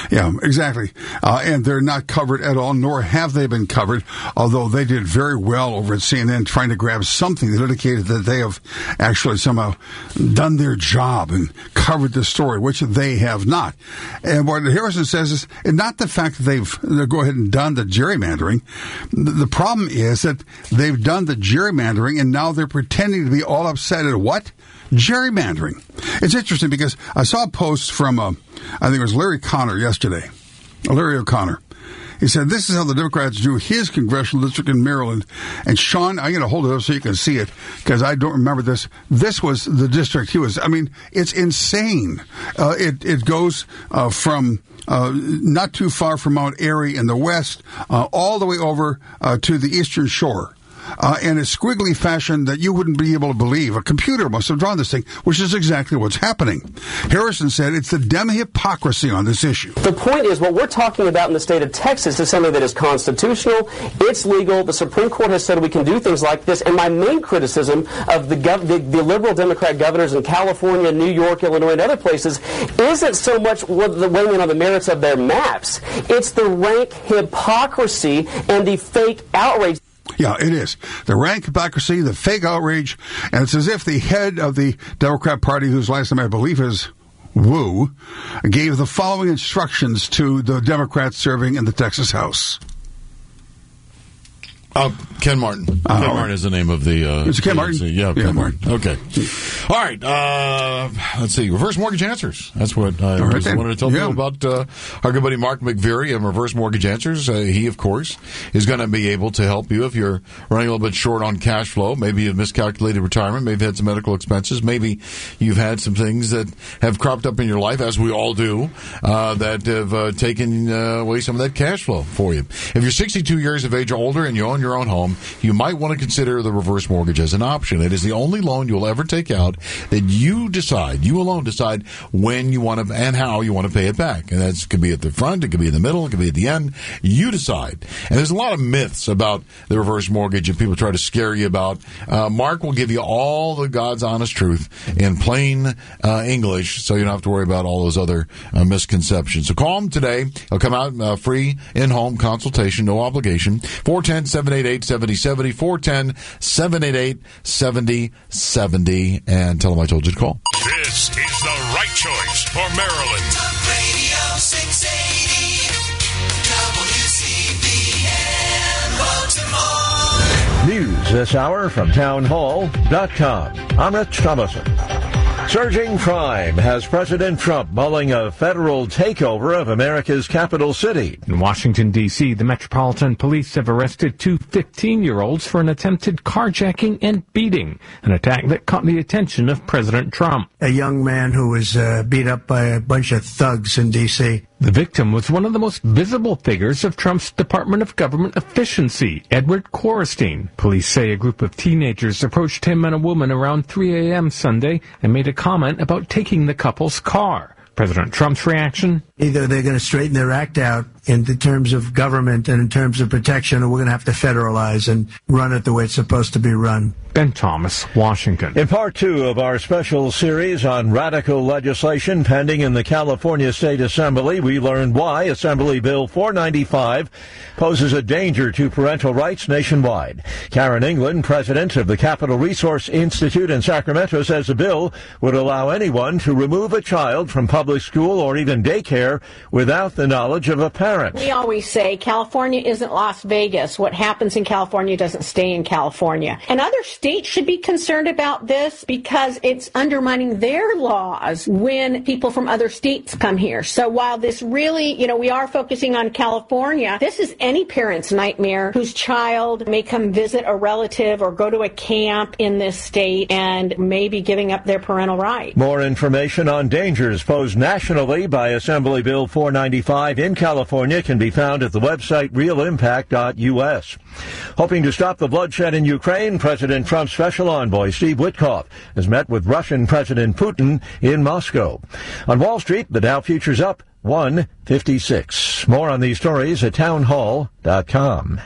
Yeah, exactly. And they're not covered at all, nor have they been covered, although they did very well over at CNN trying to grab something that indicated that they have actually somehow done their job and covered the story, which they have not. And what Harrison says is not the fact that they've go ahead and done the gerrymandering. The problem is that they've done the gerrymandering, and now they're pretending to be all upset at what? Gerrymandering. It's interesting because I saw a post from, I think it was Larry Connor yesterday. Larry O'Connor. He said, this is how the Democrats do his congressional district in Maryland. And Sean, I'm going to hold it up so you can see it because I don't remember this. This was the district he was. I mean, it's insane. It goes from not too far from Mount Airy in the west all the way over to the eastern shore. In a squiggly fashion that you wouldn't be able to believe. A computer must have drawn this thing, which is exactly what's happening. Harrison said it's the demi-hypocrisy on this issue. The point is, what we're talking about in the state of Texas is something that is constitutional, it's legal, the Supreme Court has said we can do things like this, and my main criticism of the liberal Democrat governors in California, New York, Illinois, and other places isn't so much the weighing in on the merits of their maps, it's the rank hypocrisy and the fake outrage. Yeah, it is. The rank hypocrisy, the fake outrage, and it's as if the head of the Democrat Party, whose last name I believe is Wu, gave the following instructions to the Democrats serving in the Texas House. Ken Martin. Ken Martin is the name of the... It's Ken Martin? Yeah, Ken Martin. Okay. All right. Let's see. Reverse Mortgage Answers. That's what I wanted to tell you about our good buddy Mark McVeary and Reverse Mortgage Answers. He, of course, is going to be able to help you if you're running a little bit short on cash flow. Maybe you've miscalculated retirement. Maybe you've had some medical expenses. Maybe you've had some things that have cropped up in your life, as we all do, that have taken away some of that cash flow for you. If you're 62 years of age or older and you own your own home, you might want to consider the reverse mortgage as an option. It is the only loan you'll ever take out that you alone decide when you want to and how you want to pay it back. And that could be at the front, it could be in the middle, it could be at the end. You decide. And there's a lot of myths about the reverse mortgage and people try to scare you about. Mark will give you all the God's honest truth in plain English, so you don't have to worry about all those other misconceptions. So call him today. He'll come out free in-home consultation, no obligation. 410-788-7070, 410-788-7070, and tell them I told you to call. This is the right choice for Maryland. Talk Radio 680, WCBN Baltimore. News this hour from townhall.com. I'm Rich Thomason. Surging crime has President Trump mulling a federal takeover of America's capital city. In Washington, D.C., the Metropolitan Police have arrested two 15-year-olds for an attempted carjacking and beating, an attack that caught the attention of President Trump. A young man who was beat up by a bunch of thugs in D.C. The victim was one of the most visible figures of Trump's Department of Government Efficiency, Edward Korestein. Police say a group of teenagers approached him and a woman around 3 a.m. Sunday and made a comment about taking the couple's car. President Trump's reaction? Either they're going to straighten their act out in the terms of government and in terms of protection, or we're going to have to federalize and run it the way it's supposed to be run. Ben Thomas, Washington. In part two of our special series on radical legislation pending in the California State Assembly, we learned why Assembly Bill 495 poses a danger to parental rights nationwide. Karen England, president of the Capital Resource Institute in Sacramento, says the bill would allow anyone to remove a child from public school or even daycare without the knowledge of a parent. We always say California isn't Las Vegas. What happens in California doesn't stay in California. And other states should be concerned about this because it's undermining their laws when people from other states come here. So while this really, we are focusing on California, this is any parent's nightmare whose child may come visit a relative or go to a camp in this state and may be giving up their parental rights. More information on dangers posed nationally by Assembly Bill 495 in California can be found at the website realimpact.us. Hoping to stop the bloodshed in Ukraine, President Trump's special envoy, Steve Witkoff, has met with Russian President Putin in Moscow. On Wall Street, the Dow futures up 156. More on these stories at townhall.com.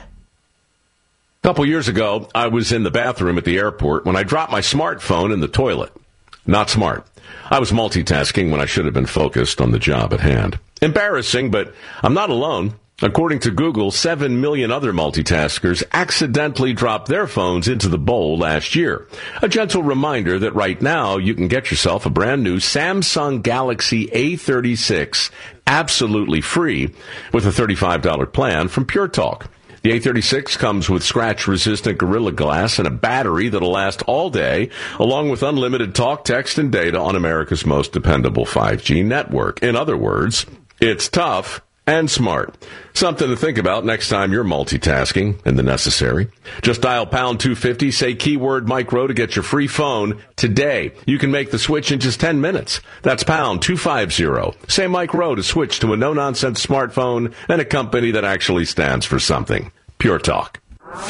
A couple years ago, I was in the bathroom at the airport when I dropped my smartphone in the toilet. Not smart. I was multitasking when I should have been focused on the job at hand. Embarrassing, but I'm not alone. According to Google, 7 million other multitaskers accidentally dropped their phones into the bowl last year. A gentle reminder that right now you can get yourself a brand new Samsung Galaxy A36 absolutely free with a $35 plan from Pure Talk. The A36 comes with scratch-resistant Gorilla Glass and a battery that'll last all day, along with unlimited talk, text, and data on America's most dependable 5G network. In other words, it's tough and smart. Something to think about next time you're multitasking and the necessary. Just dial pound 250, say keyword Mike Rowe to get your free phone today. You can make the switch in just 10 minutes. That's pound 250. Say Mike Rowe to switch to a no-nonsense smartphone and a company that actually stands for something. Pure Talk.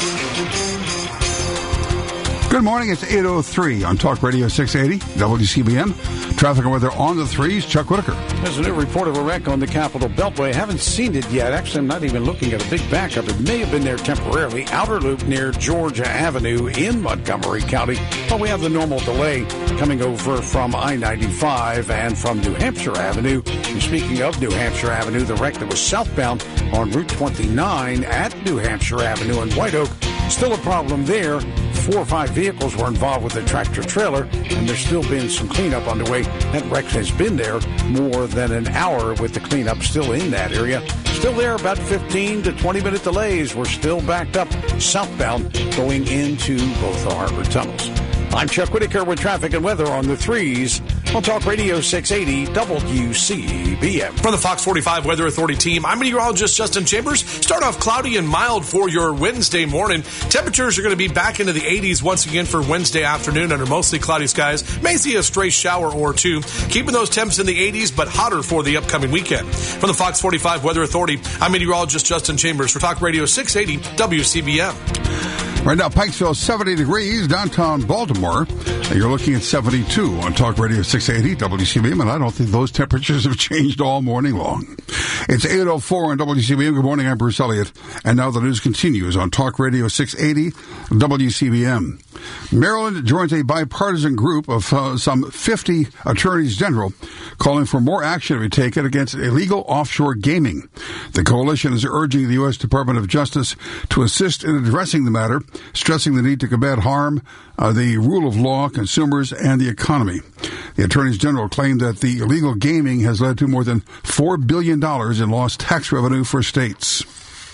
Good morning. It's 8:03 on Talk Radio 680 WCBM. Traffic and weather on the threes. Chuck Whitaker. There's a new report of a wreck on the Capitol Beltway. Haven't seen it yet. Actually, I'm not even looking at a big backup. It may have been there temporarily. Outer loop near Georgia Avenue in Montgomery County. But we have the normal delay coming over from I-95 and from New Hampshire Avenue. And speaking of New Hampshire Avenue, the wreck that was southbound on Route 29 at New Hampshire Avenue in White Oak. Still a problem there. 4 or 5 vehicles were involved with the tractor trailer, and there's still been some cleanup underway. That wreck has been there more than an hour with the cleanup still in that area. Still there, about 15 to 20-minute delays. We're still backed up southbound going into both the harbor tunnels. I'm Chuck Whitaker with traffic and weather on the threes on Talk Radio 680 WCBM. From the Fox 45 Weather Authority team, I'm meteorologist Justin Chambers. Start off cloudy and mild for your Wednesday morning. Temperatures are going to be back into the 80s once again for Wednesday afternoon under mostly cloudy skies. May see a stray shower or two. Keeping those temps in the 80s, but hotter for the upcoming weekend. From the Fox 45 Weather Authority, I'm meteorologist Justin Chambers for Talk Radio 680 WCBM. Right now, Pikesville, 70 degrees, downtown Baltimore. You're looking at 72 on Talk Radio 680 WCBM, and I don't think those temperatures have changed all morning long. It's 8:04 on WCBM. Good morning, I'm Bruce Elliott, and now the news continues on Talk Radio 680 WCBM. Maryland joins a bipartisan group of some 50 attorneys general calling for more action to be taken against illegal offshore gaming. The coalition is urging the U.S. Department of Justice to assist in addressing the matter, stressing the need to combat harm, the rule of law, consumers, and the economy. The attorneys general claimed that the illegal gaming has led to more than $4 billion in lost tax revenue for states.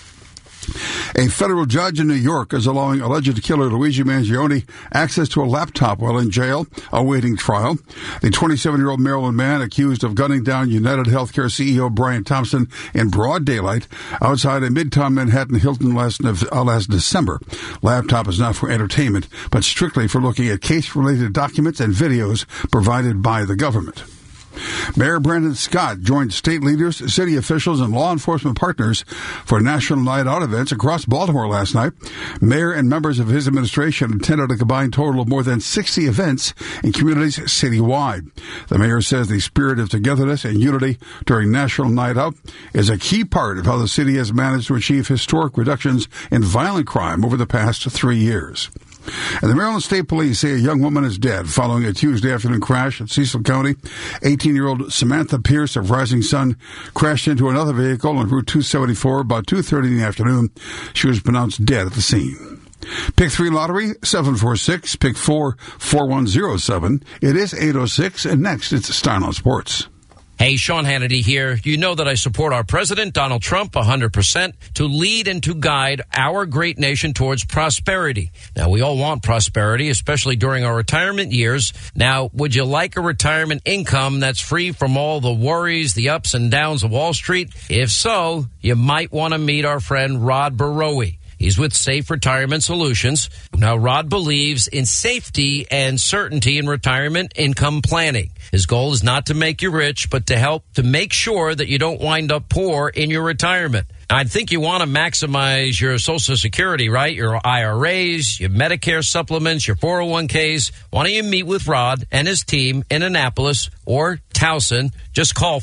A federal judge in New York is allowing alleged killer Luigi Mangione access to a laptop while in jail, awaiting trial. The 27-year-old Maryland man accused of gunning down United Healthcare CEO Brian Thompson in broad daylight outside a Midtown Manhattan Hilton last December. Laptop is not for entertainment, but strictly for looking at case-related documents and videos provided by the government. Mayor Brandon Scott joined state leaders, city officials, and law enforcement partners for National Night Out events across Baltimore last night. Mayor and members of his administration attended a combined total of more than 60 events in communities citywide. The mayor says the spirit of togetherness and unity during National Night Out is a key part of how the city has managed to achieve historic reductions in violent crime over the past 3 years. And the Maryland State Police say a young woman is dead following a Tuesday afternoon crash in Cecil County. 18-year-old Samantha Pierce of Rising Sun crashed into another vehicle on Route 274 about 2:30 in the afternoon. She was pronounced dead at the scene. Pick 3 lottery, 746, pick 4, 4107. It is 806, and next it's Style on Sports. Hey, Sean Hannity here. You know that I support our president, Donald Trump, 100%, to lead and to guide our great nation towards prosperity. Now, we all want prosperity, especially during our retirement years. Now, would you like a retirement income that's free from all the worries, the ups and downs of Wall Street? If so, you might want to meet our friend Rod Barowie. He's with Safe Retirement Solutions. Now, Rod believes in safety and certainty in retirement income planning. His goal is not to make you rich, but to help to make sure that you don't wind up poor in your retirement. I think you want to maximize your Social Security, right? Your IRAs, your Medicare supplements, your 401ks. Why don't you meet with Rod and his team in Annapolis or Towson? Just call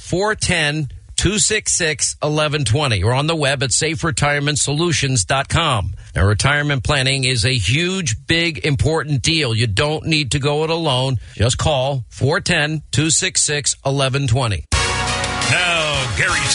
410-266-1120 or on the web at saferetirementsolutions.com. Now, retirement planning is a huge, big, important deal. You don't need to go it alone. Just call 410-266-1120. Now, Gary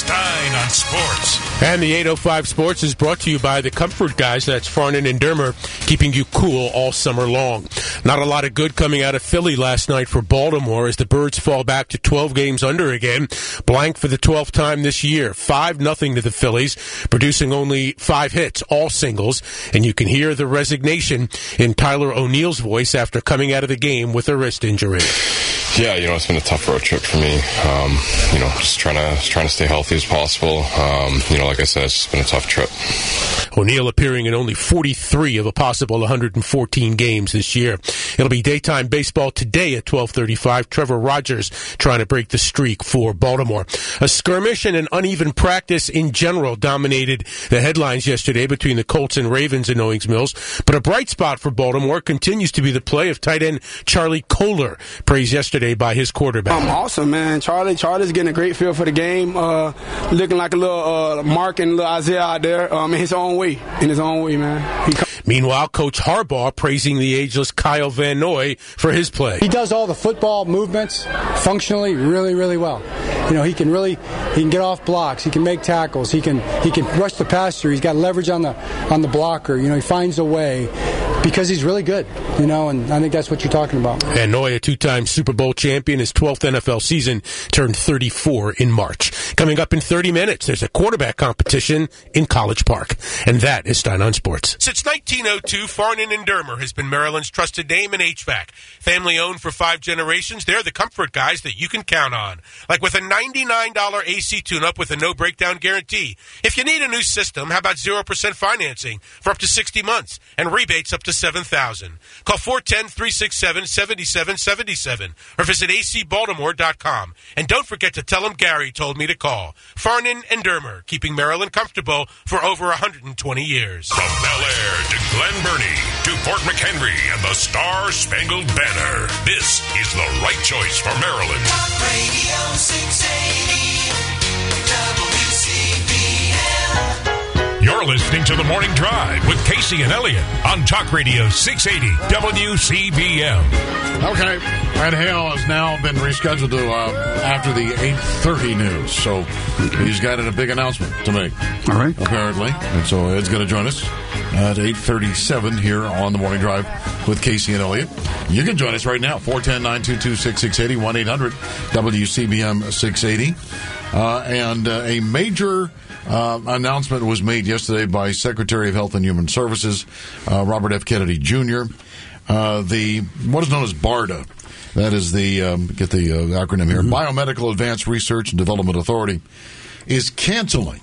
Sports. And the 805 Sports is brought to you by the Comfort Guys. That's Farnan and Dermer, keeping you cool all summer long. Not a lot of good coming out of Philly last night for Baltimore as the Birds fall back to 12 games under again. Blank for the 12th time this year. 5-0 to the Phillies, producing only 5 hits, all singles. And you can hear the resignation in Tyler O'Neill's voice after coming out of the game with a wrist injury. Yeah, it's been a tough road trip for me. Just trying to stay healthy as possible. Like I said, it's just been a tough trip. O'Neill appearing in only 43 of a possible 114 games this year. It'll be daytime baseball today at 12:35. Trevor Rogers trying to break the streak for Baltimore. A skirmish and an uneven practice in general dominated the headlines yesterday between the Colts and Ravens in Owings Mills. But a bright spot for Baltimore continues to be the play of tight end Charlie Kohler, praised yesterday by his quarterback. Awesome, man. Charlie's getting a great feel for the game, looking like a little Mark and little Isaiah out there in his own way, man. Meanwhile, Coach Harbaugh praising the ageless Kyle Van Noy for his play. He does all the football movements functionally really, really well. He can get off blocks. He can make tackles. He can rush the passer. He's got leverage on the blocker. He finds a way because he's really good. And I think that's what you're talking about. Van Noy, a 2-time Super Bowl champion, his 12th NFL season, turned 34 in March. Coming up in 30 minutes, there's a quarterback competition in College Park. And that is Stein on Sports. Since 1902, Farnan and Dermer has been Maryland's trusted name in HVAC. Family owned for 5 generations, they're the comfort guys that you can count on. Like with a $99 AC tune-up with a no-breakdown guarantee. If you need a new system, how about 0% financing for up to 60 months and rebates up to $7,000? Call 410-367-7777 or visit acbaltimore.com. And don't forget to tell them Gary told me to call. Farnan and Dermer, keeping Maryland comfortable for over 120 years. From Bel Air to Glen Burnie to Fort McHenry and the Star-Spangled Banner, this is the right choice for Maryland. Talk Radio 680 WCBM. You're listening to The Morning Drive with Casey and Elliott on Talk Radio 680 WCBM. Okay, Ed Hale has now been rescheduled to after the 8:30 news, so he's got a big announcement to make. All right. Apparently. And so Ed's going to join us at 8:37 here on The Morning Drive with Casey and Elliott. You can join us right now, 410-922-6680, 1-800-WCBM-680. And a major announcement was made yesterday by Secretary of Health and Human Services, Robert F. Kennedy Jr. What is known as BARDA, that is the, get the acronym here, Biomedical Advanced Research and Development Authority, is canceling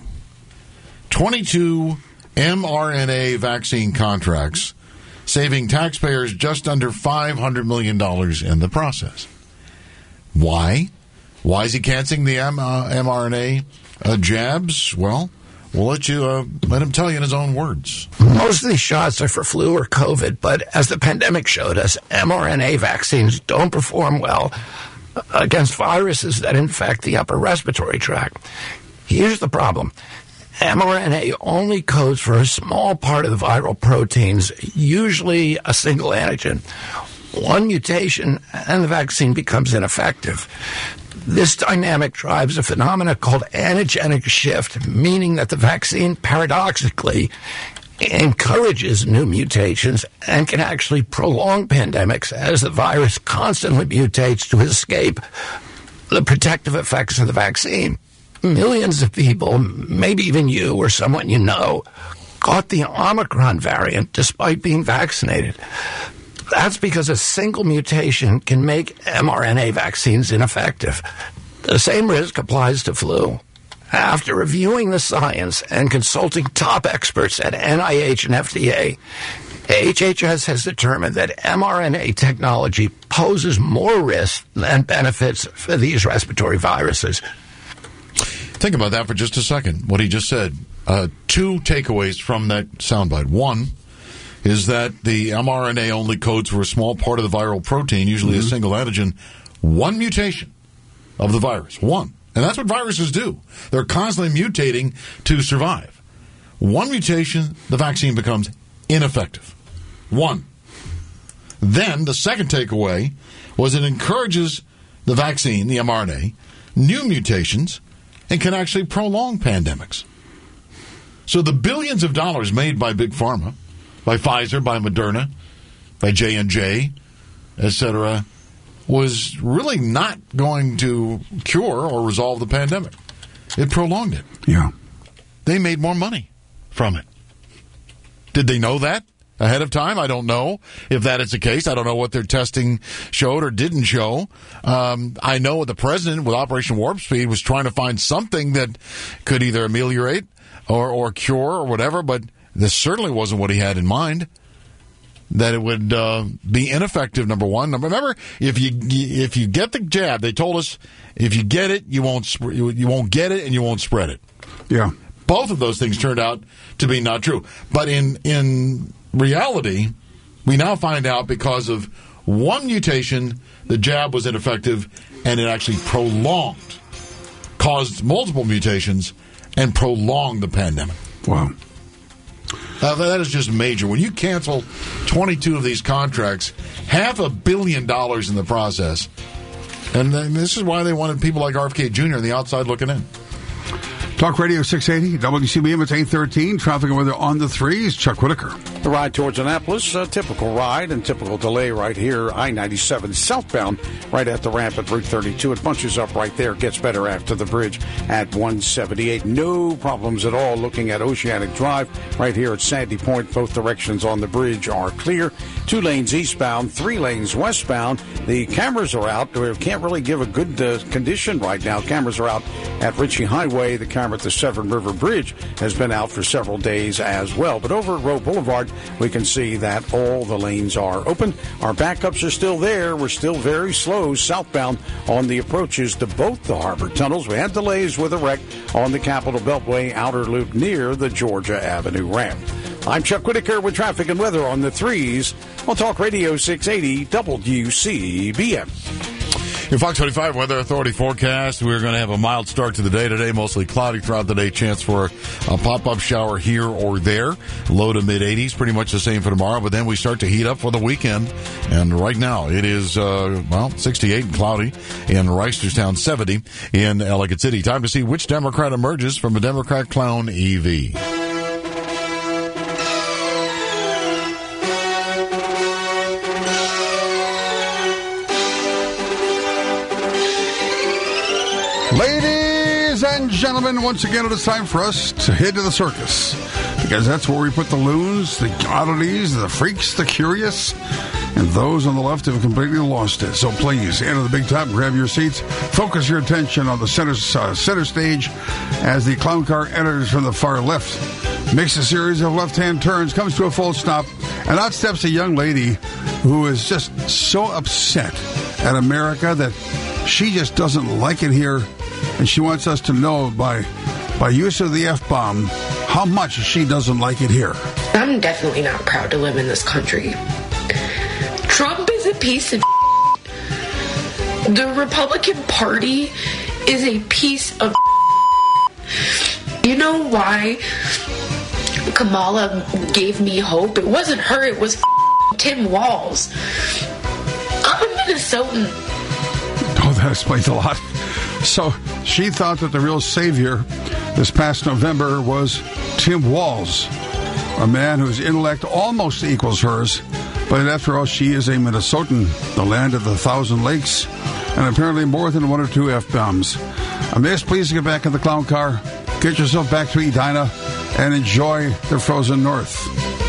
22 mRNA vaccine contracts, saving taxpayers just under $500 million in the process. Why? Why is he canceling the mRNA jabs? Well, we'll let him tell you in his own words. Most of these shots are for flu or COVID, but as the pandemic showed us, mRNA vaccines don't perform well against viruses that infect the upper respiratory tract. Here's the problem. mRNA only codes for a small part of the viral proteins, usually a single antigen. One mutation and the vaccine becomes ineffective. This dynamic drives a phenomenon called antigenic shift, meaning that the vaccine paradoxically encourages new mutations and can actually prolong pandemics as the virus constantly mutates to escape the protective effects of the vaccine. Millions of people, maybe even you or someone you know, caught the Omicron variant despite being vaccinated. That's because a single mutation can make mRNA vaccines ineffective. The same risk applies to flu. After reviewing the science and consulting top experts at NIH and FDA, HHS has determined that mRNA technology poses more risk than benefits for these respiratory viruses. Think about that for just a second, what he just said. 2 takeaways from that soundbite. One is that the mRNA only codes for a small part of the viral protein, usually a single antigen, one mutation of the virus. One. And that's what viruses do. They're constantly mutating to survive. One mutation, the vaccine becomes ineffective. One. Then the second takeaway was it encourages the vaccine, the mRNA, new mutations, and can actually prolong pandemics. So the billions of dollars made by Big Pharma, by Pfizer, by Moderna, by J&J, etc., was really not going to cure or resolve the pandemic. It prolonged it. Yeah. They made more money from it. Did they know that ahead of time? I don't know if that is the case. I don't know what their testing showed or didn't show. I know the president with Operation Warp Speed was trying to find something that could either ameliorate or cure or whatever, but this certainly wasn't what he had in mind. That it would be ineffective, number one. Remember, if you get the jab, they told us if you get it, you won't get it and you won't spread it. Yeah. Both of those things turned out to be not true. But in reality, we now find out because of one mutation, the jab was ineffective and it actually caused multiple mutations and prolonged the pandemic. Wow. That is just major. When you cancel 22 of these contracts, $500 million in the process, and this is why they wanted people like RFK Jr. on the outside looking in. Talk Radio 680, WCBM, it's 8:13. Traffic and weather on the threes. Chuck Whitaker. The ride towards Annapolis, a typical ride and typical delay right here. I-97 southbound, right at the ramp at Route 32. It bunches up right there, gets better after the bridge at 178. No problems at all looking at Oceanic Drive right here at Sandy Point. Both directions on the bridge are clear. 2 lanes eastbound, 3 lanes westbound. The cameras are out. We can't really give a good condition right now. Cameras are out at Ritchie Highway. The camera at the Severn River Bridge has been out for several days as well. But over at Roe Boulevard, we can see that all the lanes are open. Our backups are still there. We're still very slow southbound on the approaches to both the harbor tunnels. We had delays with a wreck on the Capitol Beltway outer loop near the Georgia Avenue ramp. I'm Chuck Whitaker with traffic and weather on the threes on Talk Radio 680 WCBM. Your Fox 25 Weather Authority forecast. We're going to have a mild start to the day today, mostly cloudy throughout the day. Chance for a pop-up shower here or there. Low to mid-80s, pretty much the same for tomorrow. But then we start to heat up for the weekend. And right now it is, 68 and cloudy in Reisterstown, 70 in Ellicott City. Time to see which Democrat emerges from a Democrat clown EV. Ladies and gentlemen, once again it is time for us to head to the circus. Because that's where we put the loons, the oddities, the freaks, the curious, and those on the left have completely lost it. So please, enter the big top, grab your seats, focus your attention on the center stage as the clown car enters from the far left. Makes a series of left-hand turns, comes to a full stop, and out steps a young lady who is just so upset at America that she just doesn't like it here. And she wants us to know by use of the F-bomb how much she doesn't like it here. I'm definitely not proud to live in this country. Trump is a piece of The Republican Party is a piece of You know why Kamala gave me hope? It wasn't her, it was Tim Walz. I'm a Minnesotan. Oh, that explains a lot. So she thought that the real savior this past November was Tim Walz, a man whose intellect almost equals hers. But after all, she is a Minnesotan, the land of the 1,000 lakes, and apparently more than 1 or 2 F-bombs. Miss, please get back in the clown car, get yourself back to Edina, and enjoy the frozen north.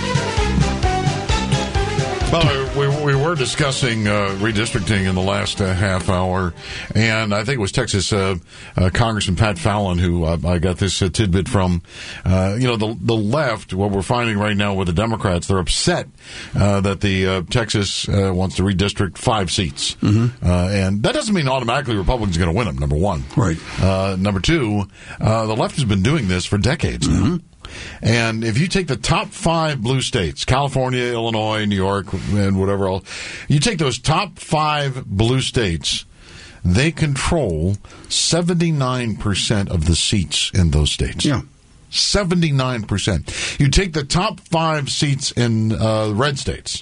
Well, we were discussing redistricting in the last half hour, and I think it was Texas Congressman Pat Fallon who I got this tidbit from. The left, what we're finding right now with the Democrats, they're upset that the Texas wants to redistrict 5 seats. Mm-hmm. And that doesn't mean automatically Republicans are going to win them, number one. Right. Number two, the left has been doing this for decades now. Mm-hmm. And if you take the top 5 blue states, California, Illinois, New York, and whatever else, you take those top 5 blue states, they control 79% of the seats in those states. Yeah. 79%. You take the top 5 seats in red states,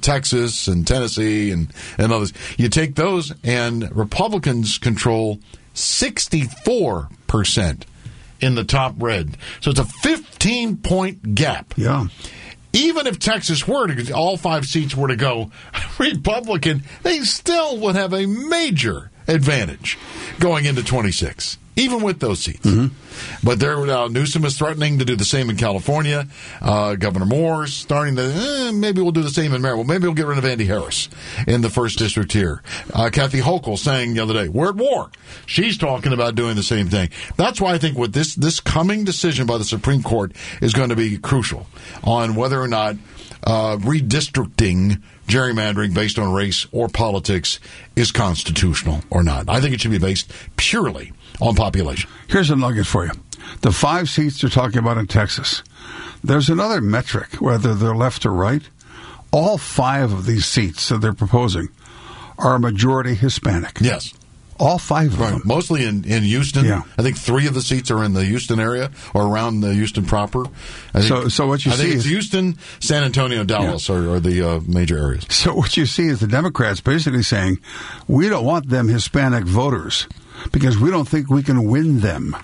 Texas and Tennessee and others. You take those, and Republicans control 64% in the top red. So it's a 15-point gap. Yeah. Even if Texas were to, all 5 seats were to go Republican, they still would have a major advantage going into 26, even with those seats. But Newsom is threatening to do the same in California. Governor Moore is starting to, maybe we'll do the same in Maryland. Maybe we'll get rid of Andy Harris in the 1st District here. Kathy Hochul saying the other day, we're at war. She's talking about doing the same thing. That's why I think what this coming decision by the Supreme Court is going to be crucial on whether or not redistricting, gerrymandering based on race or politics is constitutional or not. I think it should be based purely on population. Here's a nugget for you. The 5 seats they're talking about in Texas. There's another metric, whether they're left or right. All 5 of these seats that they're proposing are majority Hispanic. Yes. All 5 of them. Mostly in Houston. Yeah. I think 3 of the seats are in the Houston area or around the Houston proper. So what you see is is Houston, San Antonio, Dallas are the major areas. So what you see is the Democrats basically saying, we don't want them Hispanic voters because we don't think we can win them.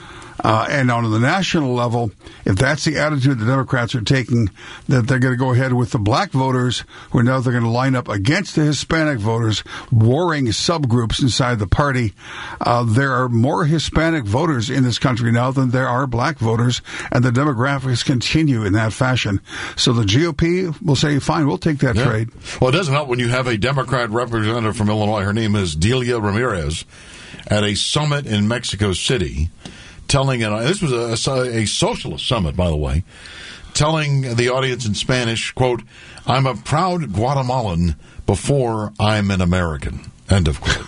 And on the national level, if that's the attitude the Democrats are taking, that they're going to go ahead with the black voters, who now they're going to line up against the Hispanic voters, warring subgroups inside the party. There are more Hispanic voters in this country now than there are black voters, and the demographics continue in that fashion. So the GOP will say, fine, we'll take that trade. Well, it doesn't help when you have a Democrat representative from Illinois. Her name is Delia Ramirez at a summit in Mexico City. This was a socialist summit, by the way, telling the audience in Spanish, quote, I'm a proud Guatemalan before I'm an American, end of quote.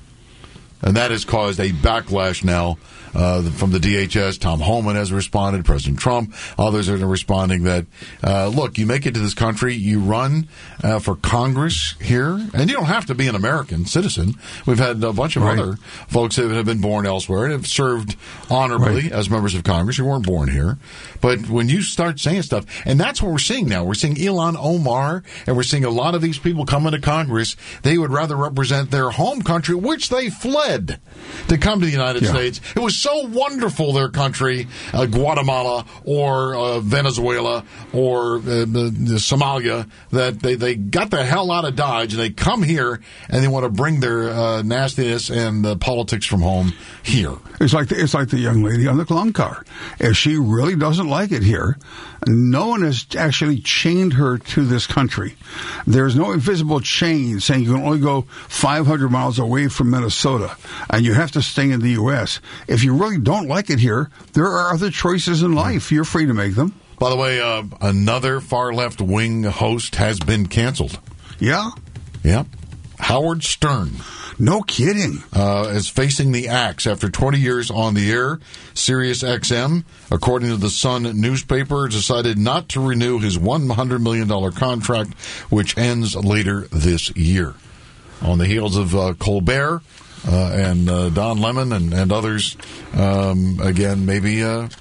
And that has caused a backlash now from the DHS. Tom Homan has responded, President Trump, others are responding that, look, you make it to this country, you run for Congress here, and you don't have to be an American citizen. We've had a bunch of other folks that have been born elsewhere and have served honorably as members of Congress who weren't born here. But when you start saying stuff, and that's what we're seeing now. We're seeing Ilhan Omar, and we're seeing a lot of these people come into Congress. They would rather represent their home country, which they fled to come to the United States. It was so wonderful, their country, Guatemala or Venezuela or Somalia, that they got the hell out of Dodge, and they come here, and they want to bring their nastiness and politics from home here. It's like the young lady on the clown car. If she really doesn't like it here, no one has actually chained her to this country. There's no invisible chain saying you can only go 500 miles away from Minnesota and you have to stay in the U.S. If you really don't like it here, there are other choices in life. You're free to make them. By the way, another far left wing host has been canceled. Yeah? Yeah. Howard Stern. No kidding. Is facing the axe after 20 years on the air. Sirius XM, according to the Sun newspaper, decided not to renew his $100 million contract, which ends later this year. On the heels of Colbert and Don Lemon and others, again, maybe...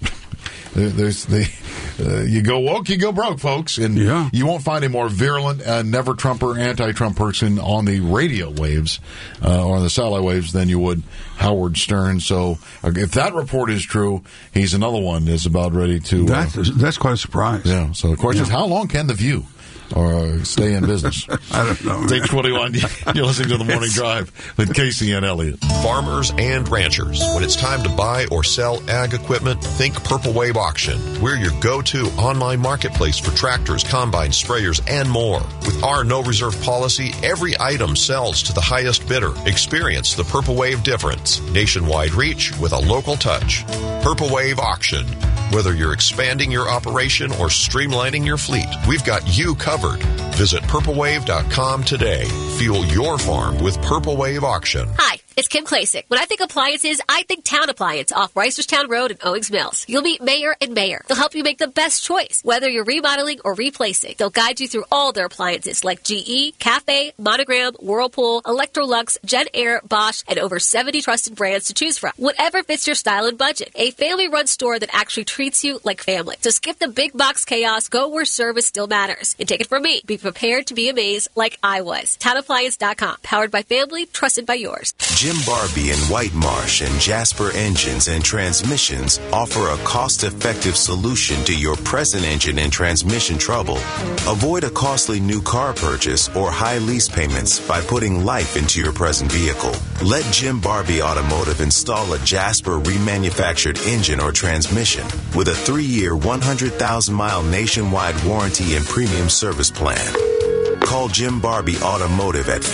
you go woke, you go broke, folks. And you won't find a more virulent, never-Trumper, anti-Trump person on the radio waves or on the satellite waves than you would Howard Stern. So if that report is true, he's another one that's about ready to... That's quite a surprise. Yeah. So the question is, how long can The View or stay in business? I don't know. It's 8:21. You're listening to The Morning Drive with Casey and Elliott. Farmers and ranchers, when it's time to buy or sell ag equipment, think Purple Wave Auction. We're your go-to online marketplace for tractors, combines, sprayers, and more. With our no reserve policy, every item sells to the highest bidder. Experience the Purple Wave difference. Nationwide reach with a local touch. Purple Wave Auction. Whether you're expanding your operation or streamlining your fleet, we've got you covered. Visit purplewave.com today. Fuel your farm with Purple Wave Auction. Hi, it's Kim Klasick. When I think appliances, I think Town Appliance off Reisterstown Road in Owings Mills. You'll meet Mayor and Mayor. They'll help you make the best choice, whether you're remodeling or replacing. They'll guide you through all their appliances like GE, Cafe, Monogram, Whirlpool, Electrolux, Jen Air, Bosch, and over 70 trusted brands to choose from. Whatever fits your style and budget. A family-run store that actually treats you like family. So skip the big box chaos, go where service still matters. And take it from me. Be prepared to be amazed like I was. TownAppliance.com. Powered by family, trusted by yours. Jim Barbie in White Marsh and Jasper Engines and Transmissions offer a cost-effective solution to your present engine and transmission trouble. Avoid a costly new car purchase or high lease payments by putting life into your present vehicle. Let Jim Barbie Automotive install a Jasper remanufactured engine or transmission with a 3-year, 100,000-mile nationwide warranty and premium service plan. Call Jim Barbie Automotive at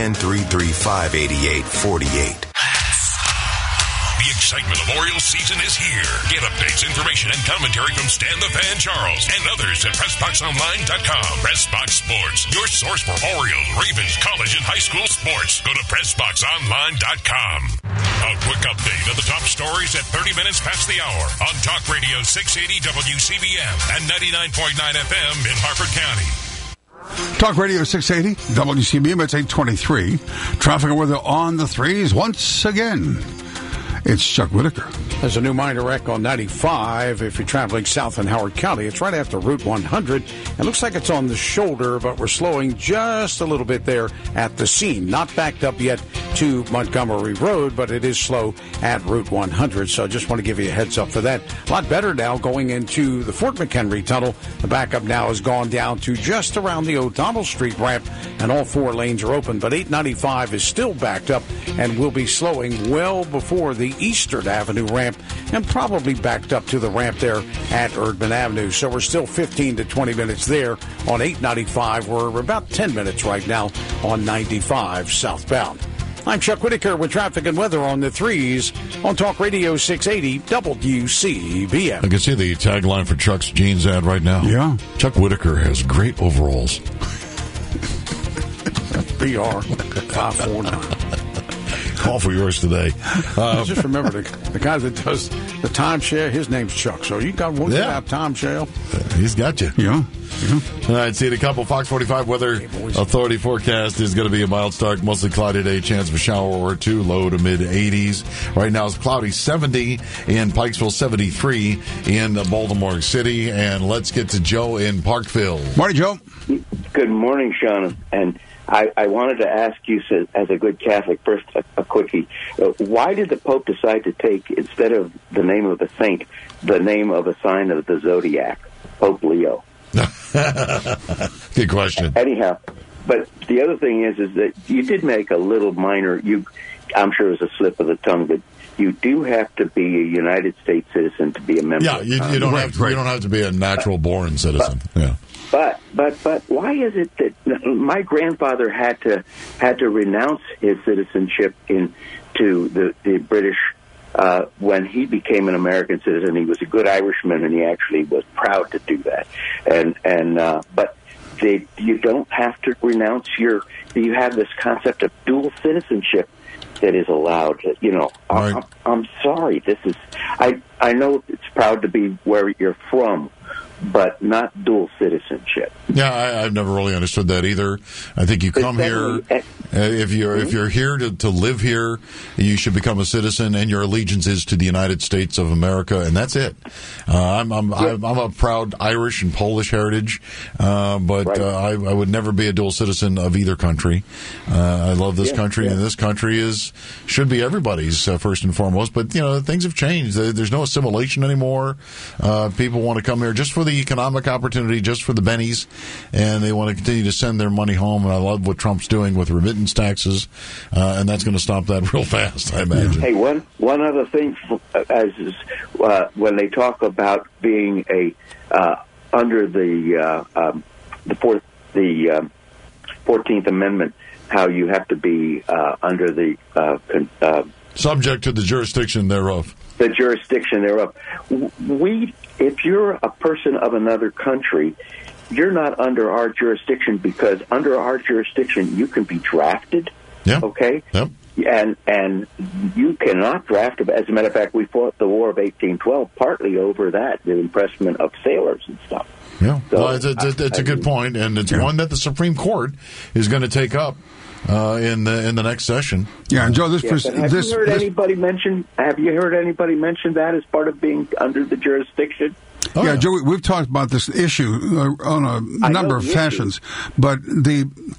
410-335-8848. The excitement of Orioles season is here. Get updates, information, and commentary from Stan the Fan Charles and others at PressBoxOnline.com. PressBox Sports, your source for Orioles, Ravens, college, and high school sports. Go to PressBoxOnline.com. A quick update of the top stories at 30 minutes past the hour on Talk Radio 680 WCBM and 99.9 FM in Harford County. Talk Radio 680, WCBM, it's 8:23. Traffic and weather on the threes once again. It's Chuck Whitaker. There's a new minor wreck on 95 if you're traveling south in Howard County. It's right after Route 100. It looks like it's on the shoulder, but we're slowing just a little bit there at the scene. Not backed up yet to Montgomery Road, but it is slow at Route 100. So I just want to give you a heads up for that. A lot better now going into the Fort McHenry Tunnel. The backup now has gone down to just around the O'Donnell Street ramp, and all 4 lanes are open. But 895 is still backed up and will be slowing well before the Eastern Avenue ramp and probably backed up to the ramp there at Erdman Avenue. So we're still 15 to 20 minutes there on 895. We're about 10 minutes right now on 95 southbound. I'm Chuck Whitaker with traffic and weather on the threes on Talk Radio 680 WCBM. I can see the tagline for Chuck's jeans ad right now. Yeah. Chuck Whitaker has great overalls. BR 549. Call for yours today. Just remember, the guy that does the timeshare, his name's Chuck. So you got one about timeshare. He's got you. Yeah. All right, see a couple. Fox 45 Weather Authority forecast is going to be a mild start, mostly cloudy today, chance of a shower or two, low to mid 80s. Right now it's cloudy, 70 in Pikesville, 73 in Baltimore City. And let's get to Joe in Parkville. Morning, Joe. Good morning, Sean. And I wanted to ask you, as a good Catholic, first a quickie. Why did the Pope decide to take, instead of the name of a saint, the name of a sign of the zodiac, Pope Leo? Good question. Anyhow, but the other thing is that you did make a little minor, I'm sure it was a slip of the tongue, but you do have to be a United States citizen to be a member. Yeah, you don't have to be a natural-born citizen. But why is it that my grandfather had to renounce his citizenship to the British when he became an American citizen? He was a good Irishman, and he actually was proud to do that. But you don't have to renounce you have this concept of dual citizenship that is allowed. Right. I'm sorry. This is I know it's proud to be where you're from, but not dual citizenship. Yeah, I've never really understood that either. I think you come here, if you're here to live here, you should become a citizen, and your allegiance is to the United States of America, and that's it. I'm a proud Irish and Polish heritage, but I would never be a dual citizen of either country. I love this country, and this country should be everybody's first and foremost. But things have changed. There's no assimilation anymore. People want to come here just for the economic opportunity, just for the bennies, and they want to continue to send their money home. And I love what Trump's doing with remittance taxes, and that's going to stop that real fast, I imagine. Hey, one other thing, when they talk about being under the 14th Amendment, how you have to be under the subject to the jurisdiction thereof. The jurisdiction thereof. If you're a person of another country, you're not under our jurisdiction, because under our jurisdiction you can be drafted. Yeah. Okay. Yep. And you cannot draft. As a matter of fact, we fought the War of 1812 partly over that, the impressment of sailors and stuff. Yeah. So, well, it's a good point, and it's one that the Supreme Court is going to take up in the next session. Yeah, and Joe, have you heard anybody mention that as part of being under the jurisdiction? Oh, yeah, Joe, we've talked about this issue on a number of fashions, but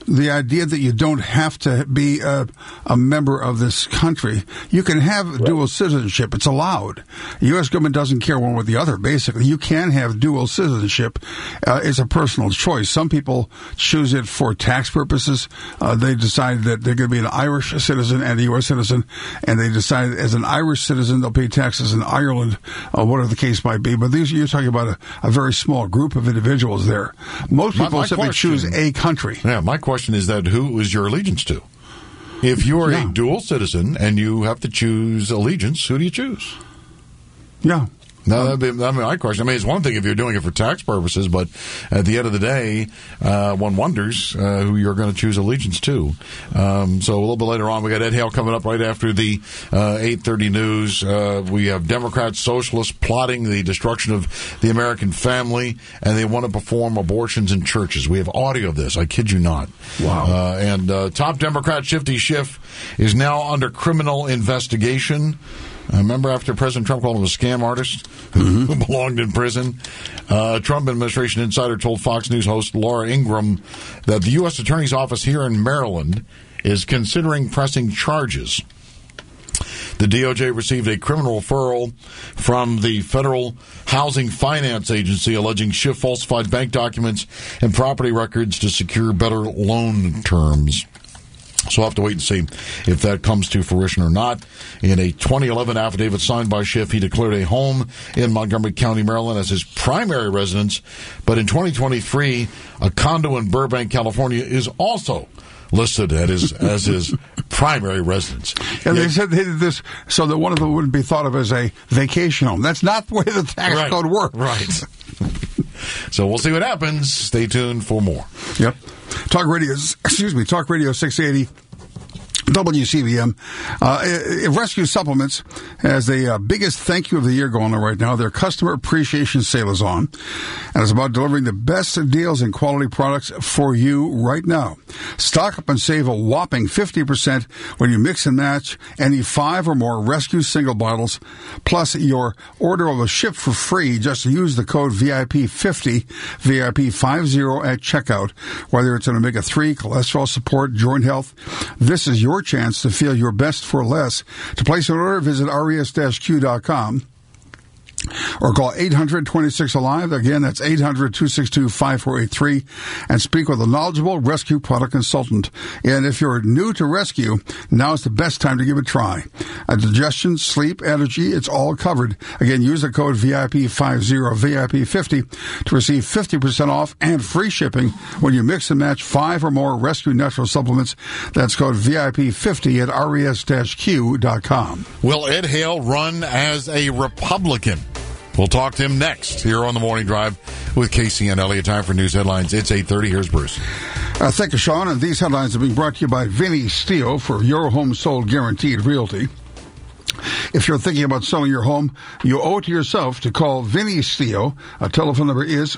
the idea that you don't have to be a member of this country. You can have dual citizenship. It's allowed. The U.S. government doesn't care one way or the other, basically. You can have dual citizenship. It's a personal choice. Some people choose it for tax purposes. They decide that they're going to be an Irish citizen and a U.S. citizen, and they decide as an Irish citizen they'll pay taxes in Ireland, whatever the case might be. But you're talking about a very small group of individuals there. Most people simply choose a country. Yeah, my question is that who is your allegiance to? If you are a dual citizen and you have to choose allegiance, who do you choose? Yeah. No, that'd be my question. I mean, it's one thing if you're doing it for tax purposes, but at the end of the day, one wonders who you're going to choose allegiance to. So a little bit later on, we got Ed Hale coming up right after the 8:30 news. We have Democrats, socialists plotting the destruction of the American family, and they want to perform abortions in churches. We have audio of this. I kid you not. Wow. And top Democrat Shifty Schiff is now under criminal investigation. Remember after President Trump called him a scam artist who belonged in prison? Trump administration insider told Fox News host Laura Ingraham that the U.S. Attorney's Office here in Maryland is considering pressing charges. The DOJ received a criminal referral from the Federal Housing Finance Agency alleging Schiff falsified bank documents and property records to secure better loan terms. So we'll have to wait and see if that comes to fruition or not. In a 2011 affidavit signed by Schiff, he declared a home in Montgomery County, Maryland as his primary residence. But in 2023, a condo in Burbank, California is also listed as his primary residence. And they said they did this so that one of them wouldn't be thought of as a vacation home. That's not the way the tax code works. Right. So we'll see what happens. Stay tuned for more. Yep. Talk Radio 680. WCBM. Rescue Supplements has the biggest thank you of the year going on right now. Their customer appreciation sale is on, and it's about delivering the best deals and quality products for you right now. Stock up and save a whopping 50% when you mix and match any 5 or more Rescue single bottles. Plus, your order will ship for free. Just use the code VIP50, VIP50 at checkout. Whether it's an omega-3, cholesterol support, joint health, this is your chance to feel your best for less. To place an order, visit res-q.com or call 800-26-ALIVE. Again, that's 800-262-5483, and speak with a knowledgeable rescue product consultant. And if you're new to rescue, now's the best time to give it a try. Digestion, sleep, energy, it's all covered. Again, use the code VIP50, VIP50 to receive 50% off and free shipping when you mix and match 5 or more rescue natural supplements. That's code VIP50 at res-q.com. Will Ed Hale run as a Republican? We'll talk to him next here on the Morning Drive with Casey and Elliott. Time for news headlines. It's 8:30. Here's Bruce. Thank you, Sean. And these headlines are being brought to you by Vinny Steele for Your Home Sold Guaranteed Realty. If you're thinking about selling your home, you owe it to yourself to call Vinny Steele. Our telephone number is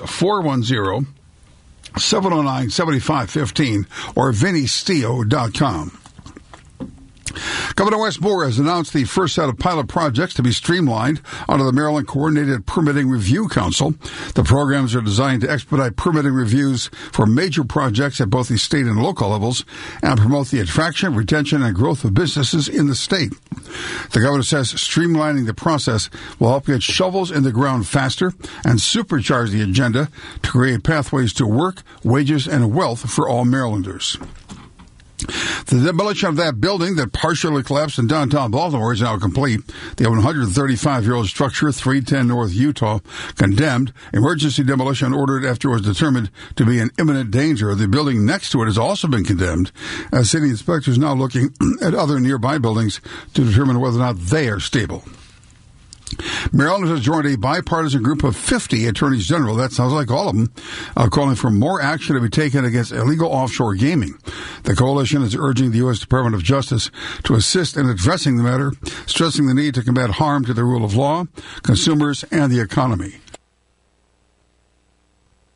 410-709-7515 or vinnysteele.com. Governor Wes Moore has announced the first set of pilot projects to be streamlined under the Maryland Coordinated Permitting Review Council. The programs are designed to expedite permitting reviews for major projects at both the state and local levels and promote the attraction, retention, and growth of businesses in the state. The governor says streamlining the process will help get shovels in the ground faster and supercharge the agenda to create pathways to work, wages, and wealth for all Marylanders. The demolition of that building that partially collapsed in downtown Baltimore is now complete. The 135-year-old structure, 310 North Utah, condemned. Emergency demolition ordered after it was determined to be in imminent danger. The building next to it has also been condemned. City inspectors now looking at other nearby buildings to determine whether or not they are stable. Maryland has joined a bipartisan group of 50 attorneys general, that sounds like all of them, calling for more action to be taken against illegal offshore gaming. The coalition is urging the U.S. Department of Justice to assist in addressing the matter, stressing the need to combat harm to the rule of law, consumers, and the economy.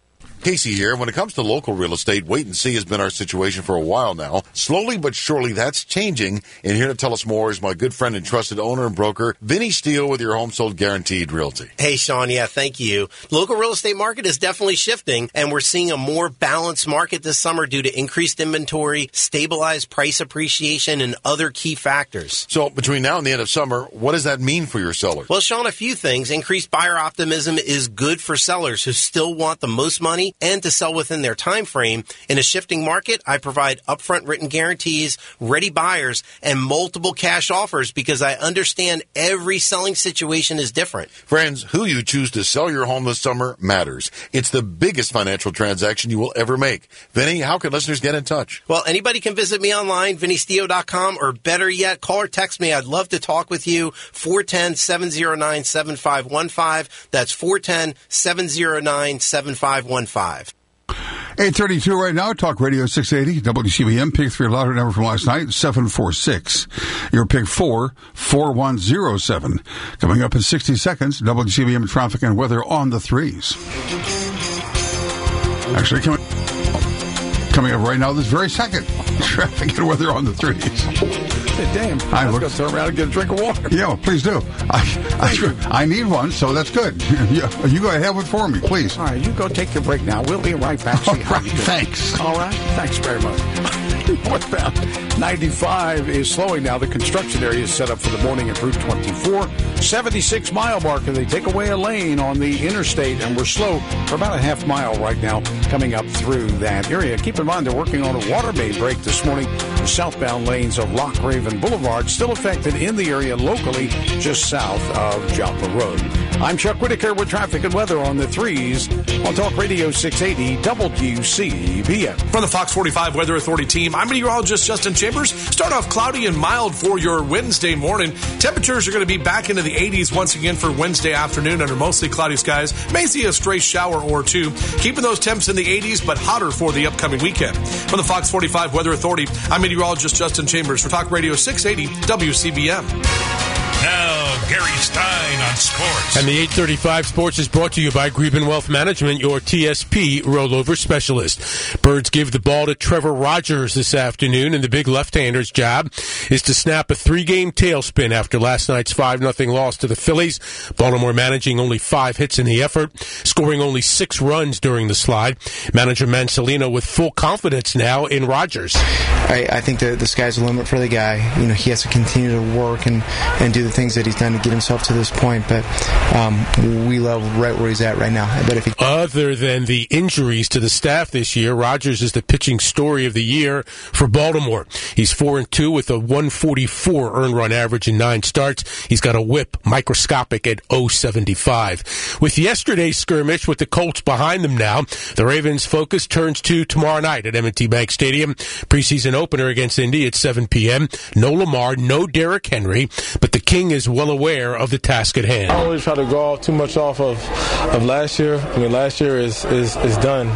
Casey here. When it comes to local real estate, wait and see has been our situation for a while now. Slowly but surely, that's changing. And here to tell us more is my good friend and trusted owner and broker, Vinny Steele with your Home Sold Guaranteed Realty. Hey, Sean. Yeah, thank you. The local real estate market is definitely shifting, and we're seeing a more balanced market this summer due to increased inventory, stabilized price appreciation, and other key factors. So between now and the end of summer, what does that mean for your sellers? Well, Sean, a few things. Increased buyer optimism is good for sellers who still want the most money and to sell within their time frame. In a shifting market, I provide upfront written guarantees, ready buyers, and multiple cash offers because I understand every selling situation is different. Friends, who you choose to sell your home this summer matters. It's the biggest financial transaction you will ever make. Vinny, how can listeners get in touch? Well, anybody can visit me online, vinnysteo.com, or better yet, call or text me. I'd love to talk with you. 410-709-7515. That's 410-709-7515. 8:32 right now, Talk Radio 680, WCBM, Pick 3 lottery number from last night, 746. Your Pick 4, 4107. Coming up in 60 seconds, WCBM traffic and weather on the threes. Actually, coming up right now, this very second, traffic and weather on the threes. Hey, damn. I'm going to turn around and get a drink of water. Yeah, please do. I need one, so that's good. You go ahead with for me, please. All right, you go take your break now. We'll be right back. See how you do. Thanks. All right. Thanks very much. Northbound 95 is slowing now. The construction area is set up for the morning at Route 24. 76-mile marker. They take away a lane on the interstate, and we're slow for about a half mile right now coming up through that area. Keep in mind, they're working on a water main break this morning. The southbound lanes of Loch Raven Boulevard still affected in the area locally just south of Joppa Road. I'm Chuck Whitaker with traffic and weather on the threes on Talk Radio 680 WCBM. From the Fox 45 Weather Authority team, I'm meteorologist Justin Chambers. Start off cloudy and mild for your Wednesday morning. Temperatures are going to be back into the 80s once again for Wednesday afternoon under mostly cloudy skies. May see a stray shower or two. Keeping those temps in the 80s, but hotter for the upcoming weekend. From the Fox 45 Weather Authority, I'm meteorologist Justin Chambers for Talk Radio 680 WCBM. Now, Gary Stein on sports. And the 835 Sports is brought to you by Greben Wealth Management, your TSP rollover specialist. Birds give the ball to Trevor Rogers this afternoon, and the big left-hander's job is to snap a 3-game tailspin after last night's 5-0 loss to the Phillies. Baltimore managing only 5 hits in the effort, scoring only 6 runs during the slide. Manager Mancelino with full confidence now in Rogers. I think the sky's the limit for the guy. You know, he has to continue to work and do the things that he's done to get himself to this point, but we love right where he's at right now. But if Other than the injuries to the staff this year, Rogers is the pitching story of the year for Baltimore. He's 4-2 with a 144 earned run average in 9 starts. He's got a whip microscopic at 0.75. With yesterday's skirmish with the Colts behind them now, the Ravens' focus turns to tomorrow night at M&T Bank Stadium. Preseason opener against Indy at 7 p.m. No Lamar, no Derrick Henry, but the King is well aware of the task at hand. I don't really try to go too much off of last year. I mean, last year is done.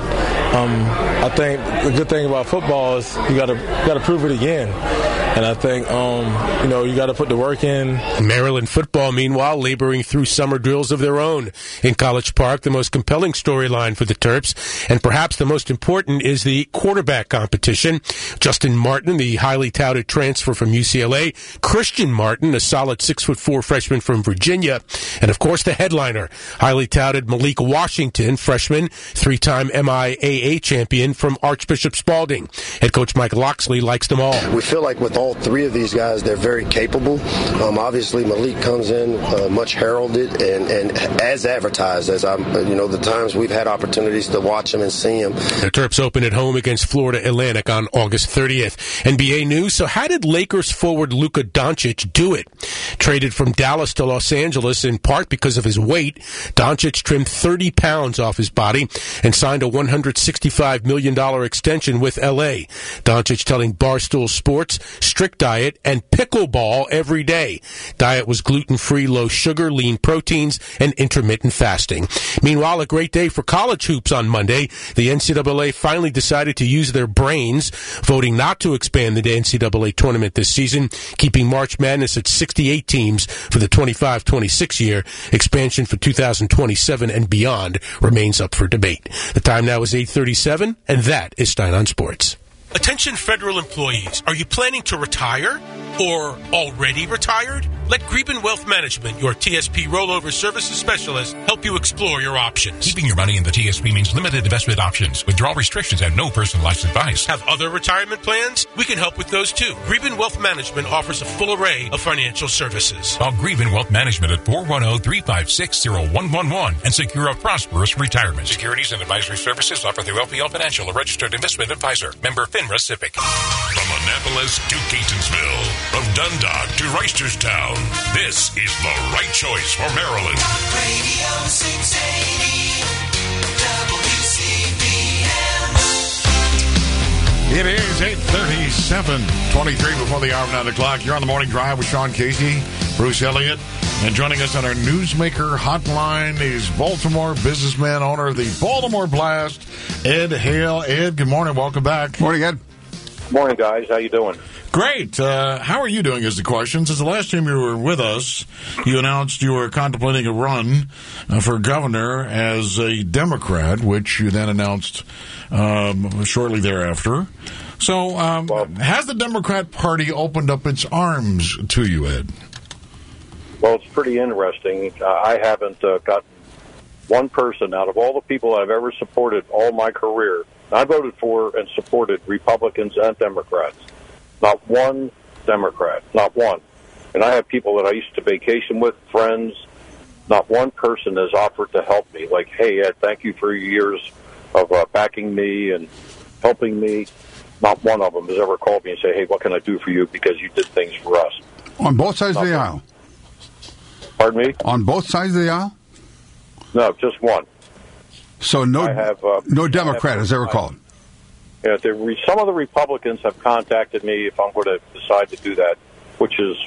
I think the good thing about football is you got to prove it again. And I think, you got to put the work in. Maryland football, meanwhile, laboring through summer drills of their own. In College Park, the most compelling storyline for the Terps, and perhaps the most important, is the quarterback competition. Justin Martin, the highly touted transfer from UCLA. Christian Martin, a solid 6'4" freshman from Virginia. And, of course, the headliner, highly touted Malik Washington, freshman, 3-time MIAA champion from Archbishop Spalding. Head coach Mike Loxley likes them all. We feel like with all 3 of these guys, they're very capable. Obviously, Malik comes in much heralded and as advertised as the times we've had opportunities to watch him and see him. The Terps open at home against Florida Atlantic on August 30th. NBA news. So how did Lakers forward Luka Doncic do it? Traded from Dallas to Los Angeles in part because of his weight, Doncic trimmed 30 pounds off his body and signed a $165 million extension with L.A. Doncic telling Barstool Sports, strict diet and pickleball every day. Diet was gluten-free, low sugar, lean proteins, and intermittent fasting. Meanwhile, a great day for college hoops on Monday. The NCAA finally decided to use their brains, voting not to expand the NCAA tournament this season, keeping March Madness at 68 teams for the 25-26 year. Expansion for 2027 and beyond remains up for debate. The time now is 8:37, and that is Stein on Sports. Attention federal employees. Are you planning to retire or already retired? Let Greben Wealth Management, your TSP rollover services specialist, help you explore your options. Keeping your money in the TSP means limited investment options, withdrawal restrictions, and no personalized advice. Have other retirement plans? We can help with those too. Greben Wealth Management offers a full array of financial services. Call Greben Wealth Management at 410-356-0111 and secure a prosperous retirement. Securities and advisory services offered through LPL Financial, a registered investment advisor. Member FINRA SIPC. From Annapolis to Catonsville, from Dundalk to Reisterstown, this is the right choice for Maryland. Talk Radio 680 WCBM. It is 8:37, 23 before the hour of 9 o'clock. You're on the Morning Drive with Sean Casey, Bruce Elliott, and joining us on our Newsmaker hotline is Baltimore businessman, owner of the Baltimore Blast, Ed Hale. Ed, good morning. Welcome back. Morning, Ed. Morning, guys. How you doing? Great. How are you doing is the question. Since the last time you were with us, you announced you were contemplating a run for governor as a Democrat, which you then announced shortly thereafter. So has the Democrat Party opened up its arms to you, Ed? Well, it's pretty interesting. I haven't gotten one person out of all the people I've ever supported all my career. I voted for and supported Republicans and Democrats. Not one Democrat, not one. And I have people that I used to vacation with, friends. Not one person has offered to help me. Like, hey, Ed, thank you for your years of backing me and helping me. Not one of them has ever called me and said, hey, what can I do for you because you did things for us. On both sides of the aisle? Pardon me? On both sides of the aisle? No, just one. So no Democrat has ever called? Yeah, some of the Republicans have contacted me if I'm going to decide to do that, which is,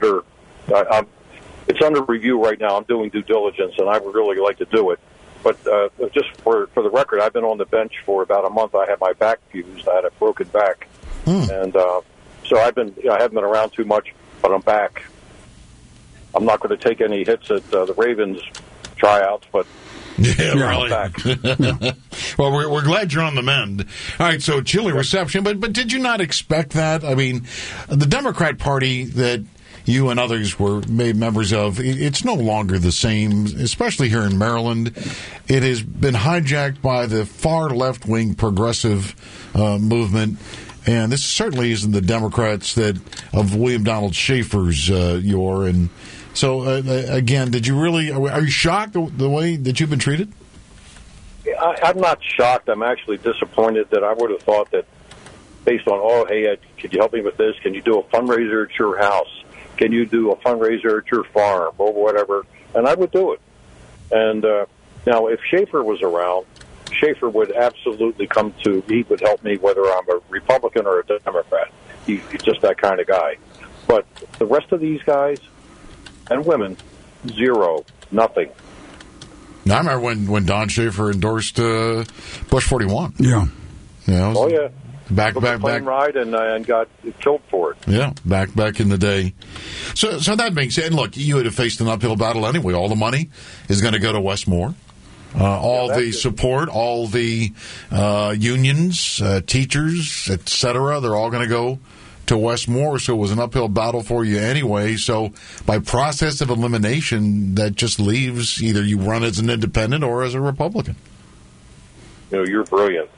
it's under review right now. I'm doing due diligence, and I would really like to do it. But just for the record, I've been on the bench for about a month. I had my back fused. I had a broken back. And so I haven't been around too much, but I'm back. I'm not going to take any hits at the Ravens tryouts, but really. Well, we're glad you're on the mend. All right, so chilly reception, but did you not expect that? I mean, the Democrat Party that you and others were made members of, it's no longer the same, especially here in Maryland. It has been hijacked by the far left-wing progressive movement. And this certainly isn't the Democrats of William Donald Schaefer's and so again, did you really? Are you shocked the way that you've been treated? I'm not shocked. I'm actually disappointed that I would have thought that based on, hey, Ed, could you help me with this? Can you do a fundraiser at your house? Can you do a fundraiser at your farm or whatever? And I would do it. And now, if Schaefer was around, Schaefer would absolutely he would help me whether I'm a Republican or a Democrat. He's just that kind of guy. But the rest of these guys and women, zero, nothing. Now, I remember when Don Schaefer endorsed Bush 41. Yeah. Back ride and got killed for it. Yeah, back in the day. So that being said, look, you would have faced an uphill battle anyway. All the money is going to go to Westmore. All the support, all the unions, teachers, etc., they're all going to go to Westmore, so it was an uphill battle for you anyway. So by process of elimination, that just leaves either you run as an independent or as a Republican. You're brilliant.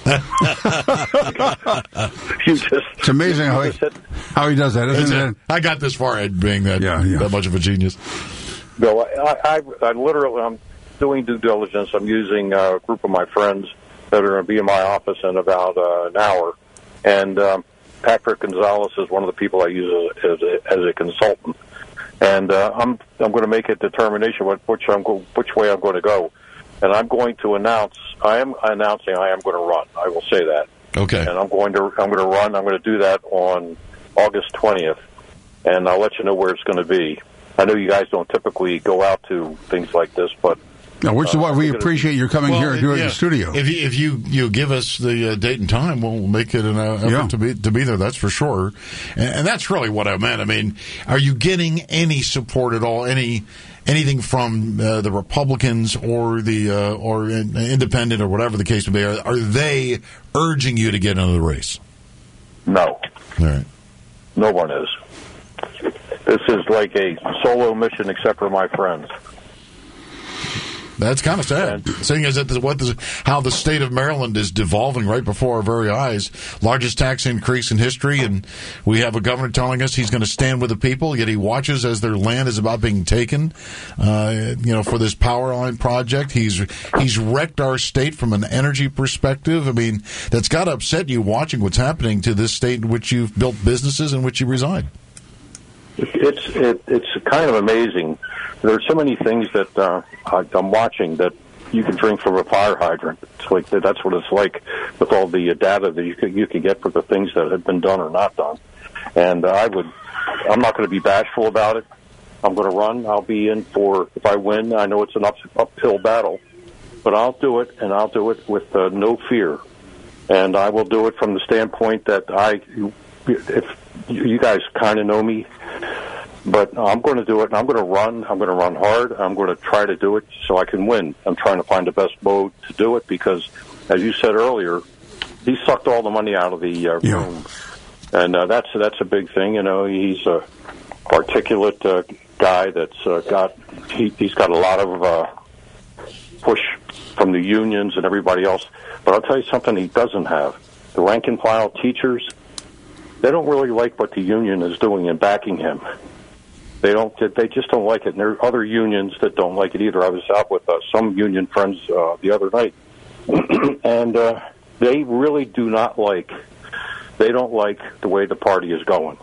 It's amazing how he does that, isn't it? I got this far, Ed, being that much of a genius. No, I literally, I'm doing due diligence. I'm using a group of my friends that are going to be in my office in about an hour, and Patrick Gonzalez is one of the people I use as a consultant, and I'm going to make a determination which way I'm going to go, and I'm going to announce. I am announcing I am going to run. I will say that. Okay. And I'm going to run. I'm going to do that on August 20th, and I'll let you know where it's going to be. I know you guys don't typically go out to things like this, but no, which is why we appreciate you coming here and doing the studio. If you give us the date and time, we'll make it an effort to be there. That's for sure, and that's really what I meant. I mean, are you getting any support at all? Anything from the Republicans or the or independent or whatever the case may be? Are they urging you to get into the race? No. All right. No one is. This is like a solo mission, except for my friends. That's kind of sad, seeing as how the state of Maryland is devolving right before our very eyes. Largest tax increase in history, and we have a governor telling us he's going to stand with the people, yet he watches as their land is about being taken, for this power line project. He's wrecked our state from an energy perspective. I mean, that's got to upset you watching what's happening to this state in which you've built businesses in which you reside. It's kind of amazing. There are so many things that I'm watching that you can drink from a fire hydrant. It's like that's what it's like with all the data that you can get for the things that have been done or not done. And I'm not going to be bashful about it. I'm going to run. I'll be in for, if I win, I know it's an uphill battle, but I'll do it, and I'll do it with no fear. And I will do it from the standpoint that if you guys kind of know me, but I'm going to do it, and I'm going to run. I'm going to run hard. I'm going to try to do it so I can win. I'm trying to find the best mode to do it because, as you said earlier, he sucked all the money out of the room, and that's a big thing. You know, he's a articulate guy that's he's got a lot of push from the unions and everybody else. But I'll tell you something he doesn't have: the rank and file teachers. They don't really like what the union is doing and backing him. They just don't like it. And there are other unions that don't like it either. I was out with some union friends the other night, and they really do not like. They don't like the way the party is going.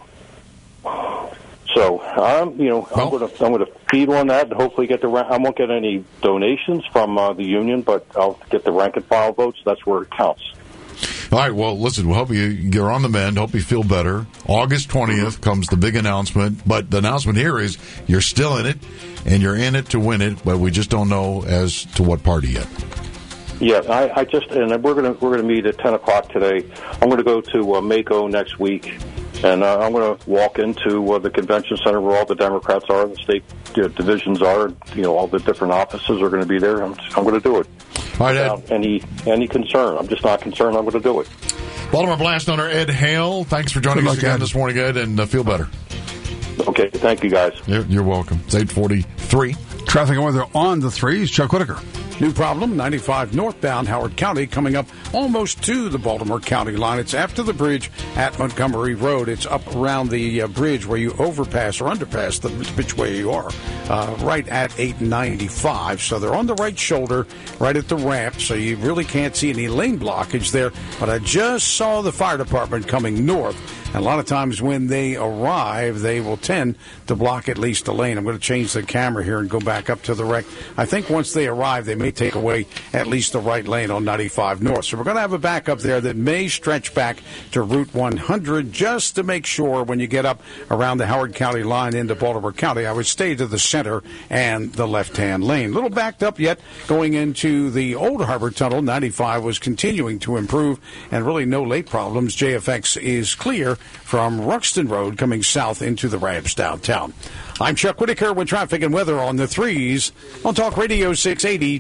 So I'm going to feed on that and hopefully get I won't get any donations from the union, but I'll get the rank and file votes. That's where it counts. All right, well, listen, we'll hope you're on the mend. Hope you feel better. August 20th comes the big announcement, but the announcement here is you're still in it, and you're in it to win it, but we just don't know as to what party yet. Yeah, and we're gonna meet at 10 o'clock today. I'm going to go to Mako next week, and I'm going to walk into the convention center where all the Democrats are, the state divisions are. All the different offices are going to be there. I'm going to do it. All right, without any concern. I'm just not concerned. I'm going to do it. Baltimore Blast owner Ed Hale, thanks for joining us again this morning, Ed, and feel better. Okay, thank you, guys. You're welcome. It's 8:43. Traffic and weather on the 3s. Chuck Whitaker. New problem, 95 northbound Howard County, coming up almost to the Baltimore County line. It's after the bridge at Montgomery Road. It's up around the bridge where you overpass or underpass, which way you are, right at 895. So they're on the right shoulder, right at the ramp, so you really can't see any lane blockage there. But I just saw the fire department coming north. And a lot of times when they arrive, they will tend to block at least a lane. I'm going to change the camera here and go back up to the wreck. I think once they arrive, they may take away at least the right lane on 95 North. So we're going to have a backup there that may stretch back to Route 100 just to make sure when you get up around the Howard County line into Baltimore County, I would stay to the center and the left-hand lane. A little backed up yet going into the Old Harbor Tunnel. 95 was continuing to improve and really no late problems. JFX is clear from Ruxton Road coming south into the ramps downtown. I'm Chuck Whitaker with traffic and weather on the 3s on Talk Radio 680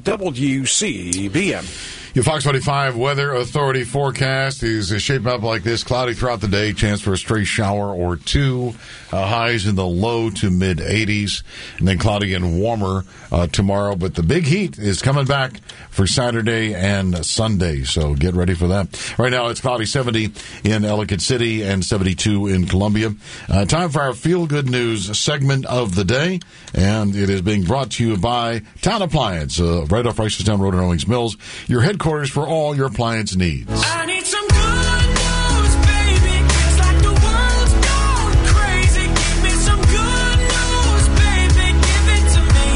WCBM. Your Fox 45 Weather Authority forecast is shaping up like this. Cloudy throughout the day, chance for a stray shower or two. Highs in the low to mid-80s, and then cloudy and warmer tomorrow. But the big heat is coming back for Saturday and Sunday, so get ready for that. Right now, it's cloudy 70 in Ellicott City and 72 in Columbia. Time for our Feel Good News segment of the day, and it is being brought to you by Town Appliance, right off Reisterstown Road in Owings Mills, your headquarters for all your appliance needs. I need some good news, baby. It's like the world's gone crazy. Give me some good news, baby. Give it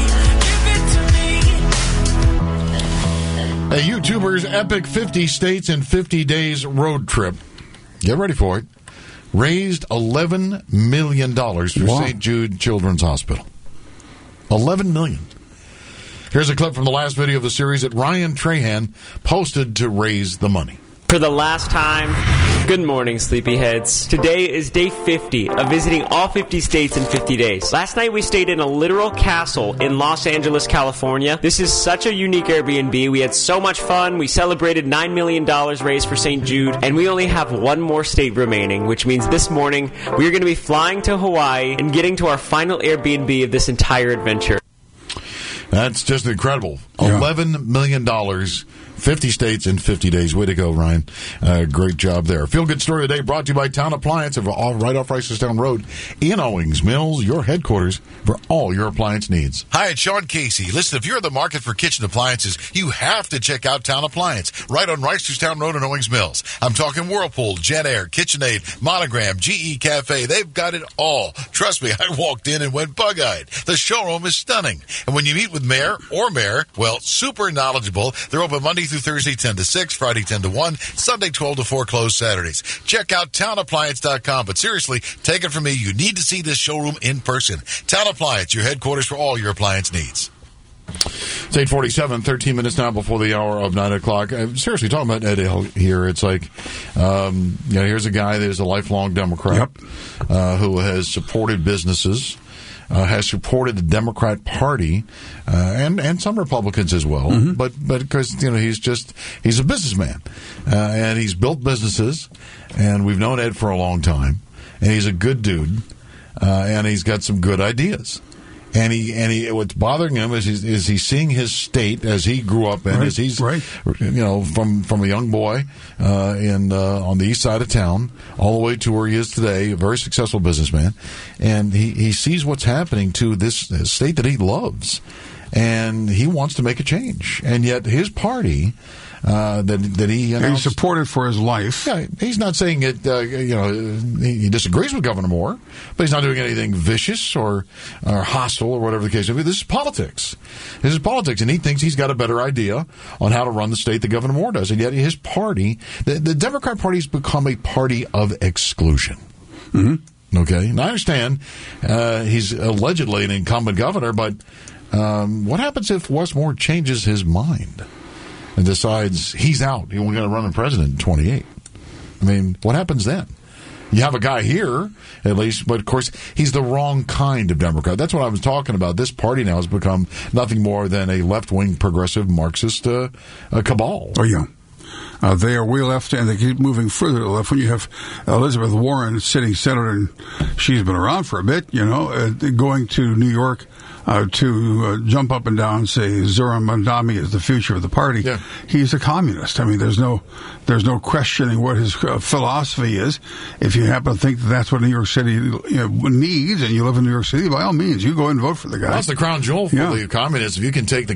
to me. A YouTuber's epic 50 states in 50 days road trip. Get ready for it. raised $11 million for St. Jude Children's Hospital. $11 million. Here's a clip from the last video of the series that Ryan Trahan posted to raise the money. For the last time, good morning, sleepyheads. Today is day 50 of visiting all 50 states in 50 days. Last night we stayed in a literal castle in Los Angeles, California. This is such a unique Airbnb. We had so much fun. We celebrated $9 million raised for St. Jude, and we only have one more state remaining, which means this morning we are going to be flying to Hawaii and getting to our final Airbnb of this entire adventure. That's just incredible. $11 million, 50 states in 50 days. Way to go, Ryan. Great job there. Feel Good Story today brought to you by Town Appliance right off Reisterstown Road in Owings Mills, your headquarters for all your appliance needs. Hi, it's Sean Casey. Listen, if you're in the market for kitchen appliances, you have to check out Town Appliance right on Reisterstown Road in Owings Mills. I'm talking Whirlpool, JetAir, KitchenAid, Monogram, GE Cafe. They've got it all. Trust me, I walked in and went bug-eyed. The showroom is stunning. And when you meet with Mayor, well, super knowledgeable. They're open Monday through Thursday 10 to 6, Friday 10 to 1, Sunday 12 to 4, closed Saturdays. Check out townappliance.com. But seriously, take it from me, you need to see this showroom in person. Town Appliance, your headquarters for all your appliance needs. It's 8:47, 13 minutes now before the hour of 9 o'clock. Seriously, talking about Ed Hill here, it's like, here's a guy that is a lifelong Democrat who has supported businesses, has supported the Democrat Party, and some Republicans as well. But because, he's a businessman, and he's built businesses, and we've known Ed for a long time, and he's a good dude, and he's got some good ideas. And he, what's bothering him is he's seeing his state as he grew up in, as he's, from a young boy, on the east side of town, all the way to where he is today, a very successful businessman. And he sees what's happening to this state that he loves. And he wants to make a change. And yet his party, that he announced, he's supported for his life. Yeah, he's not saying it. He disagrees with Governor Moore, but he's not doing anything vicious or hostile or whatever the case may be. This is politics. And he thinks he's got a better idea on how to run the state than Governor Moore does. And yet his party, the Democrat Party, has become a party of exclusion. Okay, and I understand he's allegedly an incumbent governor, but what happens if Wes Moore changes his mind and decides he's out, he's going to run for president in 28? I mean, what happens then? You have a guy here, at least, but of course, he's the wrong kind of Democrat. That's what I was talking about. This party now has become nothing more than a left-wing progressive Marxist cabal. Oh, yeah. They are way left, and they keep moving further to the left. When you have Elizabeth Warren, sitting senator, and she's been around for a bit, going to New York to jump up and down and say Zoran Mandami is the future of the party. Yeah. He's a communist. I mean, there's no questioning what his philosophy is. If you happen to think that's what New York City needs, and you live in New York City, by all means, you go and vote for the guy. Well, that's the crown jewel for the communists. If you can take the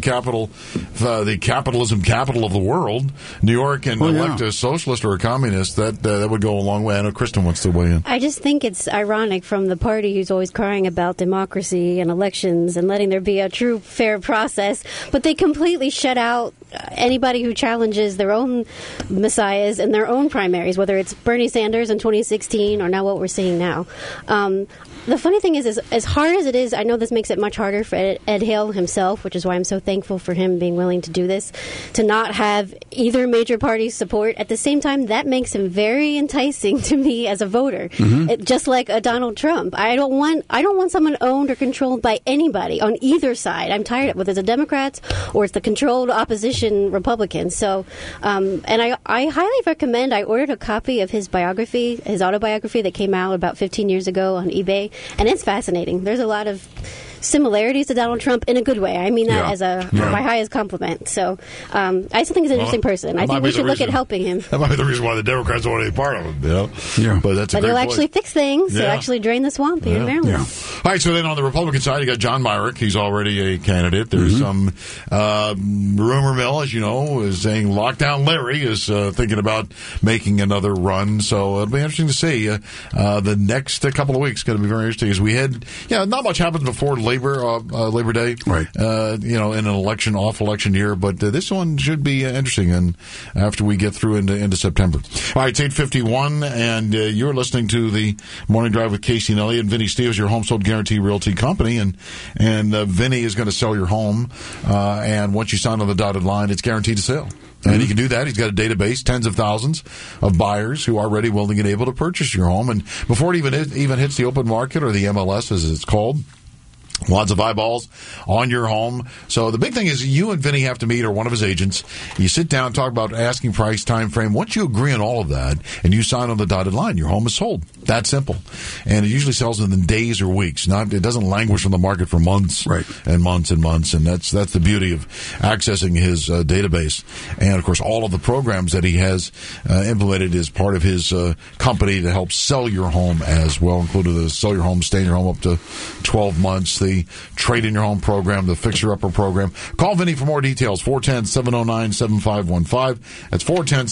capitalism capital of the world, New York, and elect a socialist or a communist, that would go a long way. I know Kristen wants to weigh in. I just think it's ironic from the party who's always crying about democracy and elections and letting there be a true, fair process, but they completely shut out anybody who challenges their own messiahs in their own primaries, whether it's Bernie Sanders in 2016 or now what we're seeing now. The funny thing is, as hard as it is, I know this makes it much harder for Ed Hale himself, which is why I'm so thankful for him being willing to do this, to not have either major party's support. At the same time, that makes him very enticing to me as a voter, just like a Donald Trump. I don't want someone owned or controlled by anybody on either side. I'm tired of it, whether it's the Democrats or it's the controlled opposition Republicans. So, and I highly recommend. I ordered a copy of his biography, his autobiography that came out about 15 years ago on eBay. And it's fascinating. There's a lot of similarities to Donald Trump in a good way. I mean that as my highest compliment. So I still think he's an interesting person. I think we should look at helping him. That might be the reason why the Democrats don't want any part of him. Yeah. But he'll actually fix things. He'll actually drain the swamp here in Maryland. Yeah. All right, so then on the Republican side, you got John Myrick. He's already a candidate. There's some rumor mill, as you know, is saying Lockdown Larry is thinking about making another run. So it'll be interesting to see. The next couple of weeks going to be very interesting as we head. Not much happens before Labor Day, right? In an off election year. But this one should be interesting, and after we get through into September. All right, it's 8:51, and you're listening to the Morning Drive with Casey and Elliott. Vinny Steele is your home sold guarantee realty company, and Vinny is going to sell your home, and once you sign on the dotted line, it's guaranteed to sell. And he can do that. He's got a database, tens of thousands of buyers who are ready, willing, and able to purchase your home. And before it even hits the open market, or the MLS as it's called, lots of eyeballs on your home. So the big thing is you and Vinny have to meet, or one of his agents. You sit down, talk about asking price, time frame. Once you agree on all of that and you sign on the dotted line, your home is sold. That simple. And it usually sells within days or weeks. It doesn't languish on the market for months and months and months. And that's the beauty of accessing his database. And, of course, all of the programs that he has implemented as part of his company to help sell your home as well, including the sell your home, stay in your home up to 12 months, the Trade in Your Home program, the Fixer Upper program. Call Vinny for more details, 410-709-7515. That's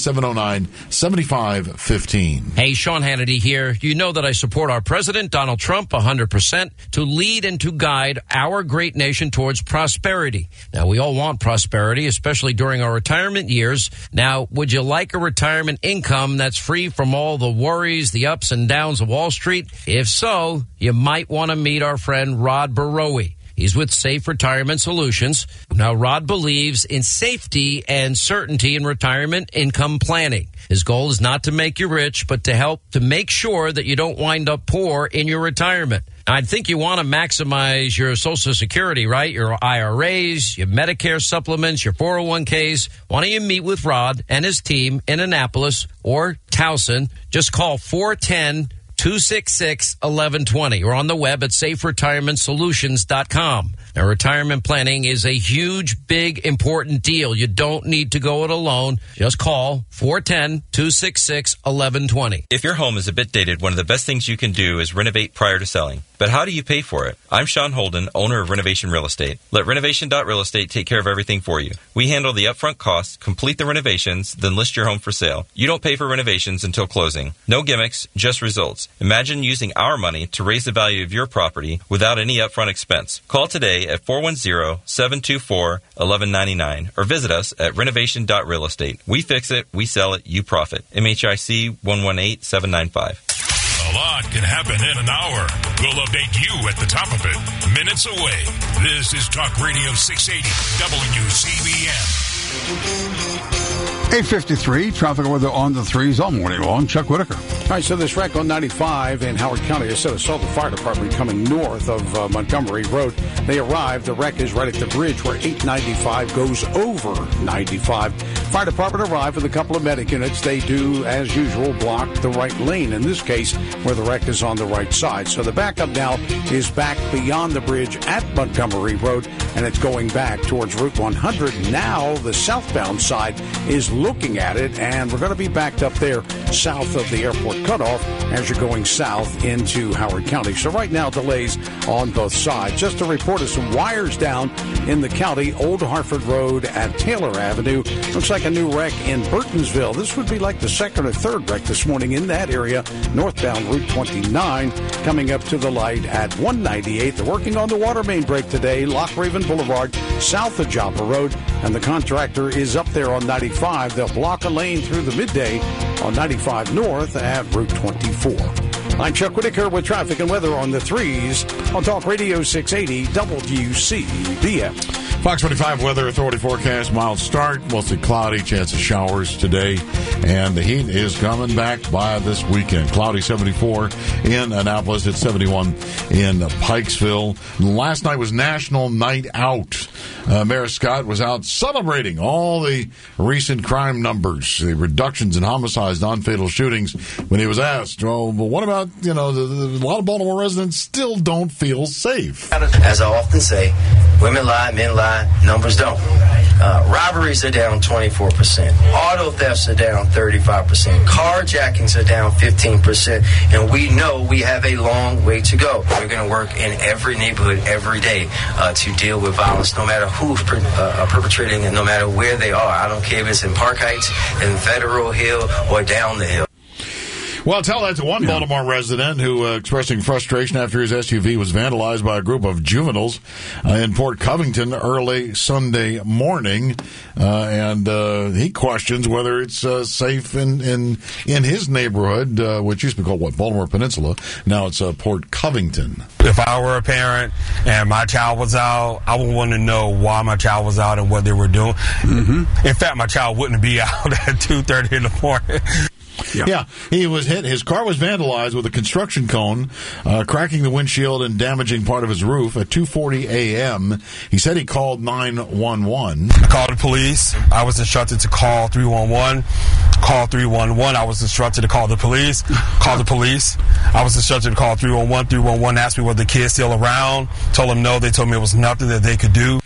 410-709-7515. Hey, Sean Hannity here. You know that I support our president, Donald Trump, 100%, to lead and to guide our great nation towards prosperity. Now, we all want prosperity, especially during our retirement years. Now, would you like a retirement income that's free from all the worries, the ups and downs of Wall Street? If so, you might want to meet our friend Rod Barowie. He's with Safe Retirement Solutions. Now, Rod believes in safety and certainty in retirement income planning. His goal is not to make you rich, but to help to make sure that you don't wind up poor in your retirement. I think you want to maximize your Social Security, right? Your IRAs, your Medicare supplements, your 401ks. Why don't you meet with Rod and his team in Annapolis or Towson? Just call 410-266-1120 or on the web at saferetirementsolutions.com. Now, retirement planning is a huge, big, important deal. You don't need to go it alone. Just call 410-266-1120. If your home is a bit dated, one of the best things you can do is renovate prior to selling. But how do you pay for it? I'm Sean Holden, owner of Renovation Real Estate. Let Renovation.Real Estate take care of everything for you. We handle the upfront costs, complete the renovations, then list your home for sale. You don't pay for renovations until closing. No gimmicks, just results. Imagine using our money to raise the value of your property without any upfront expense. Call today at 410-724-1199 or visit us at Renovation.Real Estate. We fix it, we sell it, you profit. MHIC 118795. A lot can happen in an hour. We'll update you at the top of it, minutes away. This is Talk Radio 680 WCBM. 8:53, traffic weather on the threes all morning long. Chuck Whitaker. All right, so this wreck on 95 in Howard County, I saw the fire department coming north of Montgomery Road. They arrived. The wreck is right at the bridge where 895 goes over 95. Fire department arrived with a couple of medic units. They do, as usual, block the right lane, in this case, where the wreck is on the right side. So the backup now is back beyond the bridge at Montgomery Road, and it's going back towards Route 100. Now the southbound side is looking at it, and we're going to be backed up there south of the airport cutoff as you're going south into Howard County. So right now, delays on both sides. Just a report of some wires down in the county. Old Hartford Road at Taylor Avenue. Looks like a new wreck in Burtonsville. This would be like the second or third wreck this morning in that area. Northbound Route 29 coming up to the light at 198. They're working on the water main break today. Loch Raven Boulevard south of Joppa Road, and the contractor is up there on 95. They'll block a lane through the midday on 95 north at Route 24. I'm Chuck Whitaker with traffic and weather on the threes on Talk Radio 680 WCBM. Fox 25 Weather Authority forecast, mild start, mostly cloudy, chance of showers today, and the heat is coming back by this weekend. Cloudy 74 in Annapolis, it's 71 in Pikesville. Last night was National Night Out. Mayor Scott was out celebrating all the recent crime numbers, the reductions in homicides, non-fatal shootings, when he was asked, well, what about, a lot of Baltimore residents still don't feel safe. As I often say, women lie, men lie, numbers don't. Robberies are down 24%. Auto thefts are down 35%. Carjackings are down 15%. And we know we have a long way to go. We're going to work in every neighborhood every day to deal with violence, no matter who's perpetrating and no matter where they are. I don't care if it's in Park Heights, in Federal Hill, or down the hill. Well, tell that to one Baltimore resident who expressing frustration after his SUV was vandalized by a group of juveniles in Port Covington early Sunday morning, and he questions whether it's safe in his neighborhood, which used to be called Baltimore Peninsula. Now it's Port Covington. If I were a parent and my child was out, I would want to know why my child was out and what they were doing. Mm-hmm. In fact, my child wouldn't be out at 2:30 in the morning. Yeah, he was hit. His car was vandalized with a construction cone, cracking the windshield and damaging part of his roof at 2:40 a.m. He said he called 911. I called the police. I was instructed to call 311. Call 311. I was instructed to call the police. Call the police. I was instructed to call 311. 311 asked me, were the kids still around? Told them no. They told me it was nothing that they could do.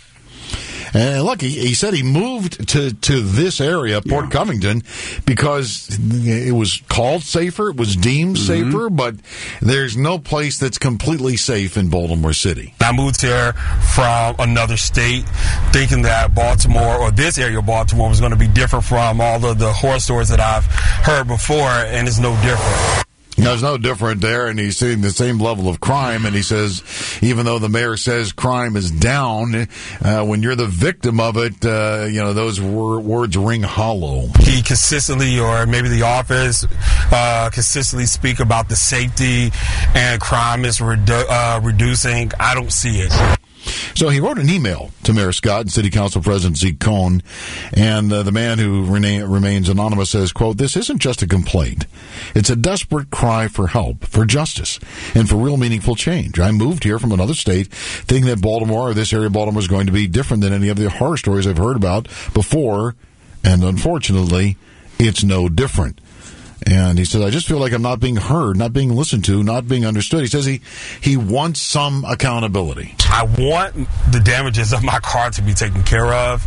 And look, he said he moved to this area, Port Covington, because it was called safer, it was deemed safer, but there's no place that's completely safe in Baltimore City. I moved here from another state thinking that Baltimore, or this area of Baltimore, was going to be different from all of the horror stories that I've heard before, and it's no different. There's no different there, and he's seeing the same level of crime, and he says, even though the mayor says crime is down, when you're the victim of it, those words ring hollow. He consistently, or maybe the office, consistently speak about the safety and crime is reducing. I don't see it. So he wrote an email to Mayor Scott and City Council President Zeke Cohn, and the man who remains anonymous says, quote, "This isn't just a complaint. It's a desperate cry for help, for justice, and for real meaningful change. I moved here from another state thinking that Baltimore, or this area of Baltimore, is going to be different than any of the horror stories I've heard about before, and unfortunately, it's no different." And he says, I just feel like I'm not being heard, not being listened to, not being understood. He says he wants some accountability. I want the damages of my car to be taken care of.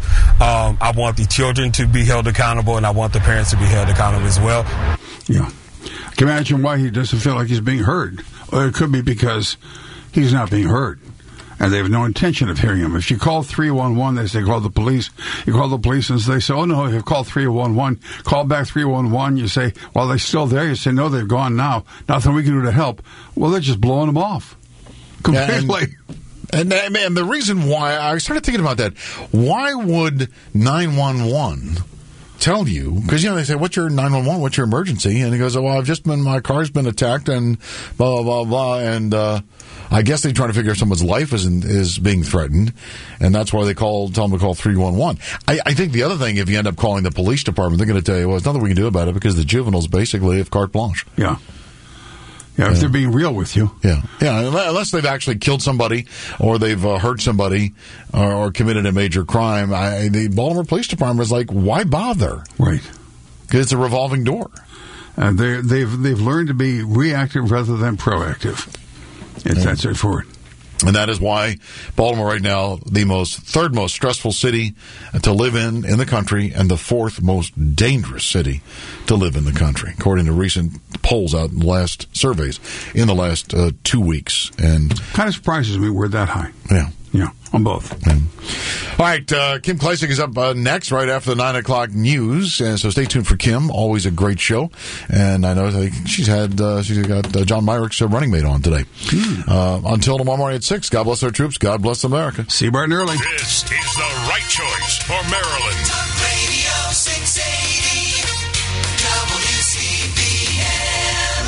I want the children to be held accountable, and I want the parents to be held accountable as well. Yeah. Can you imagine why he doesn't feel like he's being heard? Or it could be because he's not being heard, and they have no intention of hearing him. If you call 311, they say call the police. You call the police and they say, oh, no, you call 311. Call back 311. You say, well, they're still there. You say, no, they've gone now. Nothing we can do to help. Well, they're just blowing them off completely. And the reason why, I started thinking about that, why would 911 tell you, because, they say, what's your 911, what's your emergency? And he goes, my car's been attacked and blah, blah, blah, blah, and I guess they're trying to figure out someone's life is being threatened, and that's why they tell them to call 311. I think the other thing, if you end up calling the police department, they're going to tell you, well, there's nothing we can do about it because the juveniles basically have carte blanche. Yeah. Yeah, if they're being real with you. Yeah, unless they've actually killed somebody or they've hurt somebody or committed a major crime. The Baltimore Police Department is like, why bother? Right. Because it's a revolving door. They've learned to be reactive rather than proactive. It's that straightforward. And that is why Baltimore right now, the third most stressful city to live in the country, and the fourth most dangerous city to live in the country, according to recent polls out in the last surveys in the last 2 weeks. And kind of surprises me we're that high. Yeah, on both. All right, Kim Klacik is up next, right after the 9 o'clock news, and so stay tuned for Kim. Always a great show, and I know she's got John Myrick's running mate on today. Until tomorrow morning at 6. God bless our troops. God bless America. See you bright and early. This is the right choice for Maryland.